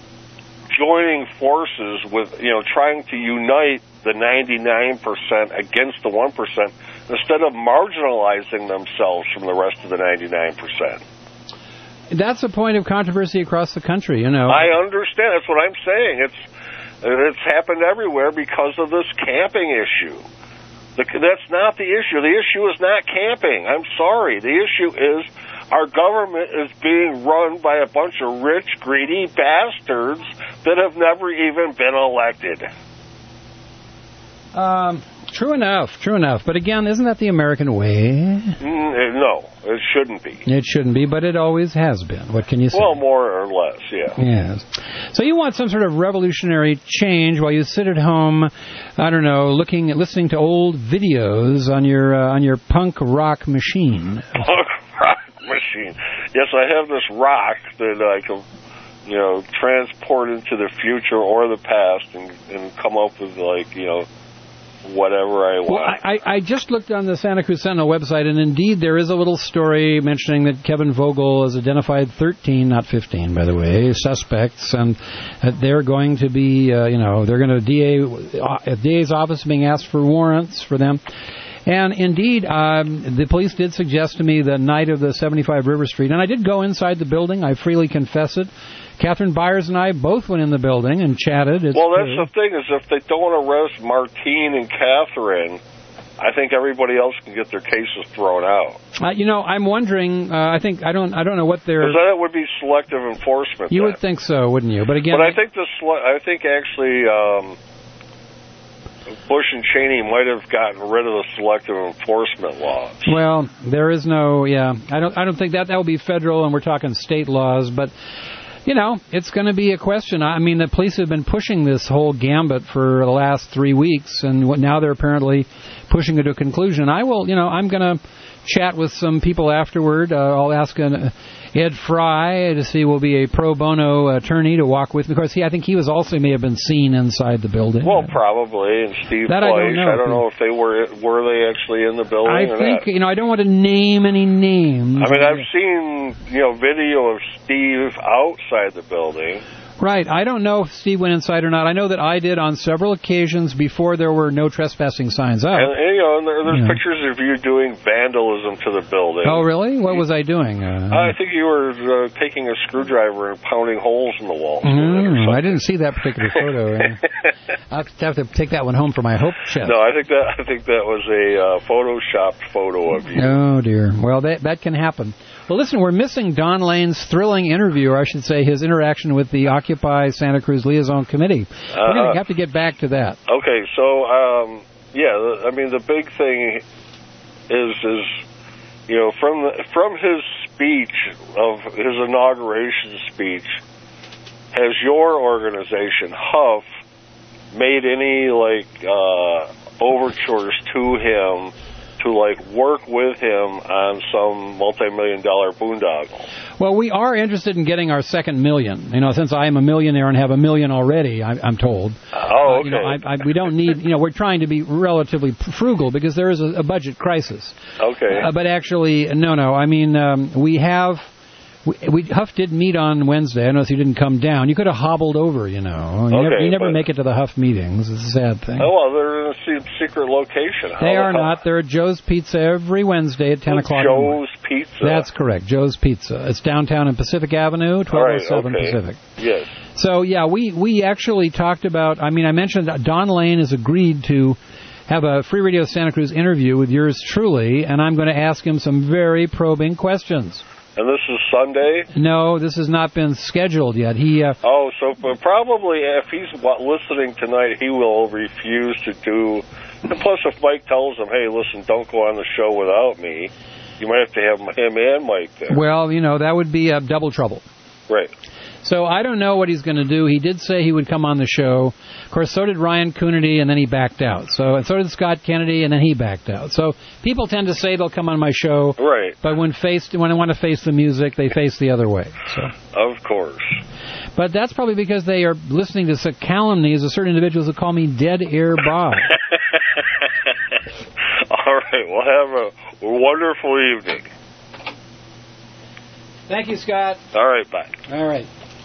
joining forces with, you know, trying to unite the ninety-nine percent against the one percent instead of marginalizing themselves from the rest of the ninety-nine percent. That's a point of controversy across the country, you know. I understand. That's what I'm saying. It's it's happened everywhere because of this camping issue. The, that's not the issue. The issue is not camping. I'm sorry. The issue is our government is being run by a bunch of rich, greedy bastards that have never even been elected. Um, true enough, true enough. But again, isn't that the American way? Mm, no, it shouldn't be. It shouldn't be, but it always has been. What can you say? Well, more or less, yeah. Yes. So you want some sort of revolutionary change while you sit at home, I don't know, looking, listening to old videos on your uh, on your punk rock machine. Punk rock machine. Yes, I have this rock that I can, you know, transport into the future or the past and, and come up with, like, you know, whatever I want. Well, I, I just looked on the Santa Cruz Sentinel website, and indeed there is a little story mentioning that Kevin Vogel has identified thirteen, not fifteen, by the way, suspects, and that they're going to be, uh, you know, they're going to, D A, D A's office being asked for warrants for them. And indeed, um, the police did suggest to me the night of the seventy-five River Street, and I did go inside the building, I freely confess it. Catherine Byers and I both went in the building and chatted. It's well, that's true. the thing, is if they don't arrest Martine and Catherine, I think everybody else can get their cases thrown out. Uh, you know, I'm wondering, uh, I think, I don't I don't know what their... Because that would be selective enforcement. You then. would think so, wouldn't you? But again... But I think, the sele- I think actually um, Bush and Cheney might have gotten rid of the selective enforcement laws. Well, there is no, yeah, I don't I don't think that that will be federal, and we're talking state laws, but... You know, it's going to be a question. I mean, the police have been pushing this whole gambit for the last three weeks, and now they're apparently pushing it to a conclusion. I will, you know, I'm going to chat with some people afterward. Uh, I'll ask an, Ed Fry to see will be a pro bono attorney to walk with, because he, I think he was also may have been seen inside the building. Well, probably. And Steve that Place, I don't know. I don't know if they were were they actually in the building. I or think not. you know. I don't want to name any names. I mean, I've seen you know video of Steve outside the building. Right. I don't know if Steve went inside or not. I know that I did on several occasions before there were no trespassing signs up. And, and you know, and there, there's Yeah. pictures of you doing vandalism to the building. Oh, really? What was I doing? Uh, I think you were uh, taking a screwdriver and pounding holes in the wall. mm, I didn't see that particular photo. Uh, I'll have to take that one home for my hope chest. No, I think that I think that was a uh, photoshopped photo of you. Oh, dear. Well, that that can happen. Well, listen, we're missing Don Lane's thrilling interview, or I should say his interaction with the Occupy Santa Cruz Liaison Committee. We're Uh, going to have to get back to that. Okay, so um, yeah, the, I mean the big thing is is you know from the, from his speech of his inauguration speech, has your organization Huff made any like uh, overtures to him to like work with him on some multi-million dollar boondoggle? Well, we are interested in getting our second million. You know, since I am a millionaire and have a million already, I, I'm told. Oh, okay. Uh, you know, I, I, we don't need. You know, we're trying to be relatively frugal because there is a, a budget crisis. Okay. Uh, but actually, no, no. I mean, um, we have. We, we Huff did meet on Wednesday. I don't know if you didn't come down. You could have hobbled over, you know. You Okay, never, you never but- make it to the Huff meetings. It's a sad thing. Oh well, they're in a se- secret location. They How- are not. They're at Joe's Pizza every Wednesday at ten o'clock. in the morning. Joe's Pizza. That's correct. Joe's Pizza. It's downtown in Pacific Avenue, twelve oh seven All right, okay. Pacific. Yes. So, yeah, we, we actually talked about, I mean, I mentioned that Don Lane has agreed to have a Free Radio Santa Cruz interview with yours truly, and I'm going to ask him some very probing questions. And this is Sunday? No, this has not been scheduled yet. He. Uh, Oh, so but probably if he's wa- listening tonight, he will refuse to do. And plus, if Mike tells him, hey, listen, don't go on the show without me, you might have to have him and Mike there. well, you know, that would be uh, double trouble. Right. So I don't know what he's going to do. He did say he would come on the show. Of course, so did Ryan Coonerty, and then he backed out. So and so did Scott Kennedy, and then he backed out. So people tend to say they'll come on my show, Right. but when faced when they want to face the music, they face the other way. So, Of course. but that's probably because they are listening to some calumnies of certain individuals who call me Dead Air Bob. All right. Well, have a wonderful evening. Thank you, Scott. All right. Bye. All right.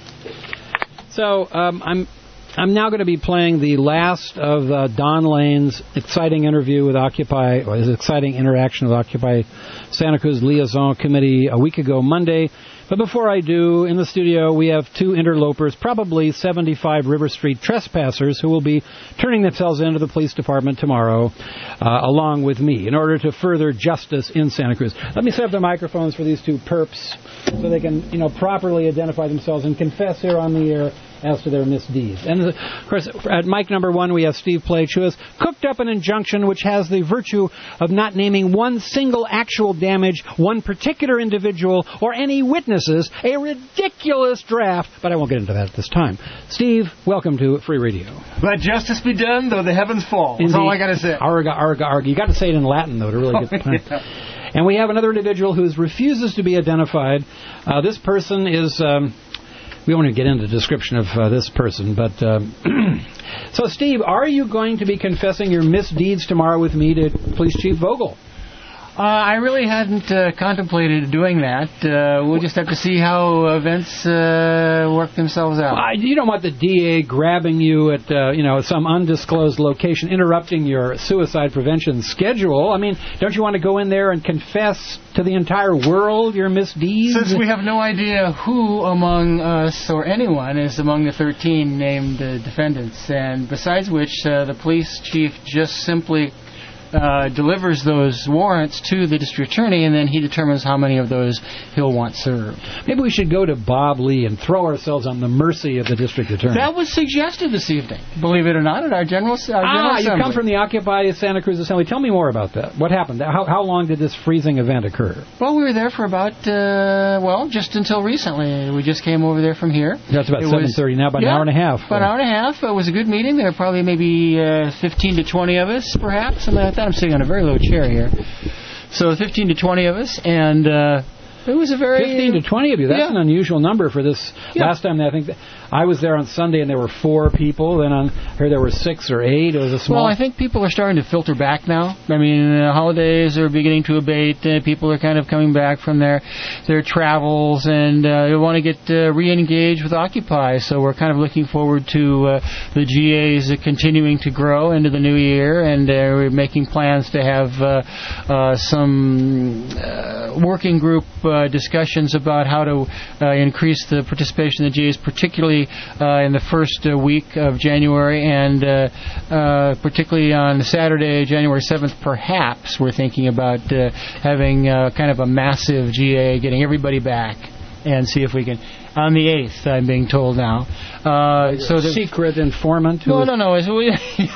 So um, I'm I'm now going to be playing the last of uh, Don Lane's exciting interview with Occupy, or his exciting interaction with Occupy Santa Cruz Liaison Committee a week ago Monday. But before I do, in the studio we have two interlopers, probably seventy-five River Street trespassers, who will be turning themselves into the police department tomorrow, uh, along with me, in order to further justice in Santa Cruz. Let me set up the microphones for these two perps so they can, you know, properly identify themselves and confess here on the air as to their misdeeds. And, of course, at mic number one, we have Steve Plage, who has cooked up an injunction which has the virtue of not naming one single actual damage, one particular individual, or any witnesses, a ridiculous draft, but I won't get into that at this time. Steve, welcome to Free Radio. Let justice be done, though the heavens fall. That's Indeed. all I got to say. Arga, arga, arga. You got to say it in Latin, though, to really get the point. Yeah. And we have another individual who refuses to be identified. Uh, this person is... Um, we won't even get into the description of uh, this person, but... Um, so, Steve, are you going to be confessing your misdeeds tomorrow with me to Police Chief Vogel? Uh, I really hadn't uh, contemplated doing that. Uh, we'll just have to see how events uh, work themselves out. Uh, you don't want the D A grabbing you at uh, you know some undisclosed location, interrupting your suicide prevention schedule. I mean, don't you want to go in there and confess to the entire world your misdeeds? Since we have no idea who among us or anyone is among the thirteen named uh, defendants, and besides which uh, the police chief just simply Uh, delivers those warrants to the district attorney, and then he determines how many of those he'll want served. Maybe we should go to Bob Lee and throw ourselves on the mercy of the district attorney. That was suggested this evening, believe it or not, at our general, our general ah, assembly. you come from the Occupy Santa Cruz Assembly. Tell me more about that. What happened? How, how long did this freezing event occur? Well, we were there for about, uh, well, just until recently. We just came over there from here. That's about It seven was- thirty now, about yeah, an hour and a half. About an hour and a half. It was a good meeting. There were probably maybe uh, fifteen to twenty of us, perhaps, something like that. I'm sitting on a very low chair here. So fifteen to twenty of us, and uh, It was a very fifteen to twenty of you. That's yeah. an unusual number for this. Yeah. Last time I think that I was there on Sunday and there were four people. Then on here there were six or eight. It was a small. Well, I think people are starting to filter back now. I mean, uh, holidays are beginning to abate. Uh, people are kind of coming back from their their travels and uh, they want to get uh, re-engaged with Occupy. So we're kind of looking forward to uh, the G As uh, continuing to grow into the new year, and uh, we're making plans to have uh, uh, some uh, working group uh, discussions about how to uh, increase the participation of the G As, particularly uh, in the first uh, week of January, and uh, uh, particularly on Saturday, January seventh, perhaps we're thinking about uh, having uh, kind of a massive G A, getting everybody back, and see if we can. On the eighth, I'm being told now. Uh, so the secret informant? No, no, no. It's, we,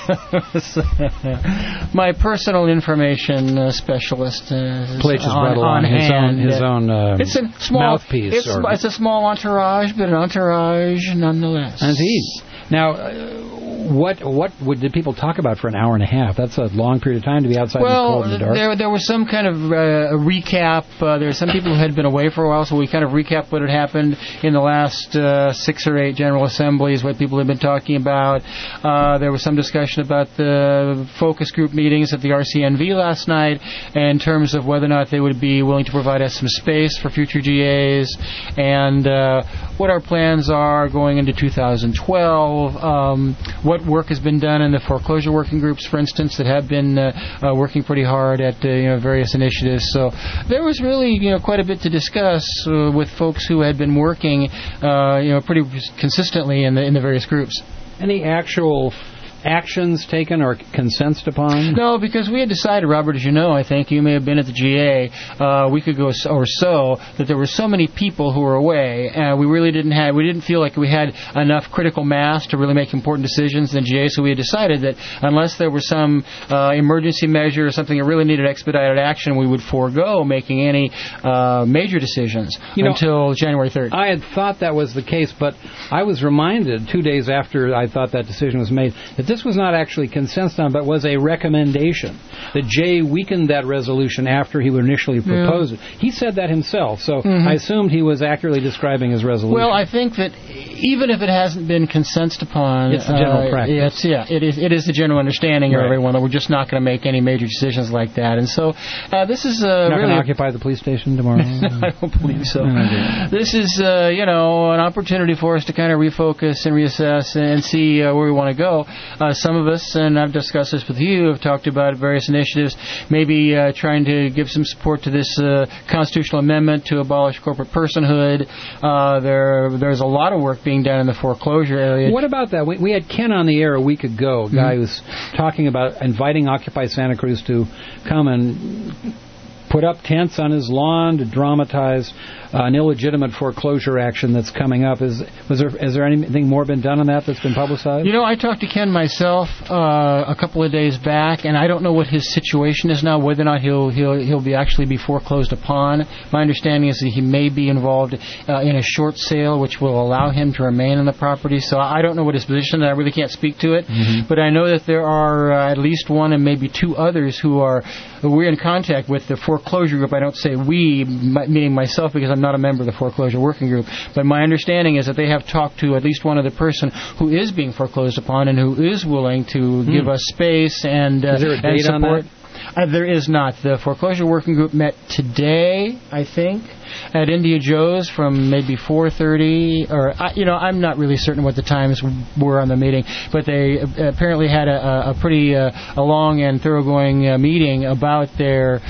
my personal information uh, specialist uh, Places on, on, on his hand. own, his own um, it's a small, mouthpiece. It's, or, it's a small entourage, but an entourage nonetheless. Indeed. Now, uh, what what would, did people talk about for an hour and a half? That's a long period of time to be outside well, in the cold and the dark. There, there was some kind of uh, a recap. Uh, there were some people who had been away for a while, so we kind of recapped what had happened in the last uh, six or eight General Assemblies, what people had been talking about. Uh, there was some discussion about the focus group meetings at the R C N V last night in terms of whether or not they would be willing to provide us some space for future G As, and uh, what our plans are going into two thousand twelve. Um, what work has been done in the foreclosure working groups, for instance, that have been uh, uh, working pretty hard at uh, you know, various initiatives. So there was really you know quite a bit to discuss uh, with folks who had been working uh, you know pretty consistently in the in the various groups. Any actual actions taken or consented upon? No, because we had decided, Robert, as you know, I think you may have been at the G A uh, a week ago or so, that there were so many people who were away, and we really didn't have, we didn't feel like we had enough critical mass to really make important decisions in the G A. So we had decided that unless there was some uh, emergency measure or something that really needed expedited action, we would forego making any uh, major decisions you know, until January third. I had thought that was the case, but I was reminded two days after I thought that decision was made that this was not actually consensus on, but was a recommendation. That Jay weakened that resolution after he would initially propose yeah. it. He said that himself, so mm-hmm. I assumed he was accurately describing his resolution. Well, I think that even if it hasn't been consensus upon, it's the general uh, practice. It's, yeah, it is. It is the general understanding right. of everyone that we're just not going to make any major decisions like that. And so uh, this is uh, not really going to occupy the police station tomorrow. I don't believe so. Oh, this is uh, you know an opportunity for us to kind of refocus and reassess and see uh, where we want to go. Uh, some of us, and I've discussed this with you, have talked about various initiatives, maybe uh, trying to give some support to this uh, constitutional amendment to abolish corporate personhood. Uh, there, there's a lot of work being done in the foreclosure area. What about that? We, we had Ken on the air a week ago, a guy mm-hmm. who's talking about inviting Occupy Santa Cruz to come and put up tents on his lawn to dramatize uh, an illegitimate foreclosure action that's coming up. Is was there is there anything more been done on that that's been publicized? You know, I talked to Ken myself uh, a couple of days back, and I don't know what his situation is now, whether or not he'll he'll he'll be actually be foreclosed upon. My understanding is that he may be involved uh, in a short sale, which will allow him to remain on the property. So I don't know what his position is. I really can't speak to it, mm-hmm. but I know that there are uh, at least one and maybe two others who are we're in contact with the foreclosure group. I don't say we, meaning myself, because I'm not a member of the foreclosure working group, but my understanding is that they have talked to at least one other person who is being foreclosed upon and who is willing to mm. give us space and, uh, is there a date and support. On that? Uh, there is not. The foreclosure working group met today, I think, at India Joe's from maybe four thirty, or, uh, you know, I'm not really certain what the times were on the meeting, but they uh, apparently had a, a pretty uh, a long and thoroughgoing uh, meeting about their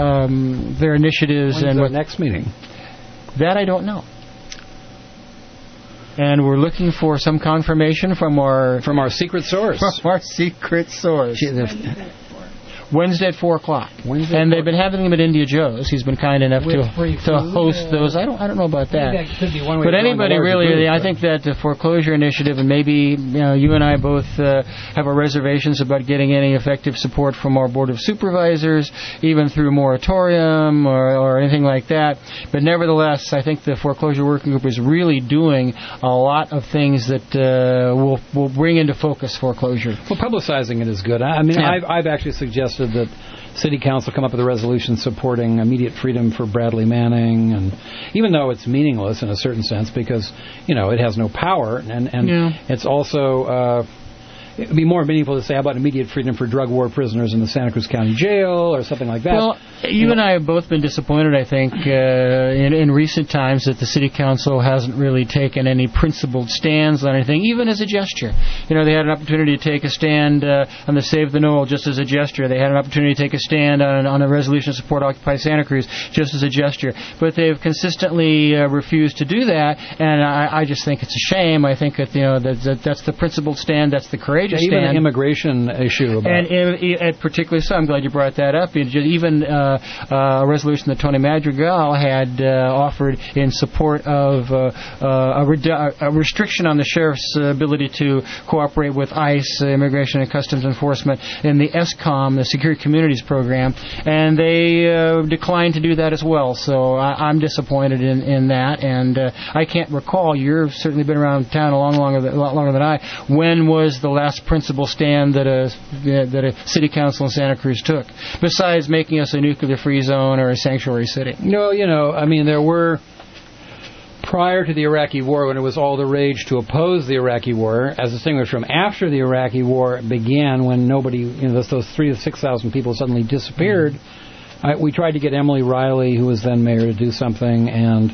um, their initiatives. When's and their what next meeting? That I don't know. And we're looking for some confirmation from our from our secret source. From our secret source. Wednesday at four o'clock. Wednesday and they've been having them at India Joe's. He's been kind enough With to free to food, host uh, those. I don't I don't know about that. that could be one way but to anybody really, group, I think that the foreclosure initiative, and maybe you know you and I both uh, have our reservations about getting any effective support from our board of supervisors, even through moratorium or, or anything like that. But nevertheless, I think the foreclosure working group is really doing a lot of things that uh, will will bring into focus foreclosure. Well, publicizing it is good. I mean, yeah. I've I've actually suggested suggested that City Council come up with a resolution supporting immediate freedom for Bradley Manning, and even though it's meaningless in a certain sense because, you know, it has no power, and, and yeah. it's also... Uh, it would be more meaningful to say, how about immediate freedom for drug war prisoners in the Santa Cruz County Jail or something like that. Well, you, you know, and I have both been disappointed, I think, uh, in, in recent times that the City Council hasn't really taken any principled stands on anything, even as a gesture. You know, they had an opportunity to take a stand uh, on the Save the Knoll just as a gesture. They had an opportunity to take a stand on, on a resolution to support Occupy Santa Cruz just as a gesture. But they've consistently uh, refused to do that, and I, I just think it's a shame. I think that, you know, that, that that's the principled stand, that's the courageous yeah, even stand. the immigration issue. About And, and, and particularly so, I'm glad you brought that up. Even uh, uh, a resolution that Tony Madrigal had uh, offered in support of uh, uh, a, redu- a restriction on the sheriff's uh, ability to cooperate with ICE, uh, Immigration and Customs Enforcement, in the ESCOM, the Secure Communities Program, and they uh, declined to do that as well. So I, I'm disappointed in, in that, and uh, I can't recall. You've certainly been around town a long, longer, a lot longer than I. When was the last principal stand that a that a city council in Santa Cruz took, besides making us a nuclear-free zone or a sanctuary city? No, you know, I mean, there were, prior to the Iraqi war, when it was all the rage to oppose the Iraqi war, as distinguished from after the Iraqi war began, when nobody, you know, those, those three to six thousand people suddenly disappeared. Mm-hmm. I, we tried to get Emily Riley, who was then mayor, to do something, and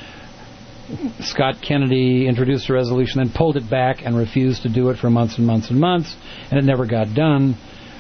Scott Kennedy introduced a resolution, then pulled it back and refused to do it for months and months and months, and it never got done.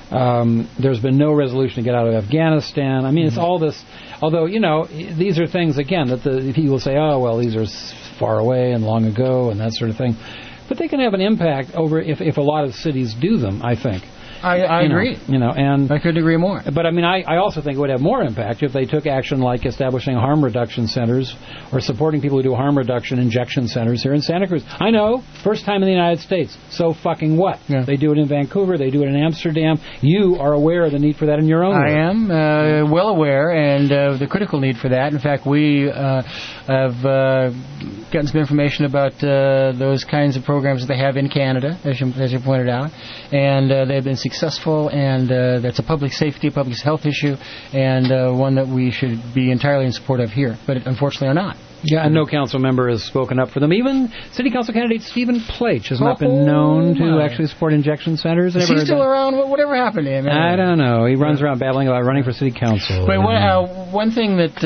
Um, there's been no resolution to get out of Afghanistan. I mean, mm-hmm. it's all this, although, you know, these are things, again, that the people say, oh, well, these are far away and long ago and that sort of thing. But they can have an impact over if, if a lot of cities do them, I think. I, I you agree. Know, you know, and I couldn't agree more. But I mean, I, I also think it would have more impact if they took action like establishing harm reduction centers or supporting people who do harm reduction injection centers here in Santa Cruz. I know, first time in the United States. So fucking what? Yeah. They do it in Vancouver. They do it in Amsterdam. You are aware of the need for that in your own way. I am uh, well aware, and uh, the critical need for that. In fact, we uh, have uh, gotten some information about uh, those kinds of programs that they have in Canada, as you, as you pointed out, and uh, they've been successful, and uh, that's a public safety, public health issue, and uh, one that we should be entirely in support of here, but unfortunately are not. Yeah, and no council member has spoken up for them. Even city council candidate Stephen Plach has not been known to actually support injection centers. Is he still around? Whatever happened to him? I don't know. He runs around battling about running for city council. But one, uh, one thing that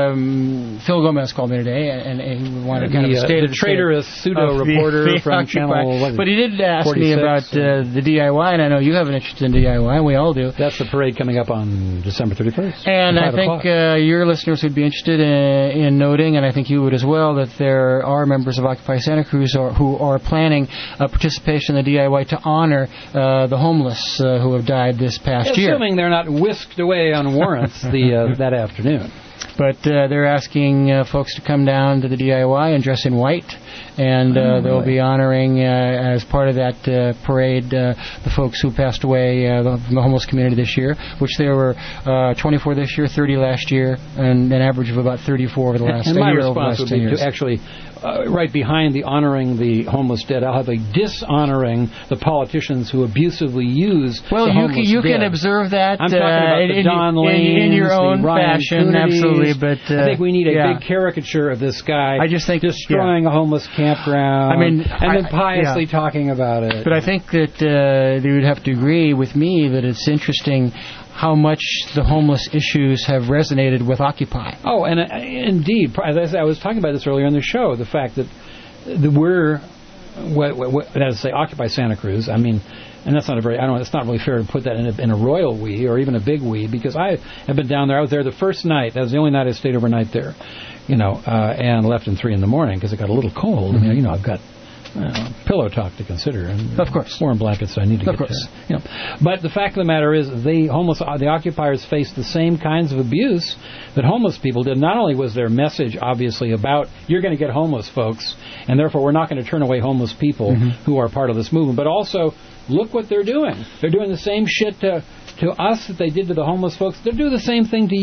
um, Phil Gomez called me today, and, and he wanted kind the, of a state uh, of the traitorous pseudo-reporter the, the from Channel But he did ask me about uh, the D I Y, and I know you have an interest in D I Y, and we all do. That's the parade coming up on December thirty-first. And I think uh, your listeners would be interested in, in noting, and I think you would as well, that there are members of Occupy Santa Cruz or, who are planning uh, participation in the D I Y to honor uh, the homeless uh, who have died this past Assuming year. Assuming they're not whisked away on warrants the uh, that afternoon. But uh, they're asking uh, folks to come down to the D I Y and dress in white, and uh, oh, they'll really? be honoring, uh, as part of that uh, parade, uh, the folks who passed away uh, from the homeless community this year, which there were uh, twenty-four this year, thirty last year, and an average of about thirty-four over the last and, and my year. response would be years. to actually, uh, right behind the honoring the homeless dead, I'll have a dishonoring the politicians who abusively use well, the you homeless can, you dead. can observe that. I'm talking about uh, the in, Don in, Lanes, in your own the Ryan fashion, Coonidys. absolutely. But uh, I think we need a yeah. big caricature of this guy. I just think destroying yeah. a homeless campground. I mean, and then I, piously yeah. talking about it. But I think that uh, they would have to agree with me that it's interesting how much the homeless issues have resonated with Occupy. Oh, and uh, indeed, as I, said, I was talking about this earlier in the show, the fact that the, we're, what, what, what, as I say, Occupy Santa Cruz. I mean, and that's not a very, I don't know, it's not really fair to put that in a, in a royal we or even a big we, because I have been down there. I was there the first night. That was the only night I stayed overnight there, you know, uh, and left in three in the morning because it got a little cold. Mm-hmm. I mean, you know, I've got Uh, pillow talk to consider, and of course, warm blankets. I need to of get course. there. You know. But the fact of the matter is, the homeless, the occupiers faced the same kinds of abuse that homeless people did. Not only was their message obviously about you're going to get homeless, folks, and therefore we're not going to turn away homeless people mm-hmm. who are part of this movement, but also look what they're doing. They're doing the same shit to to us that they did to the homeless folks. They're doing the same thing to you.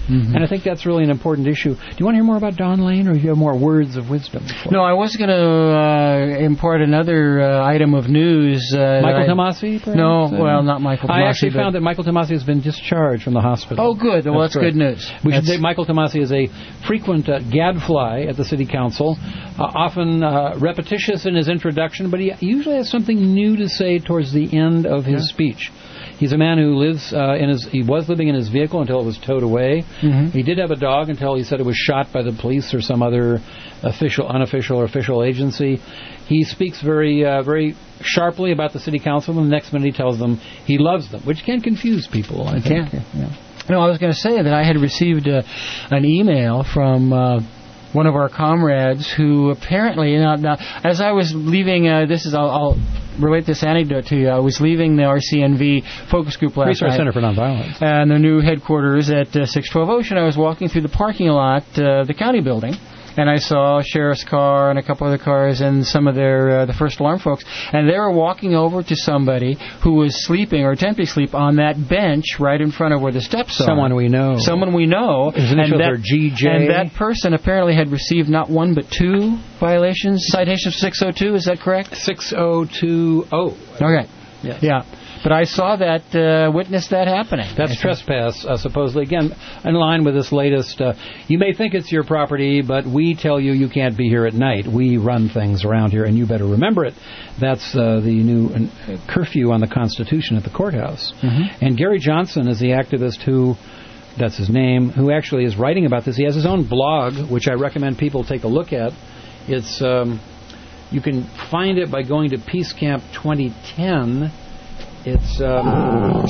Mm-hmm. And I think that's really an important issue. Do you want to hear more about Don Lane, or do you have more words of wisdom? No, I was going to uh, impart another uh, item of news. Uh, Michael I, Tomasi, perhaps? No, well, not Michael Tomasi. I actually found that Michael Tomasi has been discharged from the hospital. Oh, good. Well, that's, that's good news. We that's... should say Michael Tomasi is a frequent uh, gadfly at the City Council, uh, often uh, repetitious in his introduction, but he usually has something new to say towards the end of his yeah. speech. He's a man who lives uh, in his. He was living in his vehicle until it was towed away. Mm-hmm. He did have a dog until he said it was shot by the police or some other official, unofficial, or official agency. He speaks very, uh, very sharply about the City Council, and the next minute he tells them he loves them, which can confuse people. I think. Can. Yeah. No, I was going to say that I had received uh, an email from. Uh, one of our comrades who apparently, now, now as I was leaving, uh, this is, I'll, I'll relate this anecdote to you. I was leaving the R C N V focus group last Resource night. Center for Nonviolence. And their new headquarters at uh, six twelve Ocean. I was walking through the parking lot, uh, the county building, and I saw a sheriff's car and a couple other cars and some of their uh, the first alarm folks, and they were walking over to somebody who was sleeping or attempting to sleep on that bench right in front of where the steps are. Someone we know. Someone we know. His initials are G J. And that person apparently had received not one but two violations, citations six oh two, is that correct? six oh two oh. Okay. Yes. Yeah. But I saw that, uh, witnessed that happening. That's trespass, uh, supposedly. Again, in line with this latest, uh, you may think it's your property, but we tell you you can't be here at night. We run things around here, and you better remember it. That's uh, the new uh, curfew on the Constitution at the courthouse. Mm-hmm. And Gary Johnson is the activist who, that's his name, who actually is writing about this. He has his own blog, which I recommend people take a look at. It's, um, you can find it by going to Peace Camp twenty ten. It's, um,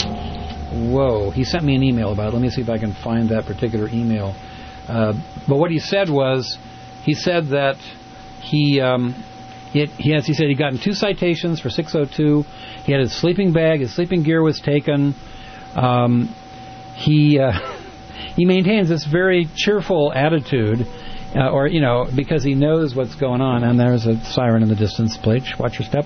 whoa, he sent me an email about it. Let me see if I can find that particular email. Uh, but what he said was, he said that he, um, it, he, has, he said he'd gotten two citations for six oh two. He had his sleeping bag, his sleeping gear was taken. Um, he, uh, he maintains this very cheerful attitude, uh, or, you know, because he knows what's going on. And there's a siren in the distance. Please, watch your step.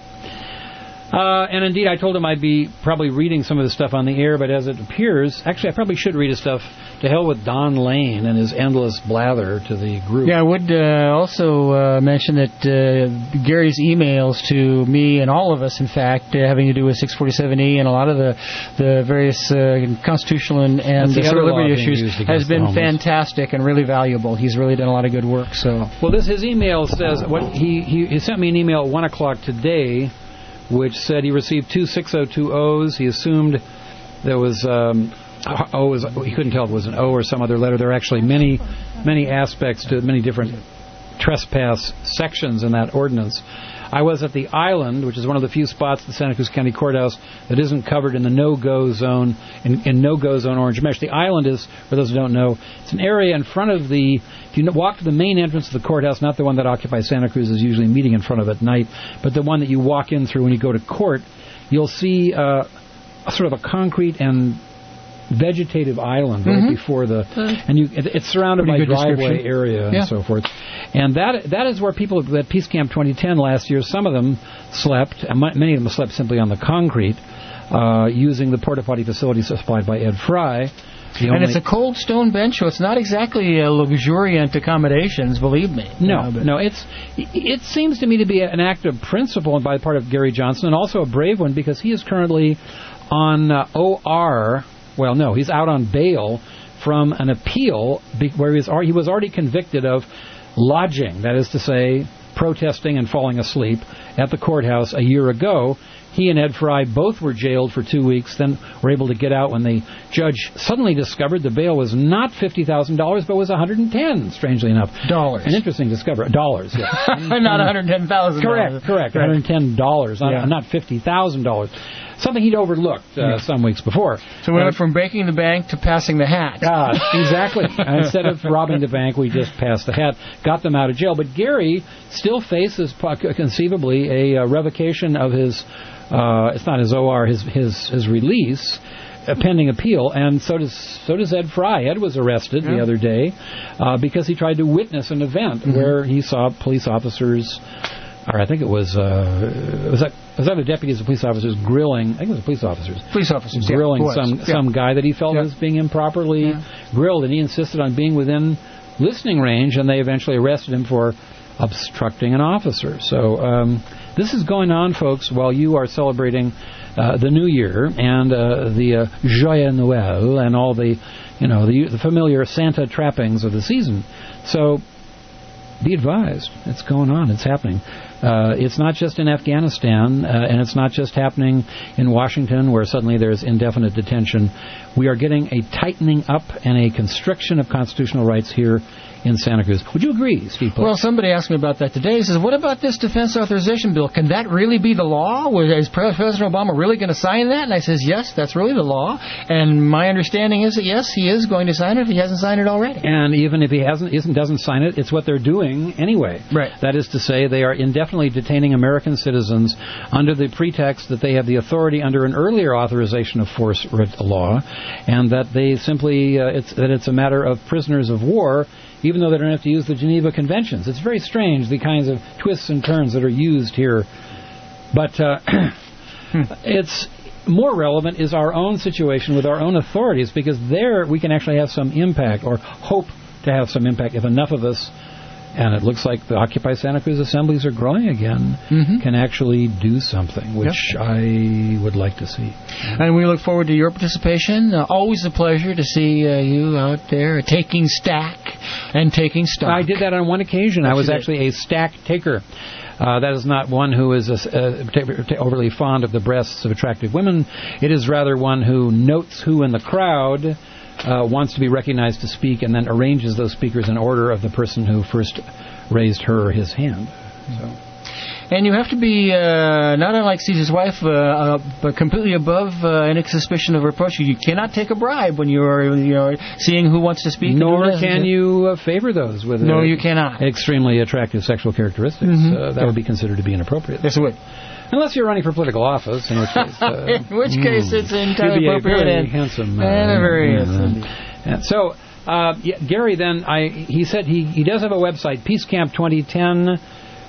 Uh, and indeed, I told him I'd be probably reading some of this stuff on the air, but as it appears, actually, I probably should read his stuff. To hell with Don Lane and his endless blather to the group. Yeah, I would uh, also uh, mention that uh, Gary's emails to me and all of us, in fact, uh, having to do with six forty-seven E and a lot of the the various uh, constitutional and, and the civil liberty issues, has been the fantastic and really valuable. He's really done a lot of good work. So, well, this his email says what he he, he sent me an email at one o'clock today, which said he received two six oh two O's. He assumed there was um, O was he couldn't tell if it was an O or some other letter. There are actually many many aspects to many different trespass sections in that ordinance. I was at the island, which is one of the few spots at the Santa Cruz County Courthouse that isn't covered in the no-go zone, in, in no-go zone orange mesh. The island is, for those who don't know, it's an area in front of the, if you walk to the main entrance of the courthouse, not the one that Occupy Santa Cruz is usually meeting in front of at night, but the one that you walk in through when you go to court, you'll see uh, a sort of a concrete and vegetative island right mm-hmm. before the, and you, it, it's surrounded by driveway area yeah. and so forth. And that that is where people at Peace Camp twenty ten last year, some of them slept, and many of them slept simply on the concrete, uh, using the porta potty facility supplied by Ed Fry. And it's a cold stone bench, so it's not exactly uh, luxuriant accommodations, believe me. No, you know, no, it's it seems to me to be an act of principle by the part of Gary Johnson, and also a brave one, because he is currently on uh, O R. Well, no, he's out on bail from an appeal where he was, he was already convicted of lodging, that is to say, protesting and falling asleep at the courthouse a year ago. He and Ed Fry both were jailed for two weeks, then were able to get out when the judge suddenly discovered the bail was not fifty thousand dollars, but was one hundred ten, strangely enough. Dollars. An interesting discovery. Dollars, yes. Not one hundred ten thousand dollars. Correct, correct. Right. one hundred ten dollars, not, yeah. not fifty thousand dollars. Something he'd overlooked uh, yeah. some weeks before. So we went from breaking the bank to passing the hat. Ah, exactly. Instead of robbing the bank, we just passed the hat, got them out of jail. But Gary still faces conceivably a uh, revocation of his, uh, it's not his O R, his his, his release, a pending appeal, and so does so does Ed Fry. Ed was arrested yeah. the other day uh, because he tried to witness an event mm-hmm. where he saw police officers or I think it was, uh, it was that, was that the deputies or police officers grilling, I think it was the police officers. Police officers, Grilling yeah, some, yeah. some guy that he felt yeah. was being improperly yeah. grilled, and he insisted on being within listening range, and they eventually arrested him for obstructing an officer. So um, this is going on, folks, while you are celebrating uh, the New Year and uh, the uh, Joyeux Noël and all the, you know, the, the familiar Santa trappings of the season. So be advised, it's going on, it's happening. Uh, it's not just in Afghanistan, uh, and it's not just happening in Washington, where suddenly there's indefinite detention. We are getting a tightening up and a constriction of constitutional rights here in Santa Cruz. Would you agree, Steve Polk? Well, somebody asked me about that today. He says, what about this defense authorization bill? Can that really be the law? Is President Obama really going to sign that? And I says, yes, that's really the law. And my understanding is that, yes, he is going to sign it if he hasn't signed it already. And even if he hasn't, isn't, doesn't sign it, it's what they're doing anyway. Right. That is to say, they are indefinitely detaining American citizens under the pretext that they have the authority under an earlier authorization of force law, and that they simply, uh, it's, that it's a matter of prisoners of war, even though they don't have to use the Geneva Conventions. It's very strange, the kinds of twists and turns that are used here. But uh, it's more relevant is our own situation with our own authorities, because there we can actually have some impact, or hope to have some impact, if enough of us, and it looks like the Occupy Santa Cruz assemblies are growing again, mm-hmm. can actually do something, which yep. I would like to see. And we look forward to your participation. Uh, always a pleasure to see uh, you out there taking stack and taking stock. I did that on one occasion. What I was did? actually a stack taker. Uh, that is not one who is uh, overly fond of the breasts of attractive women. It is rather one who notes who in the crowd Uh, wants to be recognized to speak, and then arranges those speakers in order of the person who first raised her or his hand. So. And you have to be, uh, not unlike Caesar's wife, uh, uh, but completely above uh, any suspicion of reproach. You cannot take a bribe when you are, you know, seeing who wants to speak. Nor can you uh, favor those with no, uh, you cannot. extremely attractive sexual characteristics. Mm-hmm. Uh, that yeah. would be considered to be inappropriate. Yes, it would. Unless you're running for political office, in which case, uh, in which case mm, it's entirely you'd be appropriate a very and handsome, uh, and a very uh, handsome. And so, uh, yeah, Gary, then I he said he, he does have a website, Peace Camp twenty ten.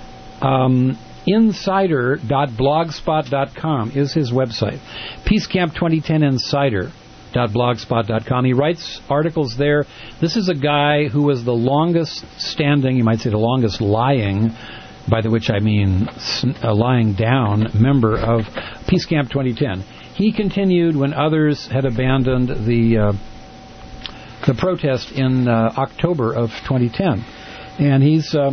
Um, insider dot blogspot dot com is his website. Peace Camp twenty ten Insider dot blogspot dot com. He writes articles there. This is a guy who was the longest standing, you might say the longest lying, by the which I mean a lying down member of Peace Camp twenty ten. He continued when others had abandoned the uh, the protest in uh, October of twenty ten, and he's uh,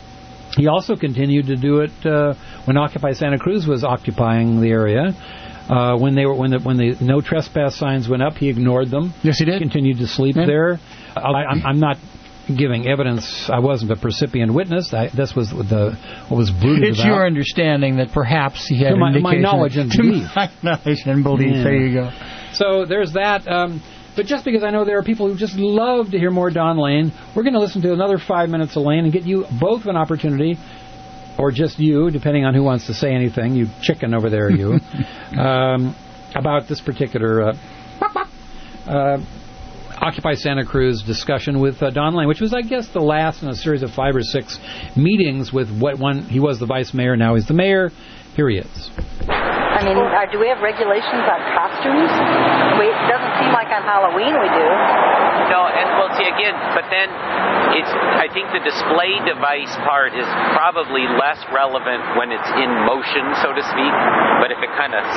he also continued to do it uh, when Occupy Santa Cruz was occupying the area. Uh, when they were when the when the no trespass signs went up, he ignored them. Yes, he did. Continued to sleep yeah. there. I, I'm, I'm not giving evidence. I wasn't a percipient witness. I, this was the what was bruited It's about. your understanding that perhaps he had to my, my indication. knowledge and to belief. My knowledge and belief. Yeah. There you go. So there's that. Um, but just because I know there are people who just love to hear more Don Lane, we're going to listen to another five minutes of Lane and get you both an opportunity, or just you, depending on who wants to say anything, you chicken over there, you, um, about this particular uh, uh, Occupy Santa Cruz discussion with uh, Don Lane, which was, I guess, the last in a series of five or six meetings with what one, he was the vice mayor, now he's the mayor. Here he is. I mean, uh, do we have regulations on costumes? We, it doesn't seem like on Halloween we do. No, and well, see, again, but then it's, I think the display device part is probably less relevant when it's in motion, so to speak, but if it kind of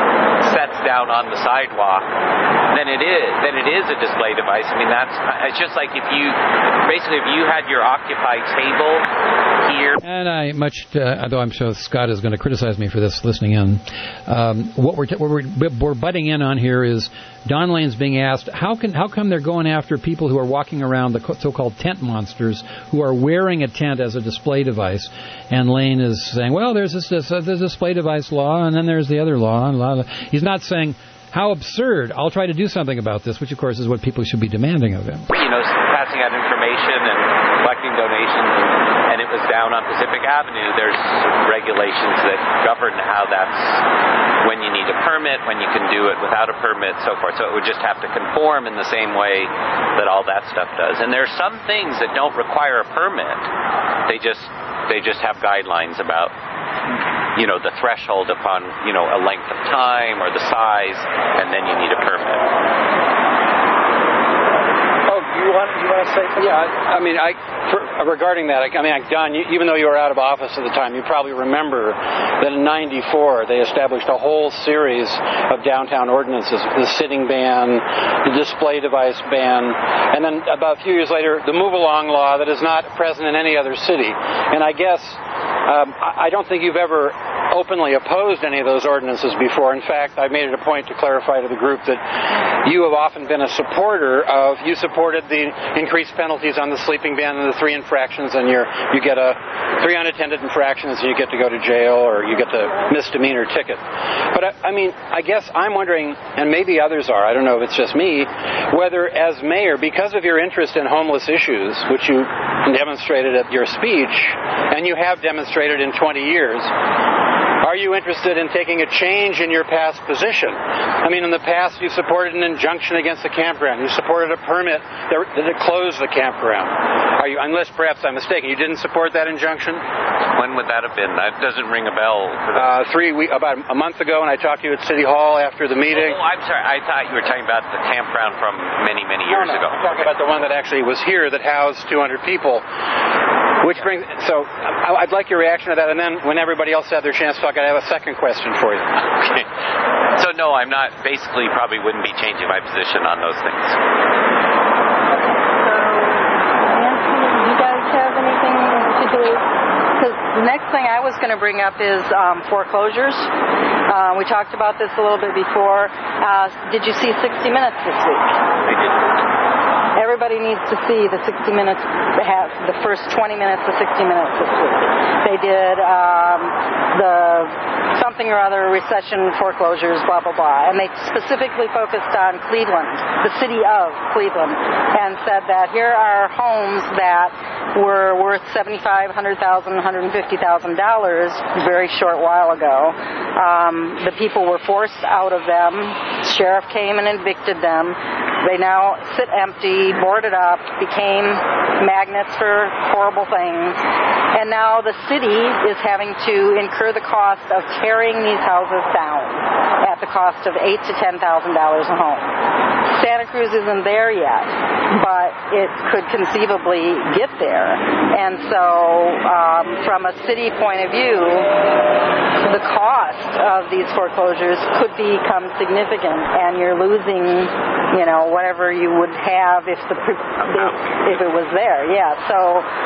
sets down on the sidewalk, then it is, then it is a display device. I mean, that's, it's just like if you, basically if you had your Occupy table here. And I, much, uh, though I'm sure Scott is going to criticize me for this listening in, um, what we're, t- what we're, we're butting in on here is Don Lane's being asked, how can how come they're going after people who are walking around, the so-called tent monsters, who are wearing a tent as a display device? And Lane is saying, well, there's this, this uh, the display device law, and then there's the other law. And blah, blah. He's not saying, how absurd, I'll try to do something about this, which, of course, is what people should be demanding of him. You know, passing out information and collecting donations, and it was down on Pacific Avenue. There's regulations that govern how that's, when you need a permit, when you can do it without a permit, so forth. So it would just have to conform in the same way that all that stuff does. And there's some things that don't require a permit. They just They just have guidelines about, you know, the threshold upon, you know, a length of time or the size, and then you need a permit. Oh, you want you want to say? Yeah, I mean, I for, regarding that, I, I mean, Don, you, even though you were out of office at the time, you probably remember that in ninety-four they established a whole series of downtown ordinances: the sitting ban, the display device ban, and then about a few years later, the move-along law that is not present in any other city. And I guess um, I, I don't think you've ever openly opposed any of those ordinances before. In fact, I made it a point to clarify to the group that you have often been a supporter of, you supported the increased penalties on the sleeping ban and the three infractions, and you're, you get a three unattended infractions and you get to go to jail, or you get a misdemeanor ticket. But I, I mean, I guess I'm wondering, and maybe others are, I don't know if it's just me, whether as mayor, because of your interest in homeless issues, which you demonstrated at your speech, and you have demonstrated in twenty years, are you interested in taking a change in your past position? I mean, in the past, you supported an injunction against the campground. You supported a permit that, that closed the campground. Are you, unless perhaps I'm mistaken, you didn't support that injunction? When would that have been? That doesn't ring a bell. Uh, three week, about a month ago, when I talked to you at City Hall after the meeting. Oh, I'm sorry. I thought you were talking about the campground from many, many years no, no, ago. I'm talking about the one that actually was here that housed two hundred people. Which brings, so I'd like your reaction to that, and then when everybody else had their chance to talk, I have a second question for you. Okay. So no, I'm not, basically probably wouldn't be changing my position on those things. Nancy, do you guys have anything to do? Because the next thing I was going to bring up is um, foreclosures. Uh, we talked about this a little bit before. Uh, did you see sixty minutes this week? I did. Everybody needs to see the sixty minutes, the first twenty minutes of sixty minutes this week. They did um, the something or other recession foreclosures, blah, blah, blah. And they specifically focused on Cleveland, the city of Cleveland, and said that here are homes that were worth seventy-five hundred thousand dollars, one hundred fifty thousand dollars a very short while ago. Um, the people were forced out of them. Sheriff came and evicted them. They now sit empty, boarded up, became magnets for horrible things. And now the city is having to incur the cost of tearing these houses down at the cost of eight to ten thousand dollars a home. Santa Cruz isn't there yet, but it could conceivably get there. And so, um, from a city point of view, the cost of these foreclosures could become significant, and you're losing, you know, whatever you would have if the if, if it was there. Yeah. So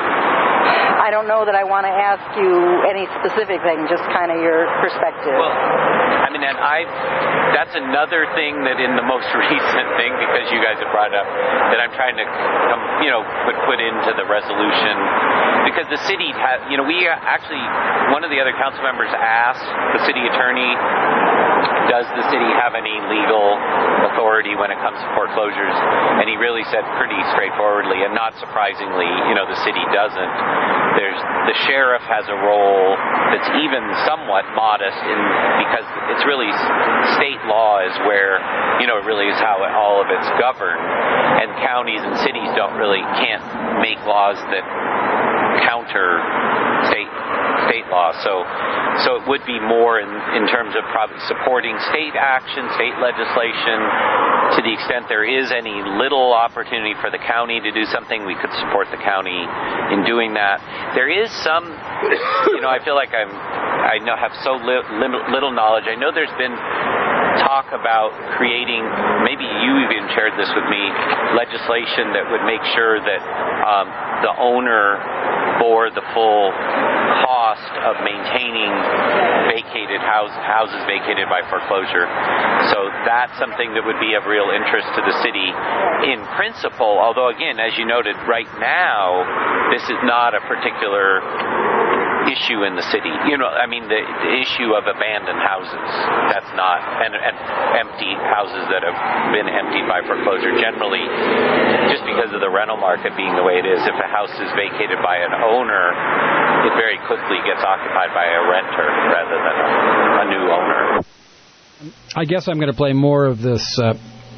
I don't know that I want to ask you any specific thing, just kind of your perspective. Well, I mean, and I that's another thing that in the most recent thing, because you guys have brought it up, that I'm trying to, um, you know, put put into the resolution, because the city has, you know, we actually, one of the other council members asked the city attorney, does the city have any legal authority when it comes to foreclosures? And he really said pretty straightforwardly, and not surprisingly, you know, the city doesn't. There's the sheriff has a role that's even somewhat modest, in because it's really state law is where, you know, it really is how all of it's governed, and counties and cities don't really can't make laws that counter state state law. So so it would be more in, in terms of probably supporting state action, state legislation. To the extent there is any little opportunity for the county to do something, we could support the county in doing that. There is some, you know, I feel like I'm, I know have so li- lim- little knowledge. I know there's been talk about creating, maybe you even shared this with me, legislation that would make sure that um, the owner bore the full cost of maintaining vacated house, houses vacated by foreclosure. So that's something that would be of real interest to the city in principle, although again, as you noted, right now, this is not a particular issue in the city. You know, I mean, the, the issue of abandoned houses, that's not, and, and empty houses that have been emptied by foreclosure. Generally, just because of the rental market being the way it is, if a house is vacated by an owner, it very quickly gets occupied by a renter rather than a, a new owner. I guess I'm going to play more of this uh,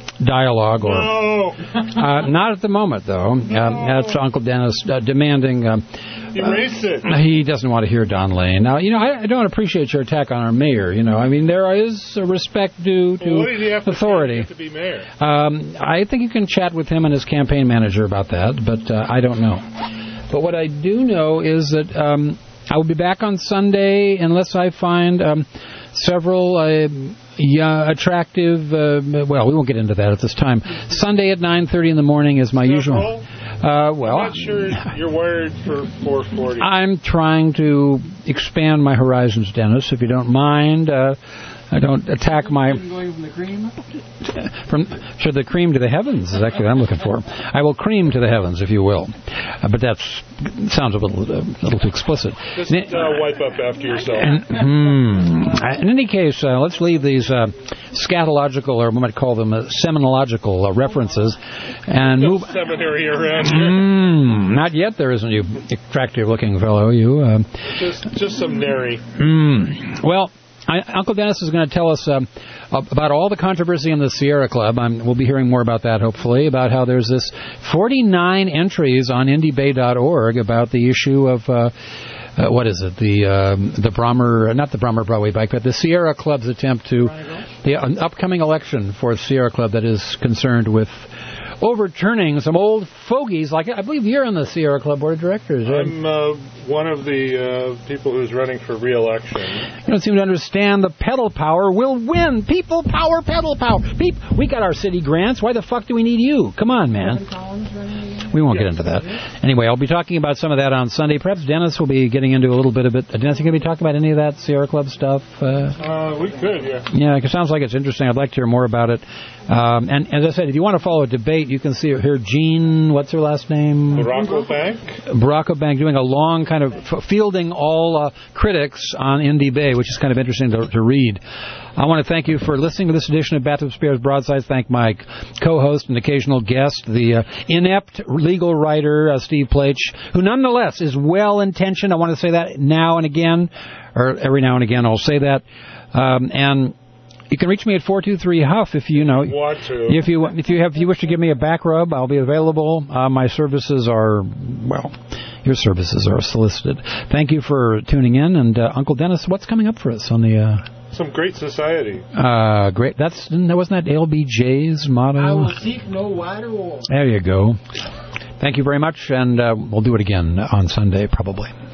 dialogue. Or No! uh, not at the moment, though. No. Uh, that's Uncle Dennis uh, demanding... Uh, Erase it. Uh, he doesn't want to hear Don Lane. Now, you know, I, I don't appreciate your attack on our mayor. You know, I mean, there is a respect due to well, what did he have authority. To, to be mayor? Um, I think you can chat with him and his campaign manager about that, but uh, I don't know. But what I do know is that um, I will be back on Sunday unless I find um, several uh, yeah, attractive. Uh, well, we won't get into that at this time. Sunday at nine thirty in the morning is my usual. Uh, well, I'm not sure you're wired for four forty. I'm trying to expand my horizons, Dennis, if you don't mind. Uh, I don't attack my... Going from the cream? From to the cream to the heavens is actually what I'm looking for. I will cream to the heavens, if you will. Uh, but that sounds a little, uh, little too explicit. Just uh, wipe up after yourself. And, hmm, in any case, uh, let's leave these uh, scatological, or we might call them uh, semenological uh, references, and no move... seminary around here. Mm, not yet, there isn't, you attractive-looking fellow, you. Uh, just, just some nary. Mm, well... I, Uncle Dennis is going to tell us um, about all the controversy in the Sierra Club. I'm, we'll be hearing more about that, hopefully, about how there's this forty-nine entries on indie bay dot org about the issue of, uh, uh, what is it, the um, the Brommer, not the Brommer Broadway bike, but the Sierra Club's attempt to, the uh, upcoming election for the Sierra Club that is concerned with overturning some old fogies, like I believe you're on the Sierra Club Board of Directors. Right? I'm uh, one of the uh, people who's running for re-election. You don't seem to understand the pedal power will win. People power, pedal power. Peep, we got our city grants. Why the fuck do we need you? Come on, man. We won't yes. get into that. Anyway, I'll be talking about some of that on Sunday. Perhaps Dennis will be getting into a little bit of it. Dennis, you going to be talking about any of that Sierra Club stuff? Uh, uh, we could, yeah. Yeah, it sounds like it's interesting. I'd like to hear more about it. Um, and as I said, if you want to follow a debate, you can see her, Jean, what's her last name? Barack Bank. Barack Bank doing a long kind of f- fielding all uh, critics on Indie Bay, which is kind of interesting to, to read. I want to thank you for listening to this edition of Bathurst Spears Broadsides. Thank my co-host and occasional guest, the uh, inept legal writer, uh, Steve Plach, who nonetheless is well-intentioned. I want to say that now and again, or every now and again I'll say that. Um, and... You can reach me at four two three Huff if you know. Want to. If you if you have if you wish to give me a back rub, I'll be available. Uh, my services are well, your services are solicited. Thank you for tuning in, and uh, Uncle Dennis, what's coming up for us on the? Uh, Some great society. Uh, great. That's that wasn't that L B J's motto. I will seek no wider war. There you go. Thank you very much, and uh, we'll do it again on Sunday probably.